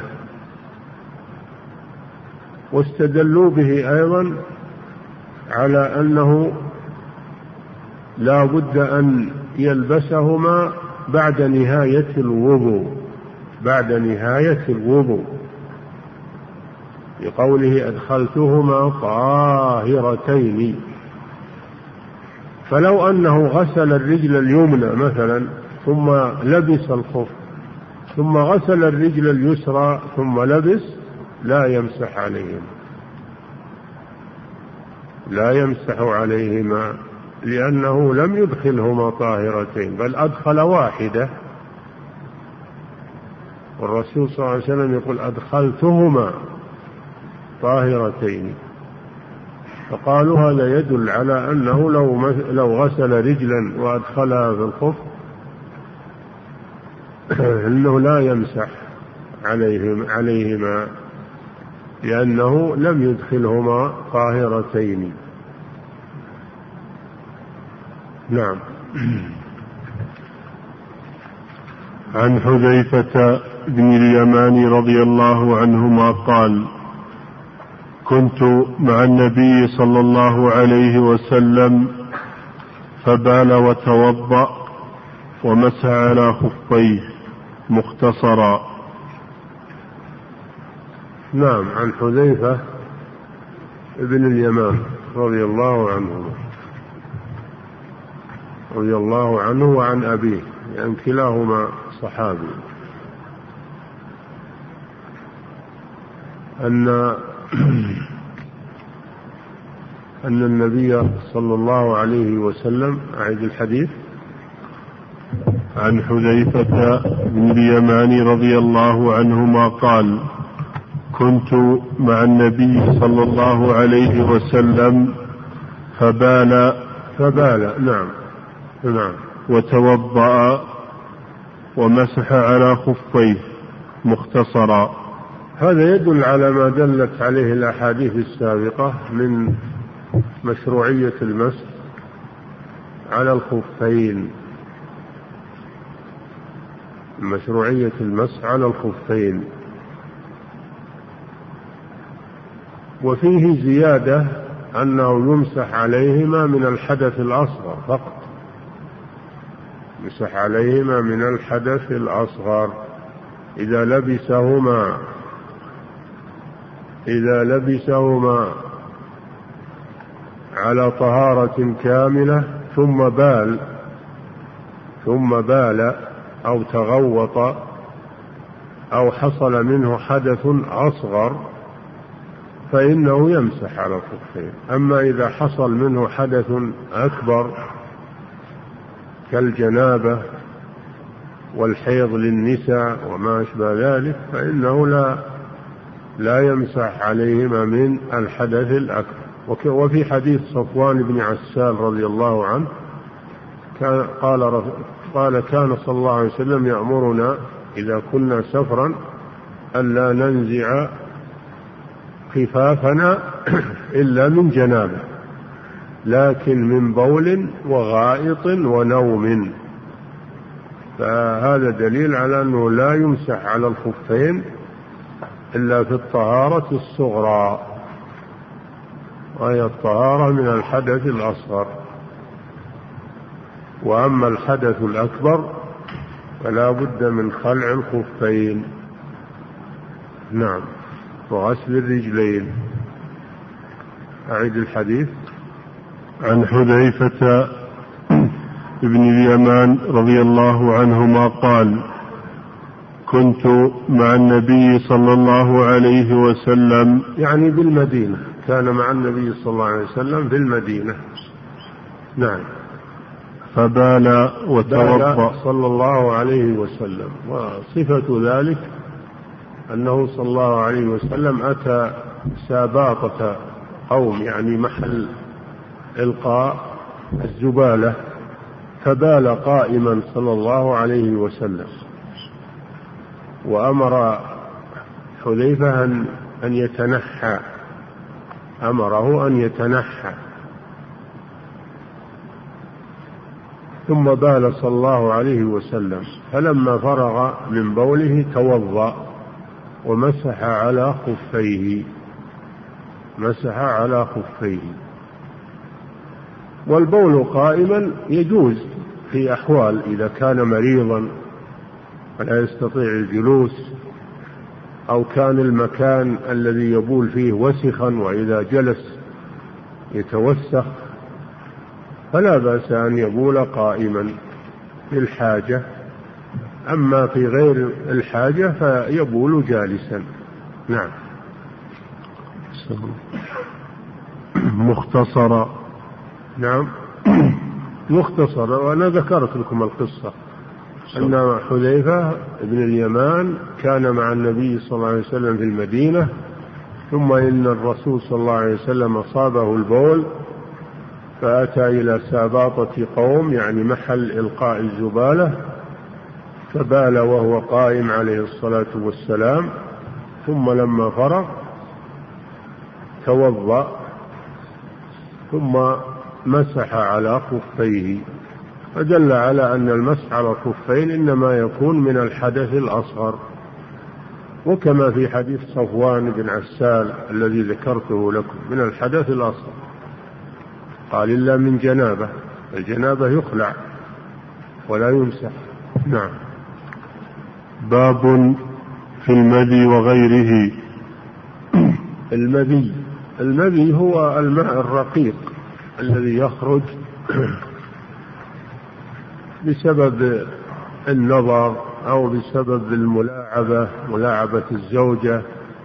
واستدلوا به أيضا على أنه لا بد أن يلبسهما بعد نهاية الوضوء، بعد نهاية الوضوء، لقوله أدخلتهما طاهرتين. فلو أنه غسل الرجل اليمنى مثلا ثم لبس الخف، ثم غسل الرجل اليسرى ثم لبس، لا يمسح عليهما، لا يمسح عليهما، لأنه لم يدخلهما طاهرتين بل أدخل واحدة. والرسول صلى الله عليه وسلم يقول أدخلتهما طاهرتين. فقالوا هذا يدل على أنه لو لو غسل رجلا وأدخلها في الخف أنه لا يمسح عليهم عليهما لأنه لم يدخلهما طاهرتين. نعم. عن حذيفة بن اليمان رضي الله عنهما قال: كنت مع النبي صلى الله عليه وسلم فبال وتوضأ ومسح على خفيه مختصرا. نعم. عن حذيفة بن اليمان رضي الله عنه رضي الله عنه وعن أبيه، يعني كلاهما صحابي، أن أن النبي صلى الله عليه وسلم، أعيد الحديث. عن حذيفة بن اليمان رضي الله عنهما قال: كنت مع النبي صلى الله عليه وسلم فبال فبال نعم نعم وتوضأ ومسح على خفيه مختصرا. هذا يدل على ما دلت عليه الأحاديث السابقة من مشروعية المسح على الخفين، مشروعية المسح على الخفين. وفيه زيادة أنه يمسح عليهما من الحدث الأصغر فقط، يمسح عليهما من الحدث الأصغر إذا لبسهما إذا لبسهما على طهارة كاملة ثم بال ثم بال أو تغوط أو حصل منه حدث أصغر فإنه يمسح على الخفين. أما إذا حصل منه حدث أكبر كالجنابة والحيض للنساء وما أشبه ذلك فإنه لا لا يمسح عليهما من الحدث الأكبر. وفي حديث صفوان بن عسال رضي الله عنه كان قال قال كان صلى الله عليه وسلم يأمرنا إذا كنا سفرا ألا ننزع خفافنا إلا من جنابه لكن من بول وغائط ونوم. فهذا دليل على أنه لا يمسح على الخفين إلا في الطهارة الصغرى وهي الطهارة من الحدث الأصغر. وأما الحدث الأكبر فلا بد من خلع الخفين نعم وغسل الرجلين. أعيد الحديث. عن حذيفة ابن اليمان رضي الله عنهما قال كنت مع النبي صلى الله عليه وسلم يعني بالمدينة، كان مع النبي صلى الله عليه وسلم في المدينة نعم. فبال وتوضأ صلى الله عليه وسلم، وصفة ذلك أنه صلى الله عليه وسلم أتى ساباطة قوم يعني محل إلقاء الزبالة فبال قائما صلى الله عليه وسلم، وأمر حذيفة أن يتنحى، أمره أن يتنحى، ثم بال صلى الله عليه وسلم، فلما فرغ من بوله توضأ ومسح على خفيه، مسح على خفيه. والبول قائما يجوز في أحوال إذا كان مريضا ولا يستطيع الجلوس، أو كان المكان الذي يبول فيه وسخا وإذا جلس يتوسخ، فلا بأس أن يبول قائما للحاجة. أما في غير الحاجة فيبول جالسا. نعم. مختصرا. نعم مختصرا. وأنا ذكرت لكم القصة أن حذيفة بن اليمان كان مع النبي صلى الله عليه وسلم في المدينة، ثم إن الرسول صلى الله عليه وسلم أصابه البول فأتى إلى ساباطة قوم يعني محل إلقاء الزبالة، فبال وهو قائم عليه الصلاة والسلام، ثم لما فرغ توضأ ثم مسح على خفيه، فدل على أن المسح على الخفين إنما يكون من الحدث الأصغر، وكما في حديث صفوان بن عسال الذي ذكرته لكم من الحدث الأصغر، قال إلا من جنابة، الجنابة يخلع ولا يمسح. نعم. باب في المذي وغيره. المذي المذي هو الماء الرقيق الذي يخرج بسبب النظر أو بسبب الملاعبة، ملاعبة الزوجة،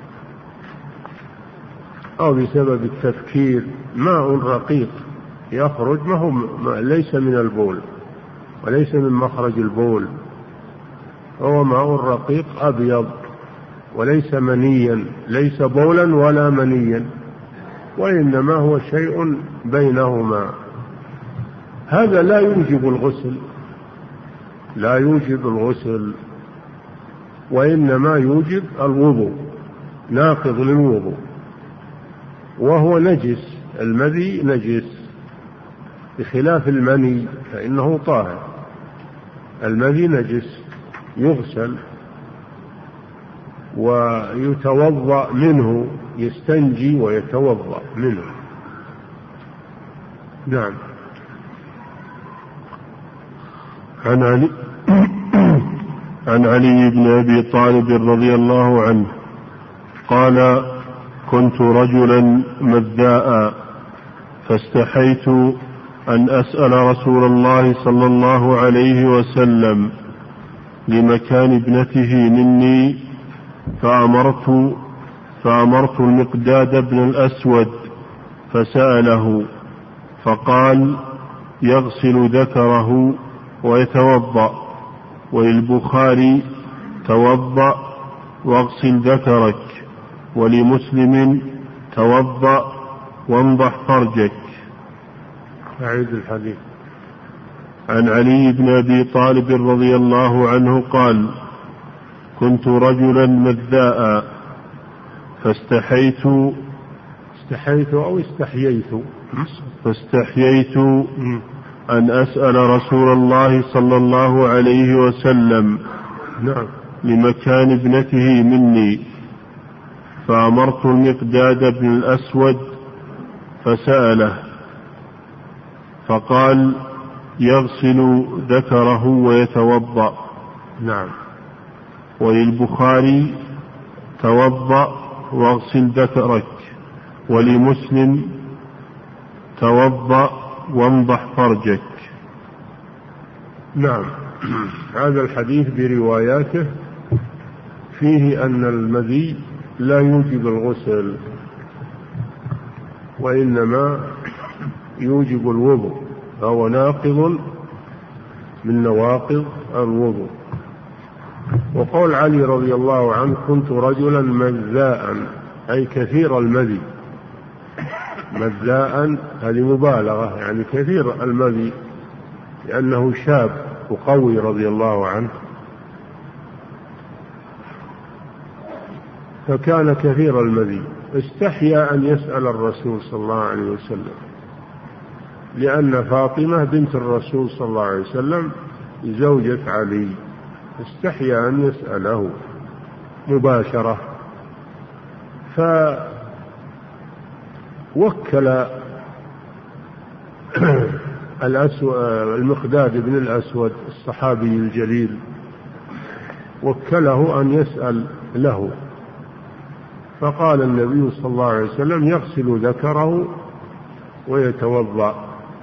أو بسبب التفكير، ماء رقيق يخرج، ما هو ليس من البول وليس من مخرج البول، هو ماء رقيق أبيض وليس منيا، ليس بولا ولا منيا، وإنما هو شيء بينهما. هذا لا يوجب الغسل، لا يوجب الغسل، وإنما يوجب الوضوء، ناقض للوضوء، وهو نجس. المذي نجس بخلاف المني فإنه طاهر. المذي نجس يغسل ويتوضأ منه، يستنجي ويتوضأ منه. نعم. عن علي عن علي بن أبي طالب رضي الله عنه قال: كنت رجلا مذاء فاستحيت أن أسأل رسول الله صلى الله عليه وسلم لمكان ابنته مني، فأمرت, فأمرت المقداد بن الأسود فسأله فقال: يغسل ذكره ويتوضأ. وللبخاري: توضأ واغسل ذكرك. ولمسلم: توضأ وانضح فرجك. أعيد الحديث. عن علي بن أبي طالب رضي الله عنه قال: كنت رجلا مذاء فاستحيت استحيت أو استحييت فاستحييت أن أسأل رسول الله صلى الله عليه وسلم نعم. لمكان ابنته مني، فأمرت المقداد بن الأسود فسأله فقال: يغسل ذكره ويتوضأ. نعم. وللبخاري: توضأ واغسل ذكرك. ولمسلم: توضأ وانضح فرجك. نعم. هذا الحديث برواياته فيه أن المذي لا يوجب الغسل، وإنما يوجب الوضوء، فهو ناقض من نواقض الوضوء. وقول علي رضي الله عنه: كنت رجلا مذاء، أي كثير المذي. مذاء هذه مبالغة، يعني كثير المذي، لأنه شاب وقوي رضي الله عنه، فكان كثير المذي. استحيا أن يسأل الرسول صلى الله عليه وسلم، لأن فاطمة بنت الرسول صلى الله عليه وسلم زوجة علي، استحيا أن يسأله مباشرة، فوكل المقداد بن الأسود الصحابي الجليل، وكله أن يسأل له، فقال النبي صلى الله عليه وسلم: يغسل ذكره ويتوضأ.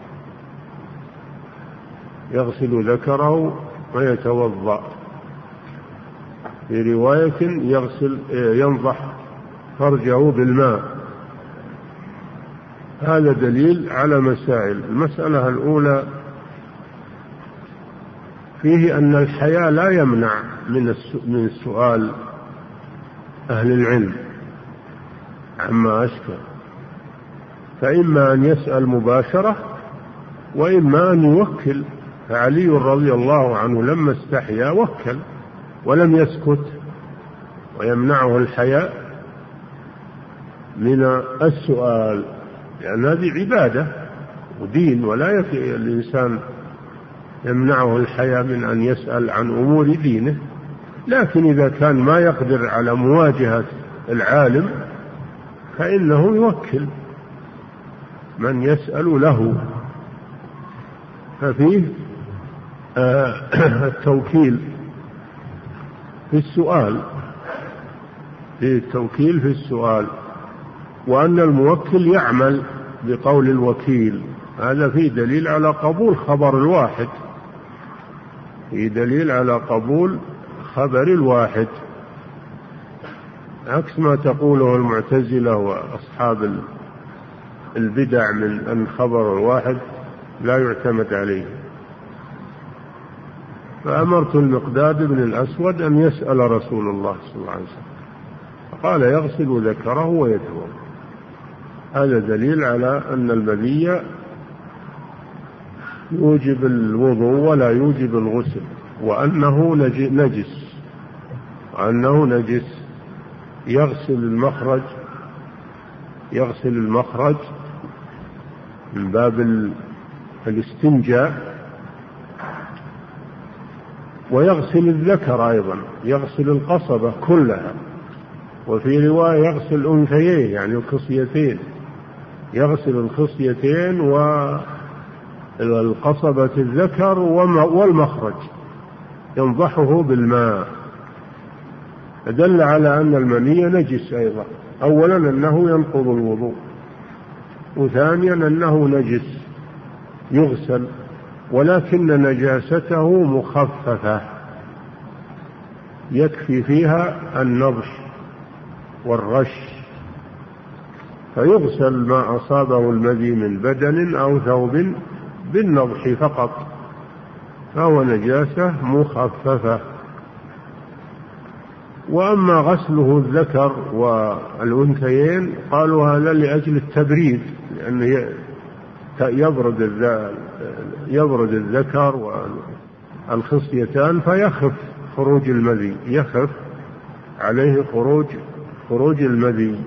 يغسل ذكره ويتوضأ. في رواية: يغسل ينضح فرجه بالماء. هذا دليل على مسائل. المسألة الأولى فيه أن الحياء لا يمنع من السؤال أهل العلم عما أشكل، فإما أن يسأل مباشرة وإما أن يوكل. فعلي رضي الله عنه لما استحيا وكل ولم يسكت، ويمنعه الحياء من السؤال، لأن هذه عبادة ودين، ولا يكفي الإنسان يمنعه الحياء من أن يسأل عن أمور دينه. لكن إذا كان ما يقدر على مواجهة العالم فإنه يوكل من يسأل له. ففيه التوكيل في السؤال، فيه التوكيل في السؤال، وأن الموكل يعمل بقول الوكيل. هذا فيه دليل على قبول خبر الواحد، فيه دليل على قبول خبر الواحد، عكس ما تقوله المعتزلة وأصحاب البدع من أن خبر الواحد لا يعتمد عليه. فأمرت المقداد بن الأسود أن يسأل رسول الله صلى الله عليه وسلم، قال يغسل ذكره ويتوضأ. هذا دليل على أن المذي يوجب الوضوء ولا يوجب الغسل، وأنه نجس وأنه نجس يغسل المخرج يغسل المخرج من باب الاستنجاء، ويغسل الذكر أيضا، يغسل القصبة كلها، وفي رواية يغسل الأنثيين يعني الخصيتين، يغسل الخصيتين والقصبة الذكر والمخرج ينضحه بالماء. دل على أن المني نجس أيضا، أولا أنه ينقض الوضوء، وثانيا أنه نجس يغسل، ولكن نجاسته مخففة يكفي فيها النضح والرش، فيغسل ما أصابه المذي من بدن أو ثوب بالنضح فقط، فهو نجاسة مخففة. وأما غسله الذكر والأنثيين قالوا هذا لأجل التبريد، لأنه يبرد يبرد الذكر والخصيتان فيخف خروج المذي، يخف عليه خروج خروج المذي.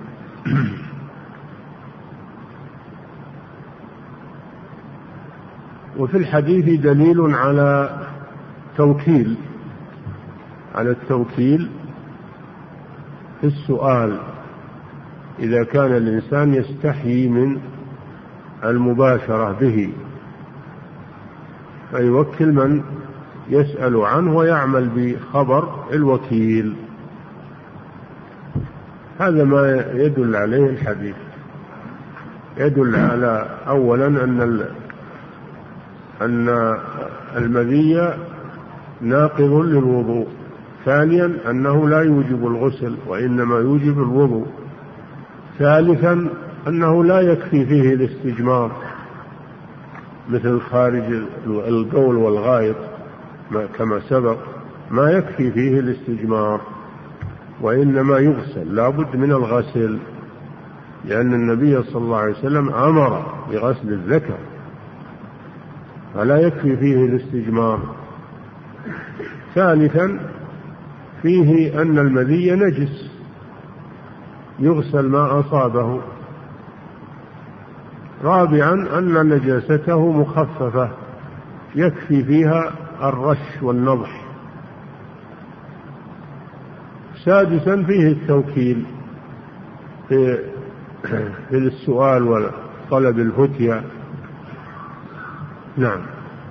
وفي الحديث دليل على توكيل على التوكيل في السؤال، إذا كان الإنسان يستحيي من المباشرة به فيوكل من يسأل عنه ويعمل بخبر الوكيل. هذا ما يدل عليه الحديث، يدل على أولا أن أن المذي ناقض للوضوء، ثانيا أنه لا يوجب الغسل وإنما يوجب الوضوء، ثالثا أنه لا يكفي فيه الاستجمار مثل خارج القول والغائط كما سبق، ما يكفي فيه الاستجمار وإنما يغسل، لا بد من الغسل، لأن النبي صلى الله عليه وسلم أمر بغسل الذكر فلا يكفي فيه الاستجمار. ثالثا فيه أن المذي نجس يغسل ما أصابه. رابعا أن نجاسته مخففة يكفي فيها الرش والنضح. سادسا فيه التوكيل في, في السؤال وطلب الفتية. نعم.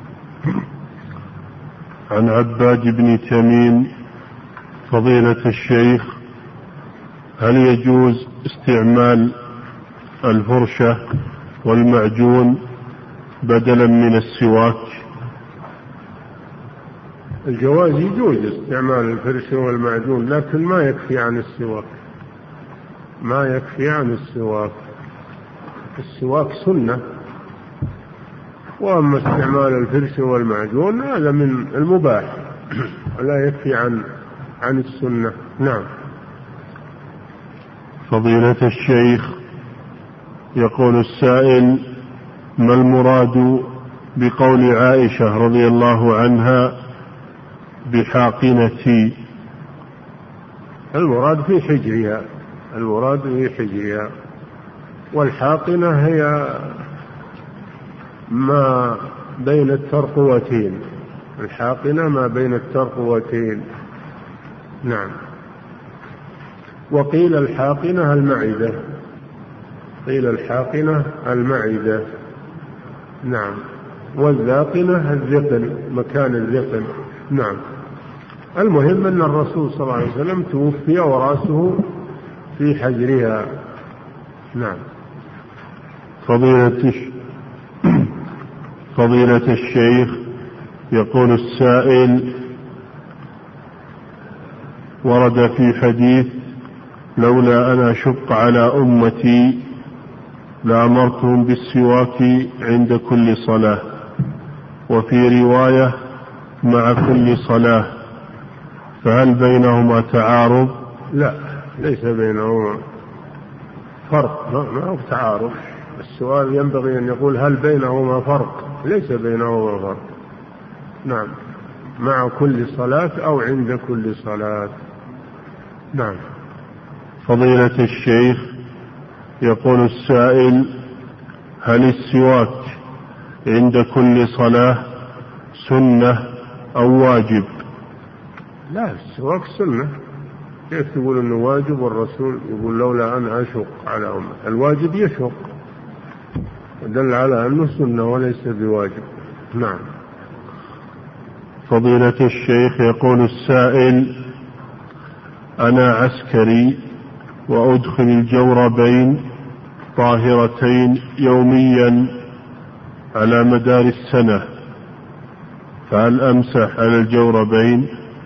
عن عباد بن تميم: فضيلة الشيخ، هل يجوز استعمال الفرشة والمعجون بدلا من السواك؟ الجواز يجوز استعمال الفرشة والمعجون، لكن ما يكفي عن السواك، ما يكفي عن السواك. السواك سنة، وأما استعمال الفرشة والمعجون هذا من المباح لا يكفي عن عن السنة. نعم. فضيلة الشيخ، يقول السائل: ما المراد بقول عائشة رضي الله عنها بحاقنتي؟ المراد في حجرها، المراد في حجرها، والحاقنة هي ما بين الترقوتين، الحاقنة ما بين الترقوتين. نعم. وقيل الحاقنة المعدة، قيل الحاقنة المعدة. نعم. والذاقنة الذقن، مكان الذقن. نعم. المهم أن الرسول صلى الله عليه وسلم توفي ورأسه في حجرها. نعم. فضيلة فضيلة الشيخ، يقول السائل: ورد في حديث: لولا أن أشق على أمتي لأمرتهم بالسواك عند كل صلاة، وفي رواية مع كل صلاة، فهل بينهما تعارض؟ لا، ليس بينهما فرق، ما هو تعارض. السؤال ينبغي أن يقول هل بينهما فرق؟ ليس بينهما فرق. نعم، مع كل صلاة أو عند كل صلاة. نعم. فضيلة الشيخ، يقول السائل: هل السواك عند كل صلاة سنة أو واجب؟ لا، السواك سنة. كيف تقول أنه واجب والرسول يقول لولا أن أشق على أمة؟ الواجب يشق، دل على أنه سنة وليس بواجب. نعم. فضيلة الشيخ، يقول السائل: أنا عسكري وأدخل الجوربين طاهرتين يوميا على مدار السنة، فهل أمسح على الجوربين؟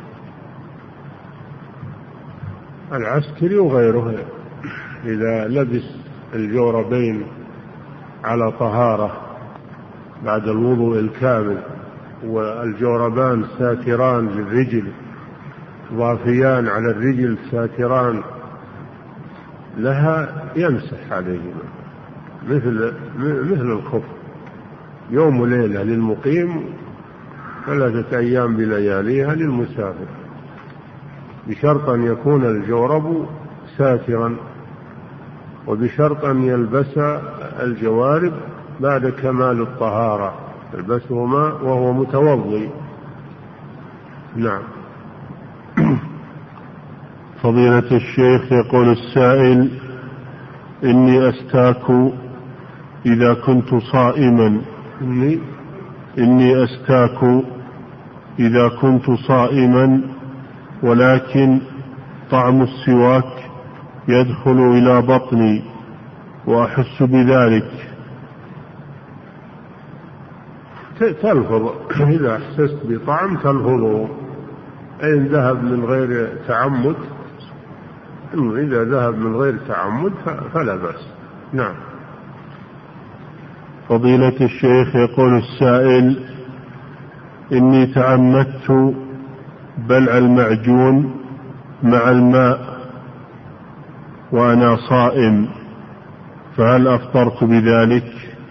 العسكري وغيره إذا لبس الجوربين على طهارة بعد الوضوء الكامل والجوربان ساتران للرجل ضافيان على الرجل ساتران لها، يمسح عليهما مثل مثل الخف، يوم وليلة للمقيم، ثلاثة أيام بلياليها للمسافر، بشرط أن يكون الجورب ساترا، وبشرط أن يلبس الجوارب بعد كمال الطهارة، يلبسهما وهو متوضي. نعم. فضيلة الشيخ، يقول السائل: إني أستاك إذا كنت صائما إني, إني أستاك إذا كنت صائما ولكن طعم السواك يدخل إلى بطني وأحس بذلك. تلفظ إذا أحسست بطعم تلفظه، إن ذهب من غير تعمد، إذا ذهب من غير تعمد فلا بأس. نعم. فضيلة الشيخ، يقول السائل: إني تعمدت بلع المعجون مع الماء وأنا صائم، فهل أفطرت بذلك؟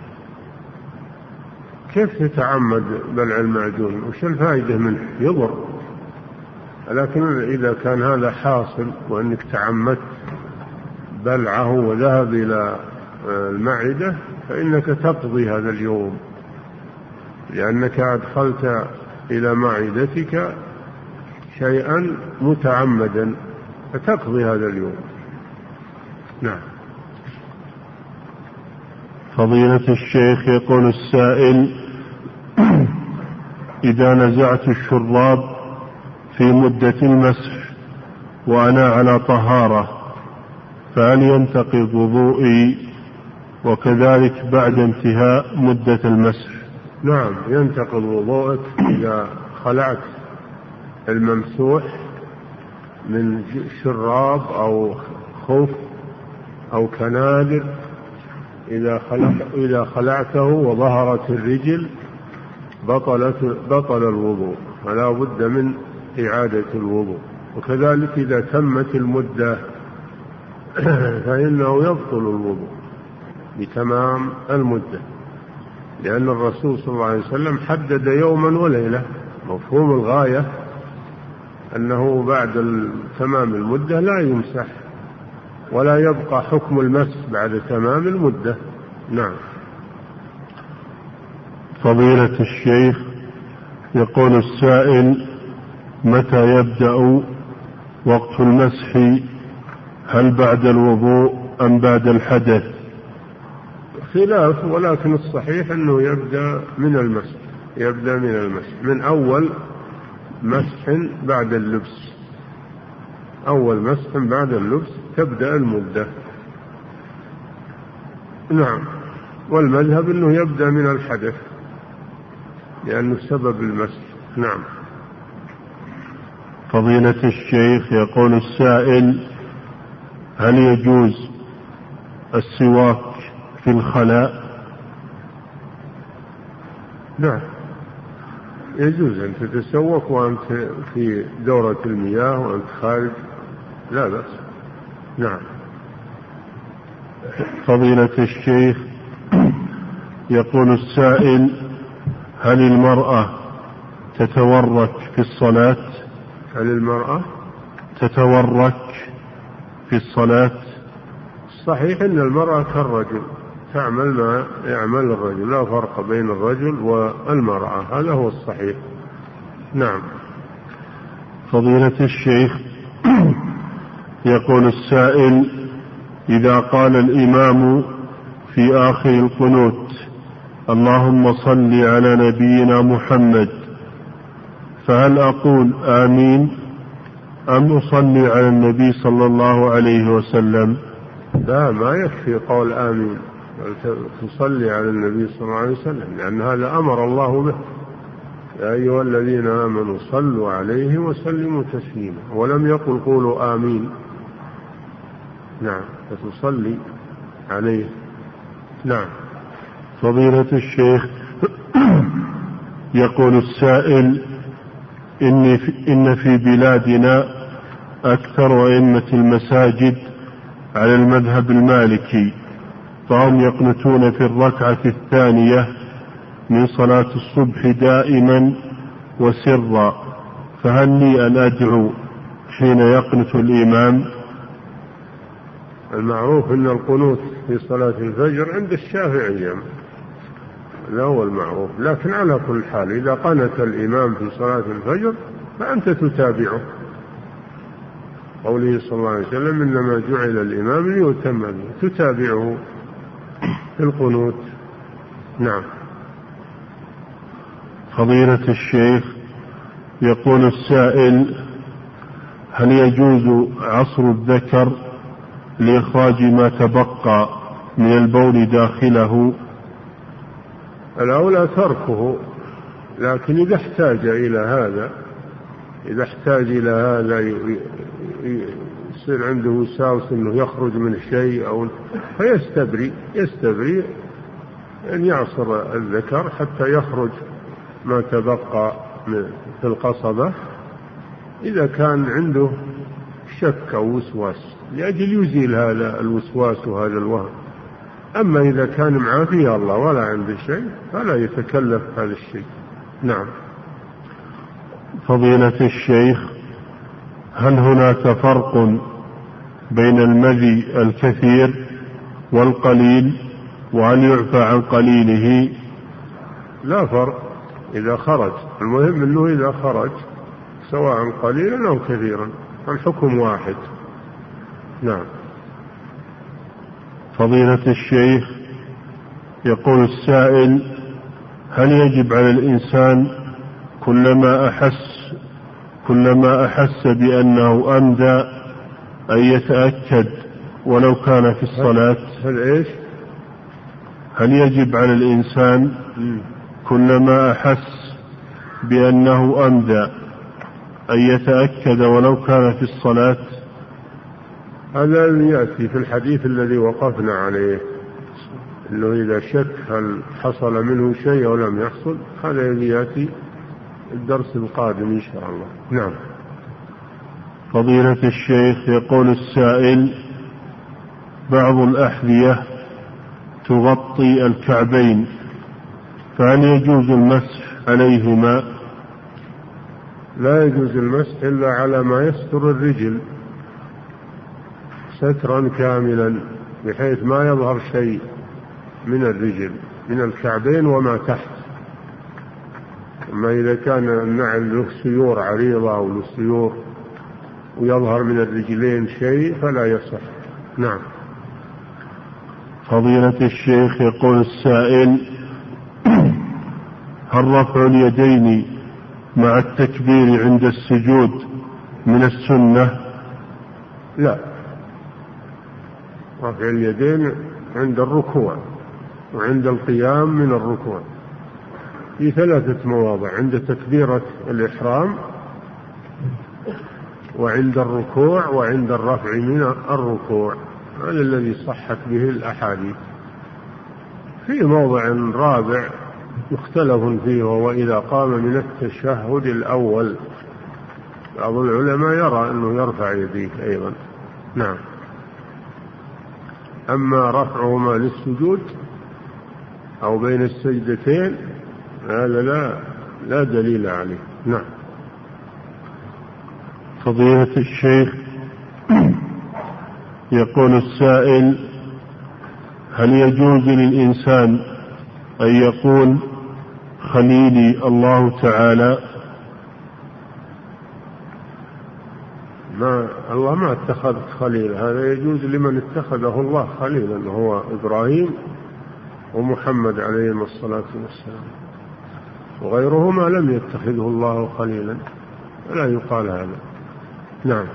كيف تتعمد بلع المعجون؟ وش الفائدة منه؟ يضر. لكن إذا كان هذا حاصل وأنك تعمدت بلعه وذهب إلى المعدة فإنك تقضي هذا اليوم، لأنك أدخلت إلى معدتك شيئا متعمدا، فتقضي هذا اليوم. نعم. فضيلة الشيخ، يقول السائل: إذا نزعت الشراب في مدة المسح وأنا على طهارة فهل ينتقض وضوئي وكذلك بعد انتهاء مدة المسح؟ نعم، ينتقض وضوءك إذا خلعت الممسوح من شراب أو خف أو كنادر، إذا إذا خلعته وظهرت الرجل بطلت بطل الوضوء، فلا بد من إعادة الوضوء. وكذلك إذا تمت المدة فإنه يبطل الوضوء بتمام المدة، لأن الرسول صلى الله عليه وسلم حدد يوما وليلة. مفهوم الغاية أنه بعد تمام المدة لا يمسح ولا يبقى حكم المسح بعد تمام المدة. نعم. فضيلة الشيخ، يقول السائل: متى يبدأ وقت المسح؟ هل بعد الوضوء أم بعد الحدث؟ خلاف، ولكن الصحيح أنه يبدأ من المسح، يبدأ من المسح من أول مسح بعد اللبس، أول مسح بعد اللبس تبدأ المدة. نعم. والمذهب أنه يبدأ من الحدث لأنه سبب المسح. نعم. فضيلة الشيخ، يقول السائل: هل يجوز السواك في الخلاء؟ نعم، يجوز أن تتسوق وأنت في دورة المياه وأنت خارج، لا بأس. نعم. فضيلة الشيخ، يقول السائل: هل المرأة تتورك في الصلاة؟ هل المرأة تتورك في الصلاة؟ صحيح أن المرأة كالرجل، تعمل ما يعمل الرجل، لا فرق بين الرجل والمرأة، هذا هو الصحيح. نعم. فضيلة الشيخ، يقول السائل: إذا قال الإمام في آخر القنوت: اللهم صل على نبينا محمد، فهل أقول آمين أم أصلي على النبي صلى الله عليه وسلم؟ لا، ما يكفي قول آمين، تصلي على النبي صلى الله عليه وسلم، لأن هذا أمر الله به: يا أيها الذين آمنوا صلوا عليه وسلموا تسليما، ولم يقل قولوا آمين. نعم، فتصلي عليه. نعم. فضيلة الشيخ، يقول السائل: إن في, إن في بلادنا أكثر أئمة المساجد على المذهب المالكي، فهم يقنتون في الركعة الثانية من صلاة الصبح دائما وسرا، فهل لي أن أدعو حين يقنت الإمام؟ المعروف أن القنوت في صلاة الفجر عند الشافعية، لا هو المعروف، لكن على كل حال إذا قنت الإمام في صلاة الفجر فأنت تتابعه، قوله صلى الله عليه وسلم: إنما جعل الإمام ليؤتم به، تتابعه في القنوت. نعم. فضيلة الشيخ، يقول السائل: هل يجوز عصر الذكر لإخراج ما تبقى من البول داخله؟ الأولى تركه، لكن إذا احتاج إلى هذا إذا احتاج إلى هذا يصير عنده وساوس أنه يخرج من شيء أو فيستبري يستبري أن يعصر الذكر حتى يخرج ما تبقى في القصبة، إذا كان عنده شك أو وسواس، لأجل يزيل هذا الوسواس وهذا الوهم. أما إذا كان معافي الله ولا عنده شيء فلا يتكلف هذا الشيء. نعم. فضيلة الشيخ، هل هناك فرق بين المذي الكثير والقليل، وهل يعفى عن قليله؟ لا فرق إذا خرج، المهم أنه إذا خرج سواء قليلا أو كثيرا الحكم واحد. نعم. فضيلة الشيخ، يقول السائل: هل يجب على الإنسان كلما أحس كلما أحس بأنه أمدى أن يتأكد ولو كان في الصلاة؟ هل إيش؟ هل يجب على الإنسان كلما أحس بأنه أمدى أن يتأكد ولو كان في الصلاة؟ هذا اللي يأتي في الحديث الذي وقفنا عليه، أنه إذا شك هل حصل منه شيء أو لم يحصل، هذا اللي يأتي الدرس القادم إن شاء الله. نعم. فضيلة الشيخ، يقول السائل: بعض الأحذية تغطي الكعبين، فهل يجوز المسح عليهما؟ لا يجوز المسح إلا على ما يستر الرجل سترا كاملا، بحيث ما يظهر شيء من الرجل من الكعبين وما تحت. أما إذا كان النعل له سيور عريضة أو له سيور ويظهر من الرجلين شيء فلا يصح. نعم. فضيلة الشيخ، يقول السائل: هل رفع اليدين مع التكبير عند السجود من السنة؟ لا، رفع اليدين عند الركوع وعند القيام من الركوع في ثلاثة مواضع: عند تكبيرة الإحرام وعند الركوع وعند الرفع من الركوع، هذا الذي صحت به الأحاديث. في موضع رابع مختلف فيه، وهو إذا قام من التشهد الأول، بعض العلماء يرى أنه يرفع يديه أيضا. نعم. أما رفعهما للسجود أو بين السجدتين هذا لا لا دليل عليه. نعم. فضيلة الشيخ، يقول السائل: هل يجوز للإنسان أن يقول خليلي الله تعالى؟ ما الله ما اتخذ خليل، هذا يجوز لمن اتخذه الله خليلا، هو إبراهيم ومحمد عليهم الصلاة والسلام، وغيرهما لم يتخذه الله خليلا، ولا يقال هذا. نعم.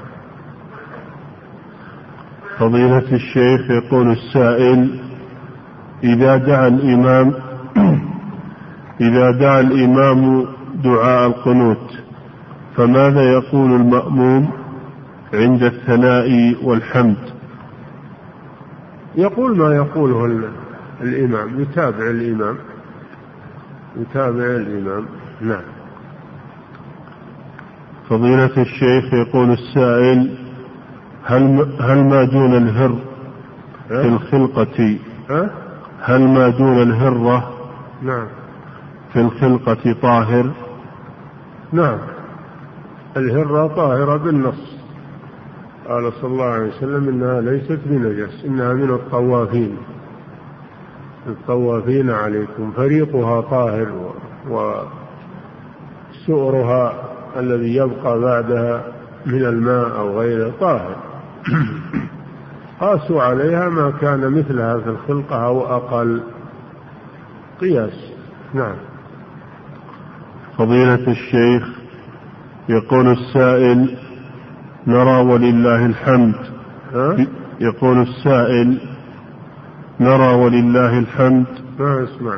فضيلة الشيخ، يقول السائل: إذا دعا الإمام إذا دعا الإمام دعاء القنوت فماذا يقول المأموم عند الثناء والحمد؟ يقول ما يقوله الإمام، يتابع الإمام يتابع الإمام. نعم. فضيلة الشيخ، يقول السائل: هل هل ما دون الهر في الخلقة هل ما دون الهرة نعم في الخلقة طاهر؟ نعم، الهرة طاهرة بالنص، قال صلى الله عليه وسلم: إنها ليست بنجس، إنها من الطوافين الطوافين عليكم، فريقها طاهر وسؤرها الذي يبقى بعدها من الماء أو غيره طاهر. قاسوا عليها ما كان مثلها في الخلقة أو أقل قياس. نعم. فضيلة الشيخ، يقول السائل: نرى ولله الحمد ها؟ يقول السائل: نرى ولله الحمد ما اسمع.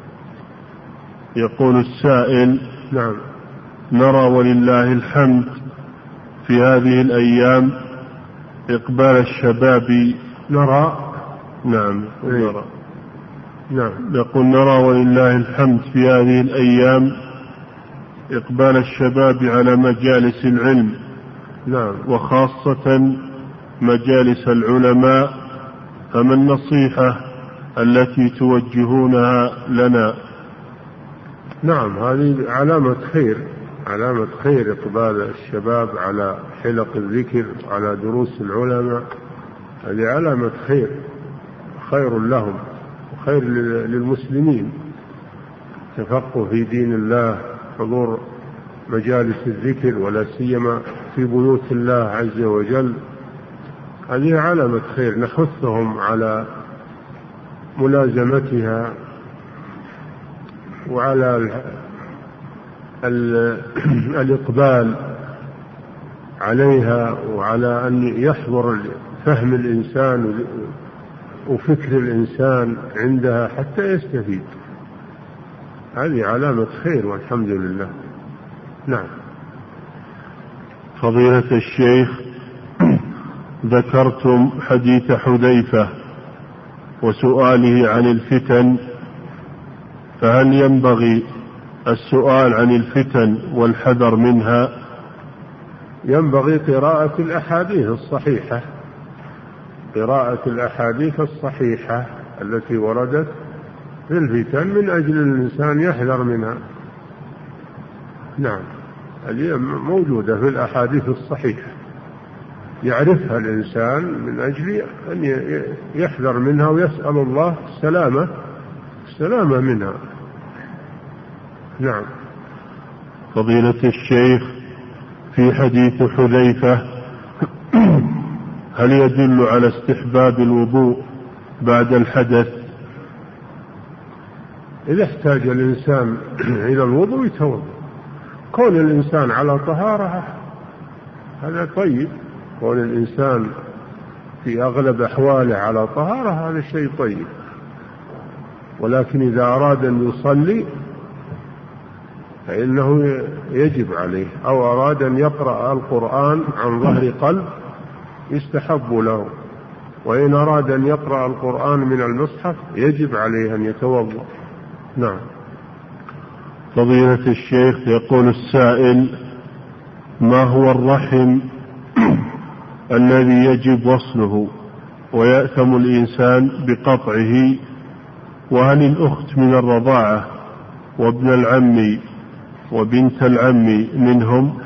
يقول السائل: نعم. نرى ولله الحمد في هذه الأيام إقبال الشباب. نرى نعم نرى. نعم. يقول: نرى ولله الحمد في هذه الأيام إقبال الشباب على مجالس العلم. نعم. وخاصة مجالس العلماء، فما النصيحة التي توجهونها لنا؟ نعم، هذه علامة خير، علامة خير إقبال الشباب على حلق الذكر على دروس العلماء، هذه علامة خير، خير لهم وخير للمسلمين، تفقه في دين الله، حضور مجالس الذكر ولا سيما في بيوت الله عز وجل، هذه علامة خير، نحثهم على ملازمتها وعلى ال ال الإقبال عليها، وعلى أن يحضر فهم الإنسان وفكر الإنسان عندها حتى يستفيد، هذه علامة خير والحمد لله. نعم. فضيلة الشيخ، ذكرتم حديث حذيفة وسؤاله عن الفتن، فهل ينبغي السؤال عن الفتن والحذر منها؟ ينبغي قراءة الأحاديث الصحيحة، قراءة الأحاديث الصحيحة التي وردت في الفتن من أجل الإنسان يحذر منها. نعم، هذه موجودة في الأحاديث الصحيحة، يعرفها الإنسان من أجل أن يحذر منها ويسأل الله السلامة السلامة منها. نعم. فضيلة الشيخ، في حديث حذيفة هل يدل على استحباب الوضوء بعد الحدث؟ إذا احتاج الإنسان إلى الوضوء يتوضأ، كون الإنسان على طهارة هذا طيب، كون الإنسان في أغلب أحواله على طهارة هذا شيء طيب، ولكن إذا أراد أن يصلي فإنه يجب عليه، أو أراد أن يقرأ القرآن عن ظهر قلب يستحب له، وإن أراد أن يقرأ القرآن من المصحف يجب عليه أن يتوضأ. نعم. فضيلة الشيخ، يقول السائل: ما هو الرحم الذي يجب وصله ويأثم الإنسان بقطعه. وهل الأخت من الرضاعة وابن العم وبنت العم منهم؟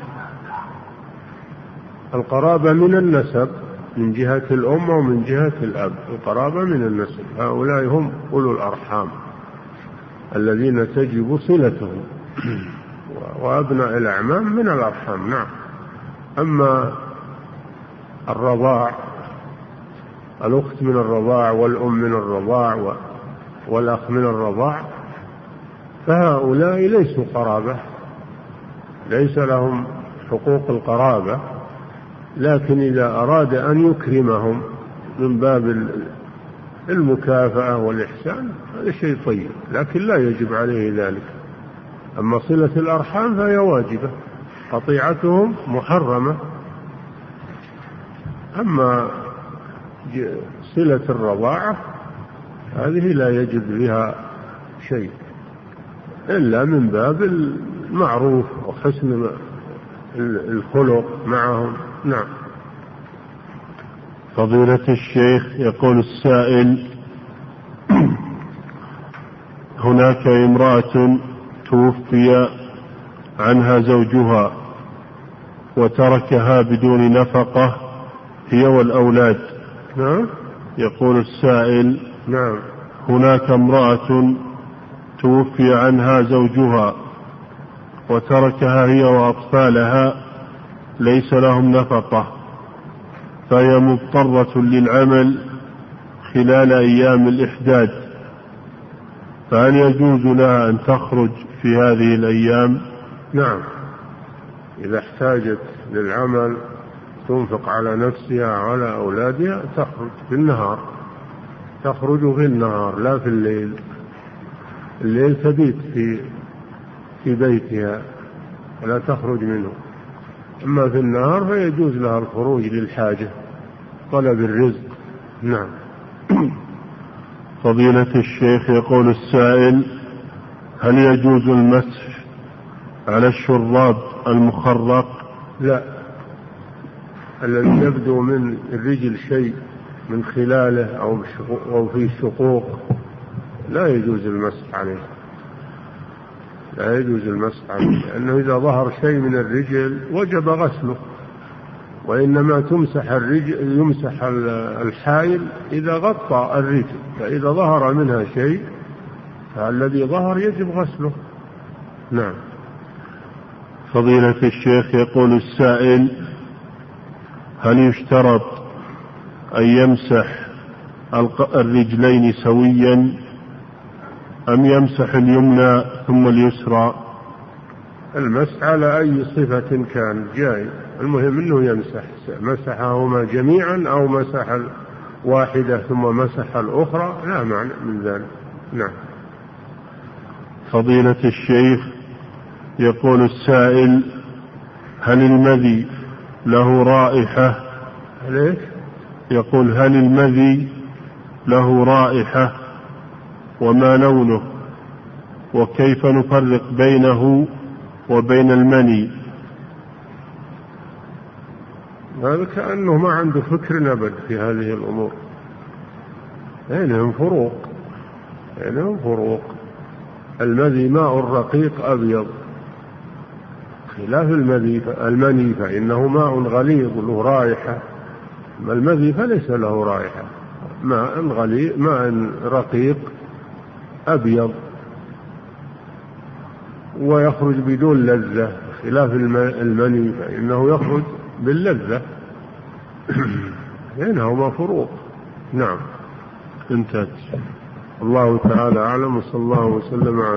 القرابة من النسب من جهة الأم ومن جهة الأب، القرابة من النسب، هؤلاء هم أولو الأرحام الذين تجب صلتهم، وأبناء الأعمام من الأرحام. نعم. أما الرضاع، الأخت من الرضاع والأم من الرضاع والأخ من الرضاع، فهؤلاء ليسوا قرابة، ليس لهم حقوق القرابة، لكن إذا أراد أن يكرمهم من باب المكافأة والإحسان هذا شيء طيب، لكن لا يجب عليه ذلك. أما صلة الأرحام فهي واجبة، قطيعتهم محرمة. أما صلة الرضاعة هذه لا يجب بها شيء إلا من باب المعروف وحسن الخلق معهم. نعم. فضيلة الشيخ، يقول السائل: هناك امرأة توفي عنها زوجها وتركها بدون نفقة هي والأولاد. نعم. يقول السائل: نعم. هناك امرأة توفي عنها زوجها وتركها هي وأطفالها ليس لهم نفقة، فهي مضطرة للعمل خلال أيام الإحداد، فهل يجوز لها أن تخرج في هذه الأيام؟ نعم، إذا احتاجت للعمل تنفق على نفسها وعلى أولادها تخرج في النهار، تخرج في النهار لا في الليل. الليل تبيت في في بيتها ولا تخرج منه، أما في النهار فيجوز لها الخروج للحاجة، طلب الرزق. نعم. فضيلة الشيخ، يقول السائل: هل يجوز المسح على الشراب المخرق؟ لا، الذي يبدو من الرجل شيء من خلاله أو في شقوق لا يجوز المسح عليه، لا يجوز المسح عليه، لأنه إذا ظهر شيء من الرجل وجب غسله، وإنما تمسح الرجل يمسح الحائل إذا غطى الرجل، فإذا ظهر منها شيء فالذي ظهر يجب غسله. نعم. فضيلة الشيخ، يقول السائل: هل يشترط أن يمسح الرجلين سويا أم يمسح اليمنى ثم اليسرى؟ المسح على أي صفة كان جاي، المهم أنه يمسح، مسحهما جميعا أو مسح واحدة ثم مسح الأخرى لا معنى من ذلك. نعم. فضيلة الشيخ، يقول السائل: هل المذي له رائحة؟ ليش؟ يقول: هل المذي له رائحة وما لونه، وكيف نفرق بينه وبين المني؟ هذا كأنه ما عنده فكر أبد في هذه الأمور. بينهم فروق، بينهم فروق. المذي ماء رقيق أبيض، خلاف المذي المني فإنه ماء غليظ له رائحة، أما المذي فليس له رائحة، ماء غليظ ماء رقيق أبيض ويخرج بدون لذة، خلاف المني فإنه يخرج باللذة. بينهما فروق. نعم. انتهت. الله تعالى أعلم، وصلى الله وسلم على